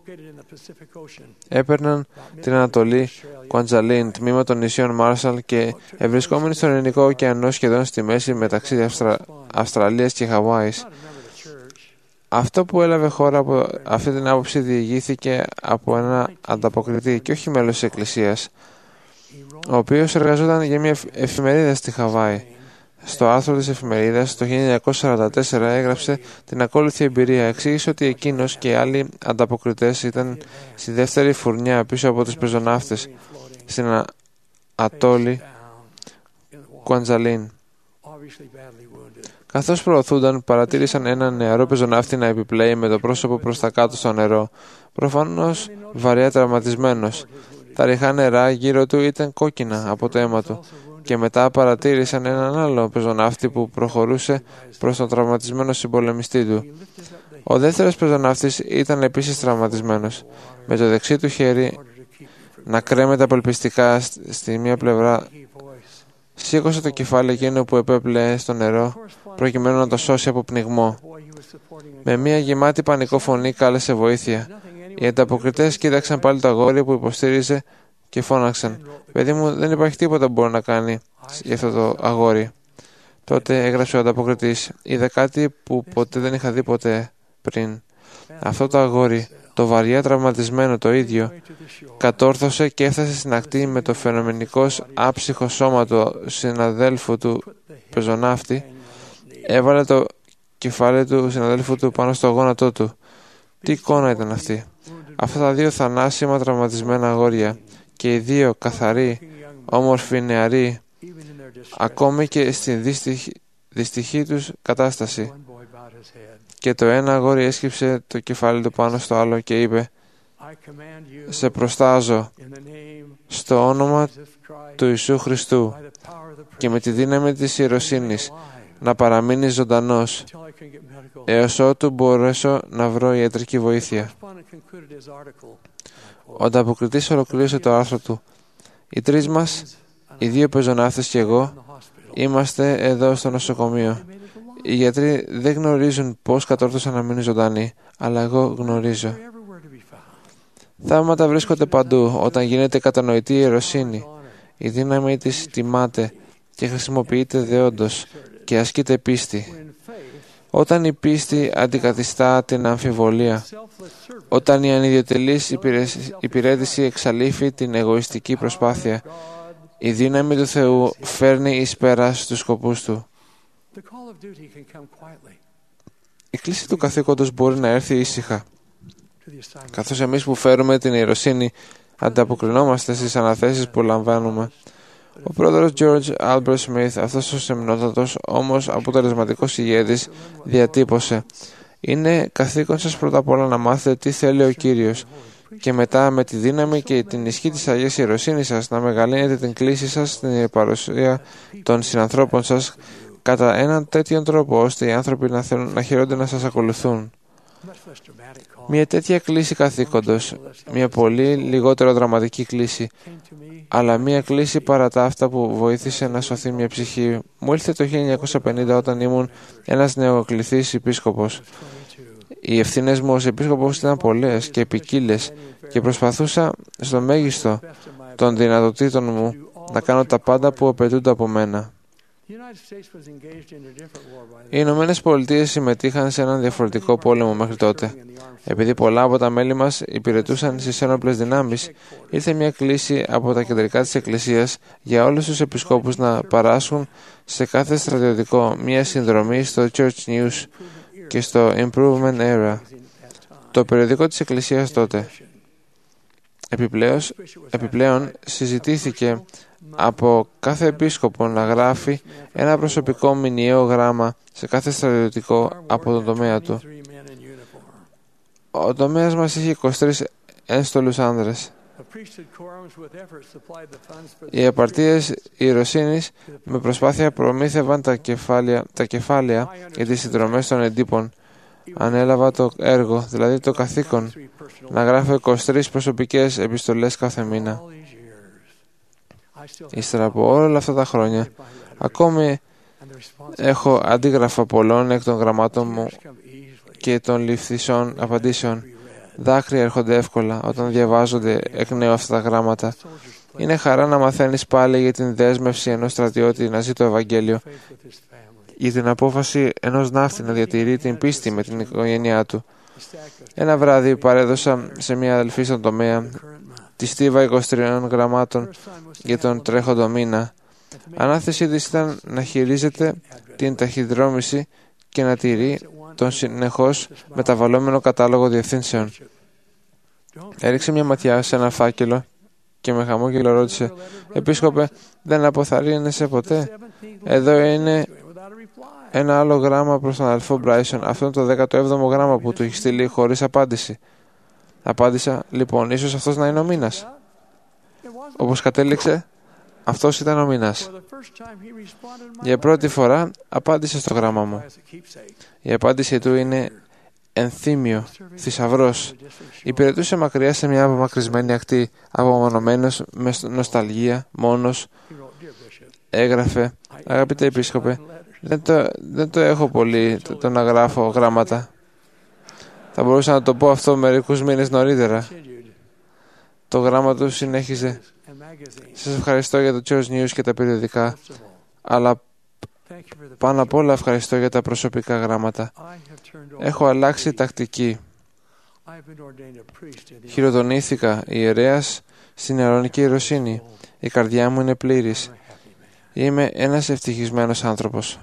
[SPEAKER 4] έπαιρναν την Ανατολή Κουαντζαλίν, τμήμα των νησιών Μάρσαλ, και ευρισκόμενοι στον Ειρηνικό ωκεανό σχεδόν στη μέση μεταξύ Αυστραλίας και Χαβάης. Αυτό που έλαβε χώρα από αυτή την άποψη διηγήθηκε από ένα ανταποκριτή και όχι μέλος της Εκκλησίας, ο οποίος εργαζόταν για μια εφημερίδα στη Χαβάη. Στο άρθρο της εφημερίδας το 1944 έγραψε την ακόλουθη εμπειρία. Εξήγησε ότι εκείνος και άλλοι ανταποκριτές ήταν στη δεύτερη φουρνιά πίσω από τους πεζοναύτες στην ατόλη Κουαντζαλίν. Καθώς προωθούνταν, παρατήρησαν έναν νεαρό πεζοναύτη να επιπλέει με το πρόσωπο προς τα κάτω στο νερό, προφανώς βαριά τραυματισμένος. Τα ριχά νερά γύρω του ήταν κόκκινα από το αίμα του, και μετά παρατήρησαν έναν άλλο πεζοναύτη που προχωρούσε προς τον τραυματισμένο συμπολεμιστή του. Ο δεύτερος πεζοναύτης ήταν επίσης τραυματισμένος, με το δεξί του χέρι να κρέμεται απελπιστικά στη μία πλευρά. Σήκωσε το κεφάλι εκείνο που επέπλεε στο νερό προκειμένου να το σώσει από πνιγμό. Με μια γεμάτη πανικό φωνή κάλεσε βοήθεια. Οι ανταποκριτές κοίταξαν πάλι το αγόρι που υποστήριζε και φώναξαν: «Παιδί μου, δεν υπάρχει τίποτα που μπορεί να κάνει για αυτό το αγόρι». Τότε έγραψε ο ανταποκριτής: «Είδα κάτι που ποτέ δεν είχα δει ποτέ πριν. Αυτό το αγόρι, το βαριά τραυματισμένο το ίδιο, κατόρθωσε και έφτασε στην ακτή με το φαινομενικώς άψυχο σώμα του συναδέλφου του πεζοναύτη, έβαλε το κεφάλι του συναδέλφου του πάνω στο γόνατό του». Τι εικόνα ήταν αυτή! Αυτά τα δύο θανάσιμα τραυματισμένα αγόρια, και οι δύο καθαροί, όμορφοι νεαροί, ακόμη και στην δυστυχή τους κατάσταση. Και το ένα αγόρι έσκυψε το κεφάλι του πάνω στο άλλο και είπε: «Σε προστάζω στο όνομα του Ιησού Χριστού και με τη δύναμη της ιεροσύνης να παραμείνεις ζωντανός έως ότου μπορέσω να βρω ιατρική βοήθεια». Ο ανταποκριτής ολοκλήρωσε το άρθρο του: «Οι τρεις μας, οι δύο πεζοναύτες και εγώ, είμαστε εδώ στο νοσοκομείο. Οι γιατροί δεν γνωρίζουν πώς κατόρθωσαν να μείνουν ζωντανοί, αλλά εγώ γνωρίζω». Θαύματα βρίσκονται παντού όταν γίνεται κατανοητή η ιεροσύνη. Η δύναμη της τιμάται και χρησιμοποιείται δεόντως και ασκείται πίστη. Όταν η πίστη αντικαθιστά την αμφιβολία, όταν η ανιδιοτελής υπηρέτηση εξαλείφει την εγωιστική προσπάθεια, η δύναμη του Θεού φέρνει εις πέρας στους σκοπούς Του. Η κλίση του καθήκοντος μπορεί να έρθει ήσυχα. Καθώς εμείς που φέρουμε την ιεροσύνη ανταποκρινόμαστε στις αναθέσεις που λαμβάνουμε. Ο πρόεδρος George Albert Smith, αυτός ο σεμνότατος όμως αποτελεσματικός ηγέτης, διατύπωσε: «Είναι καθήκον σας πρώτα απ' όλα να μάθετε τι θέλει ο Κύριος, και μετά με τη δύναμη και την ισχύ της Αγίας Ιεροσύνης σας να μεγαλύνετε την κλίση σας στην παρουσία των συνανθρώπων σας κατά έναν τέτοιον τρόπο ώστε οι άνθρωποι να θέλουν να χαίρονται να σας ακολουθούν». Μια τέτοια κλίση καθήκοντος, μια πολύ λιγότερο δραματική κλίση, αλλά μια κλίση παρά τα αυτά που βοήθησε να σωθεί μια ψυχή, μου ήλθε το 1950 όταν ήμουν ένας νεοκληθής επίσκοπος. Οι ευθύνες μου ως επίσκοπος ήταν πολλές και ποικίλες και προσπαθούσα στο μέγιστο των δυνατοτήτων μου να κάνω τα πάντα που απαιτούνται από μένα. Οι Ηνωμένες Πολιτείες συμμετείχαν σε έναν διαφορετικό πόλεμο μέχρι τότε. Επειδή πολλά από τα μέλη μας υπηρετούσαν στις ένοπλες δυνάμεις, ήρθε μια κλίση από τα κεντρικά της Εκκλησίας για όλους τους επισκόπους να παράσχουν σε κάθε στρατιωτικό μια συνδρομή στο Church News και στο Improvement Era, το περιοδικό της Εκκλησίας τότε. Επιπλέον συζητήθηκε από κάθε επίσκοπο να γράφει ένα προσωπικό μηνιαίο γράμμα σε κάθε στρατιωτικό από τον τομέα του. Ο τομέας μας είχε 23 ένστολους άνδρες. Οι απαρτίες ιεροσύνης με προσπάθεια προμήθευαν τα κεφάλαια για τις συνδρομές των εντύπων. Ανέλαβα το έργο, δηλαδή το καθήκον, να γράφω 23 προσωπικές επιστολές κάθε μήνα. Ύστερα από όλα αυτά τα χρόνια, ακόμη έχω αντίγραφα πολλών εκ των γραμμάτων μου και των ληφθησών απαντήσεων. Δάκρυα έρχονται εύκολα όταν διαβάζονται εκ νέου αυτά τα γράμματα. Είναι χαρά να μαθαίνεις πάλι για την δέσμευση ενός στρατιώτη να ζει το Ευαγγέλιο, για την απόφαση ενός ναύτη να διατηρεί την πίστη με την οικογένειά του. Ένα βράδυ παρέδωσα σε μια αδελφή στον τομέα τη στίβα 23 γραμμάτων για τον τρέχοντο μήνα. Ανάθεσή της ήταν να χειρίζεται την ταχυδρόμηση και να τηρεί τον συνεχώς μεταβαλλόμενο κατάλογο διευθύνσεων. Έριξε μια ματιά σε ένα φάκελο και με χαμόγελο ρώτησε: «Επίσκοπε, δεν αποθαρρύνεσαι ποτέ?» Εδώ είναι ένα άλλο γράμμα προς τον αδελφό Μπράισον. Αυτό είναι το 17ο γράμμα που του έχει στείλει χωρίς απάντηση. Απάντησα: «Λοιπόν, ίσως αυτός να είναι ο μήνας». Όπως κατέληξε, αυτός ήταν ο μήνας. Για πρώτη φορά απάντησε στο γράμμα μου. Η απάντησή του είναι ενθύμιο, θησαυρός. Υπηρετούσε μακριά σε μια απομακρυσμένη ακτή, απομονωμένος, με νοσταλγία, μόνος. Έγραφε: «Αγαπητέ επίσκοπε, δεν το έχω πολύ το να γράφω γράμματα. Θα μπορούσα να το πω αυτό μερικούς μήνες νωρίτερα». Το γράμμα του συνέχιζε: «Σας ευχαριστώ για το Church News και τα περιοδικά, αλλά πάνω απ' όλα ευχαριστώ για τα προσωπικά γράμματα. Έχω αλλάξει τακτική. Χειροτονήθηκα ιερέας στην αιωνική ιεροσύνη. Η καρδιά μου είναι πλήρης. Είμαι ένας ευτυχισμένος άνθρωπος».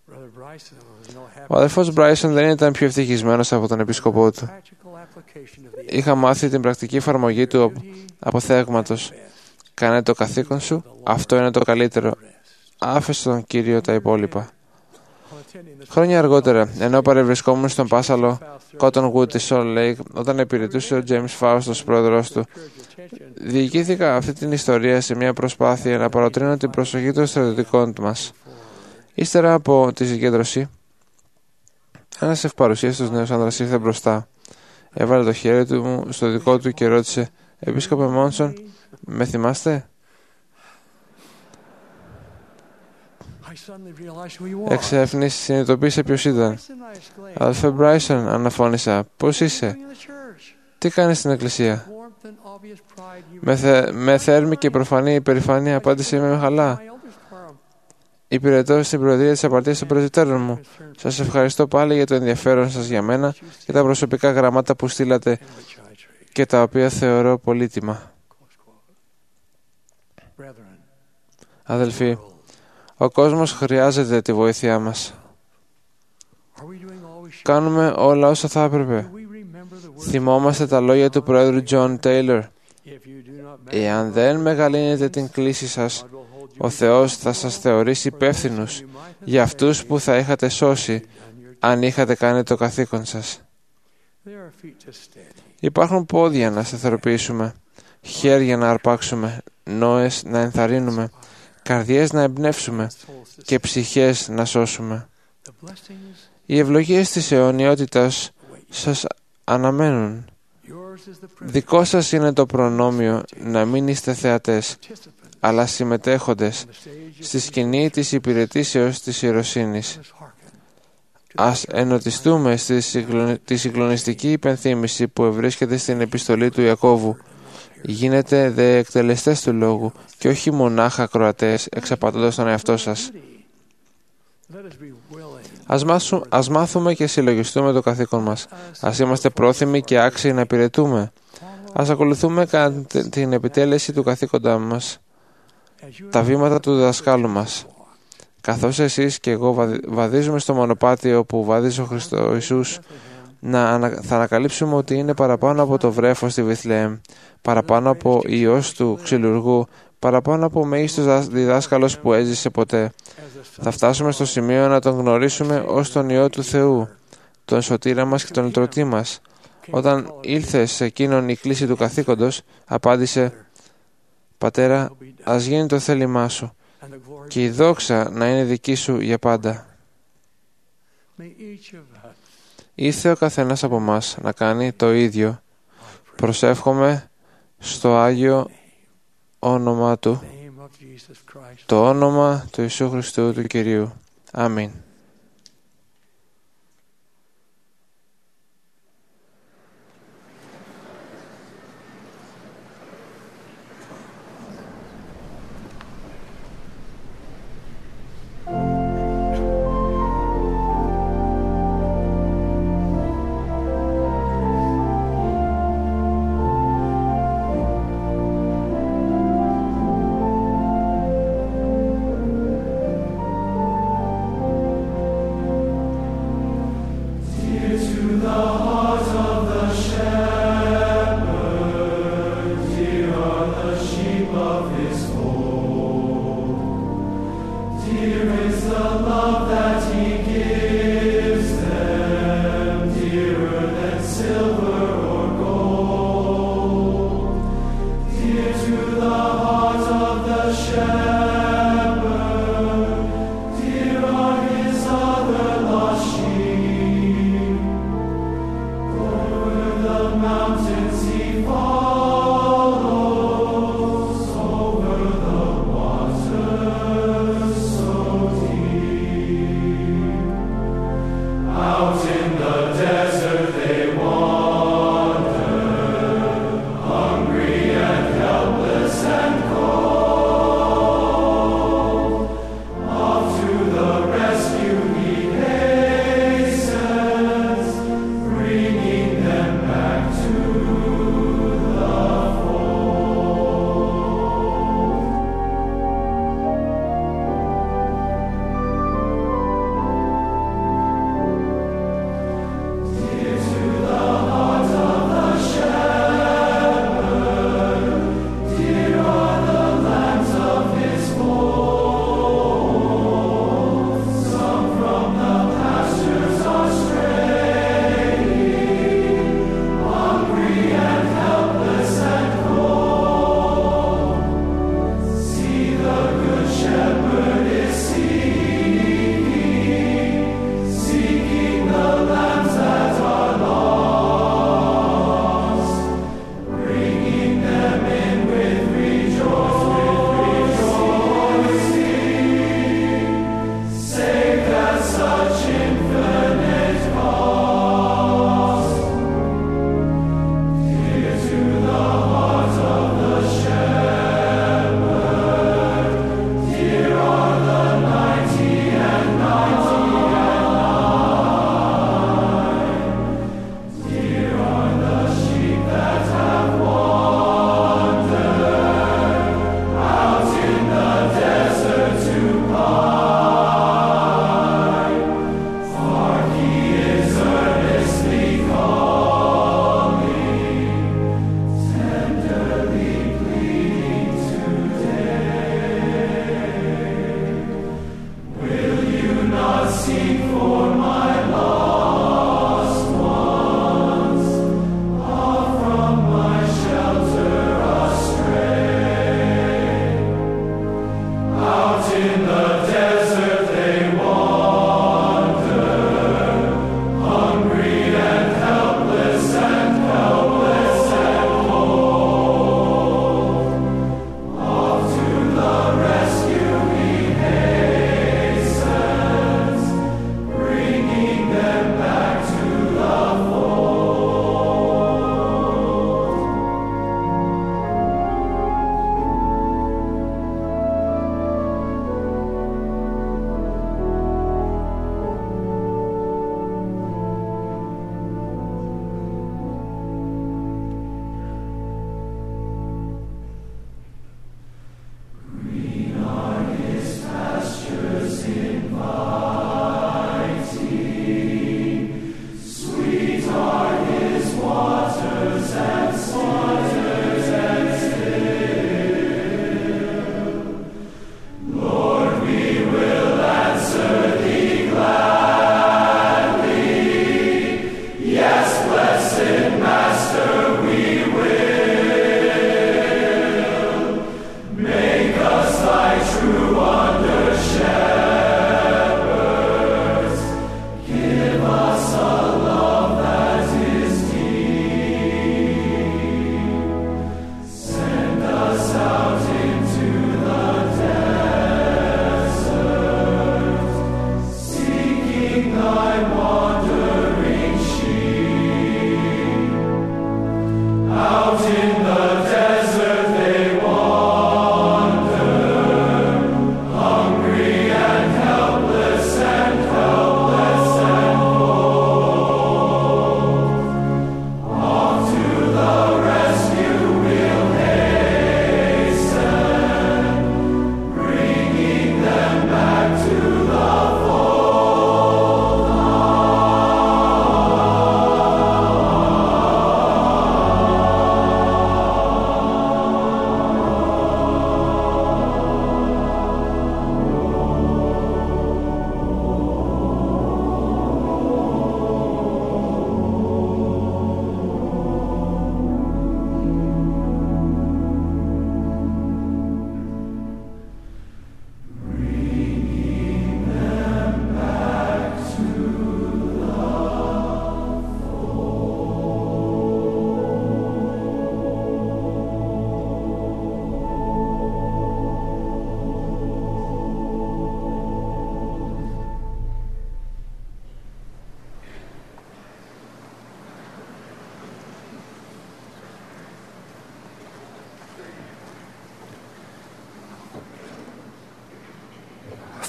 [SPEAKER 4] Ο αδελφός Μπράισον δεν ήταν πιο ευτυχισμένος από τον επίσκοπό του. Είχα μάθει την πρακτική εφαρμογή του αποθέγματος. «Κάνε το καθήκον σου, αυτό είναι το καλύτερο. Άφησε τον Κύριο τα υπόλοιπα». Χρόνια αργότερα, ενώ παρευρισκόμουν στον Πάσαλο Cottonwood της Salt Lake, όταν υπηρετούσε ο James Faust ως πρόεδρος του, διοικήθηκα αυτή την ιστορία σε μια προσπάθεια να παροτρύνω την προσοχή των στρατιωτικών μας. Ύστερα από τη συγκέντρωση, ένας ευπαρουσίαστος νέος άνδρας ήρθε μπροστά. Έβαλε το χέρι του στο δικό του και ρώτησε: «Επίσκοπε Μόνσον, με θυμάστε?» Εξέφνης συνειδητοποίησε ποιος ήταν. «Αδελφέ Μπράισον», αναφώνησα, «πώς είσαι? Τι κάνεις στην εκκλησία?» Με θέρμη και προφανή υπερηφάνεια απάντησε: «Είμαι καλά. Υπηρετώ στην Προεδρία της Απαρτίας των Πρεσβυτέρων μου. Σας ευχαριστώ πάλι για το ενδιαφέρον σας για μένα και τα προσωπικά γραμμάτα που στείλατε και τα οποία θεωρώ πολύτιμα». Αδελφοί, ο κόσμος χρειάζεται τη βοήθειά μας. Κάνουμε όλα όσα θα έπρεπε. Θυμόμαστε τα λόγια του Πρόεδρου John Taylor: «Εάν δεν μεγαλύνετε την κλίση σας, ο Θεός θα σας θεωρήσει υπεύθυνους για αυτούς που θα είχατε σώσει αν είχατε κάνει το καθήκον σας». Υπάρχουν πόδια να σταθεροποιήσουμε, χέρια να αρπάξουμε, νόες να ενθαρρύνουμε, καρδιές να εμπνεύσουμε και ψυχές να σώσουμε. Οι ευλογίες της αιωνιότητας σας αναμένουν. Δικό σας είναι το προνόμιο να μην είστε θεατές, αλλά συμμετέχοντες στη σκηνή της υπηρετήσεως της ιεροσύνης. Ας ενωτιστούμε στη συγκλονιστική υπενθύμηση που ευρίσκεται στην επιστολή του Ιακώβου. Γίνετε δε εκτελεστές του λόγου και όχι μονάχα ακροατές, εξαπατώντας τον εαυτό σας. Ας μάθουμε και συλλογιστούμε το καθήκον μας. Ας είμαστε πρόθυμοι και άξιοι να υπηρετούμε. Ας ακολουθούμε κατά την επιτέλεση του καθήκοντά μας τα βήματα του δασκάλου μας. Καθώς εσείς και εγώ βαδίζουμε στο μονοπάτι που βαδίζει ο Χριστός Ιησούς, θα ανακαλύψουμε ότι είναι παραπάνω από το βρέφος στη Βιθλεέμ, παραπάνω από Υιός του ξυλουργού, παραπάνω από μέγιστος διδάσκαλος που έζησε ποτέ. Θα φτάσουμε στο σημείο να τον γνωρίσουμε ως τον Υιό του Θεού, τον σωτήρα μας και τον λυτρωτή μας, Όταν ήλθε σε εκείνον η κλήση του καθήκοντος, απάντησε: «Πατέρα, ας γίνει το θέλημά σου και η δόξα να είναι δική σου για πάντα». Ήρθε ο καθένας από μας να κάνει το ίδιο. Προσεύχομαι στο Άγιο όνομα Του, το όνομα του Ιησού Χριστού του Κυρίου. Αμήν.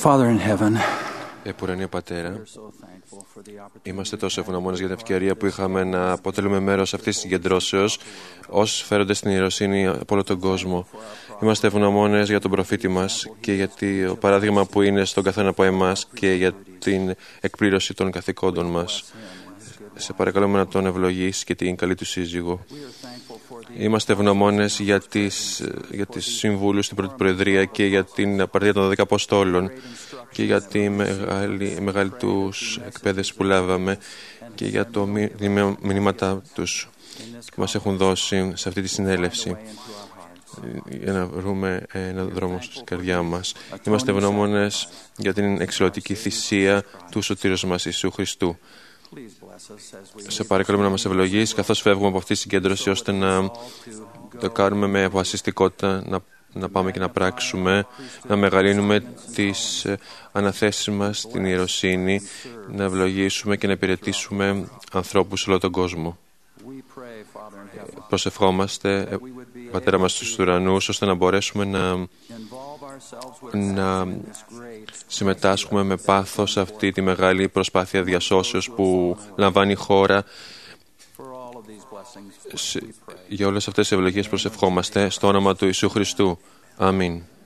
[SPEAKER 9] Father in heaven,
[SPEAKER 2] Επουρανή Πατέρα, είμαστε τόσο ευγνώμονες για την ευκαιρία που είχαμε να αποτελούμε μέρος αυτής της συγκεντρώσεως ως φέροντες την ιεροσύνη από όλο τον κόσμο. Είμαστε ευγνώμονες για τον προφήτη μας και για το παράδειγμα που είναι στον καθένα από εμάς και για την εκπλήρωση των καθηκόντων μας. Σε παρακαλούμε να τον ευλογείς και την καλή του σύζυγο. Είμαστε ευγνώμονες για τις συμβούλους στην Πρώτη Προεδρία και για την απαρτία των 12 Αποστόλων και για τη μεγάλη τους εκπαίδευση που λάβαμε και για τα μηνύματα τους που μας έχουν δώσει σε αυτή τη συνέλευση για να βρούμε έναν δρόμο στην καρδιά μας. Είμαστε ευγνώμονες για την εξηλωτική θυσία του σωτήρος μας Ιησού Χριστού. Σε παρακαλούμε να μας ευλογείς καθώς φεύγουμε από αυτή τη συγκέντρωση, ώστε να το κάνουμε με αποφασιστικότητα, να πάμε και να πράξουμε, να μεγαλύνουμε τις αναθέσεις μας στην ιεροσύνη, να ευλογήσουμε και να υπηρετήσουμε ανθρώπους σε όλο τον κόσμο. Προσευχόμαστε, Πατέρα μας στους ουρανούς, ώστε να μπορέσουμε να συμμετάσχουμε με πάθος σε αυτή τη μεγάλη προσπάθεια διασώσεως που λαμβάνει η χώρα. Για όλες αυτές τις ευλογίες προσευχόμαστε στο όνομα του Ιησού Χριστού. Αμήν.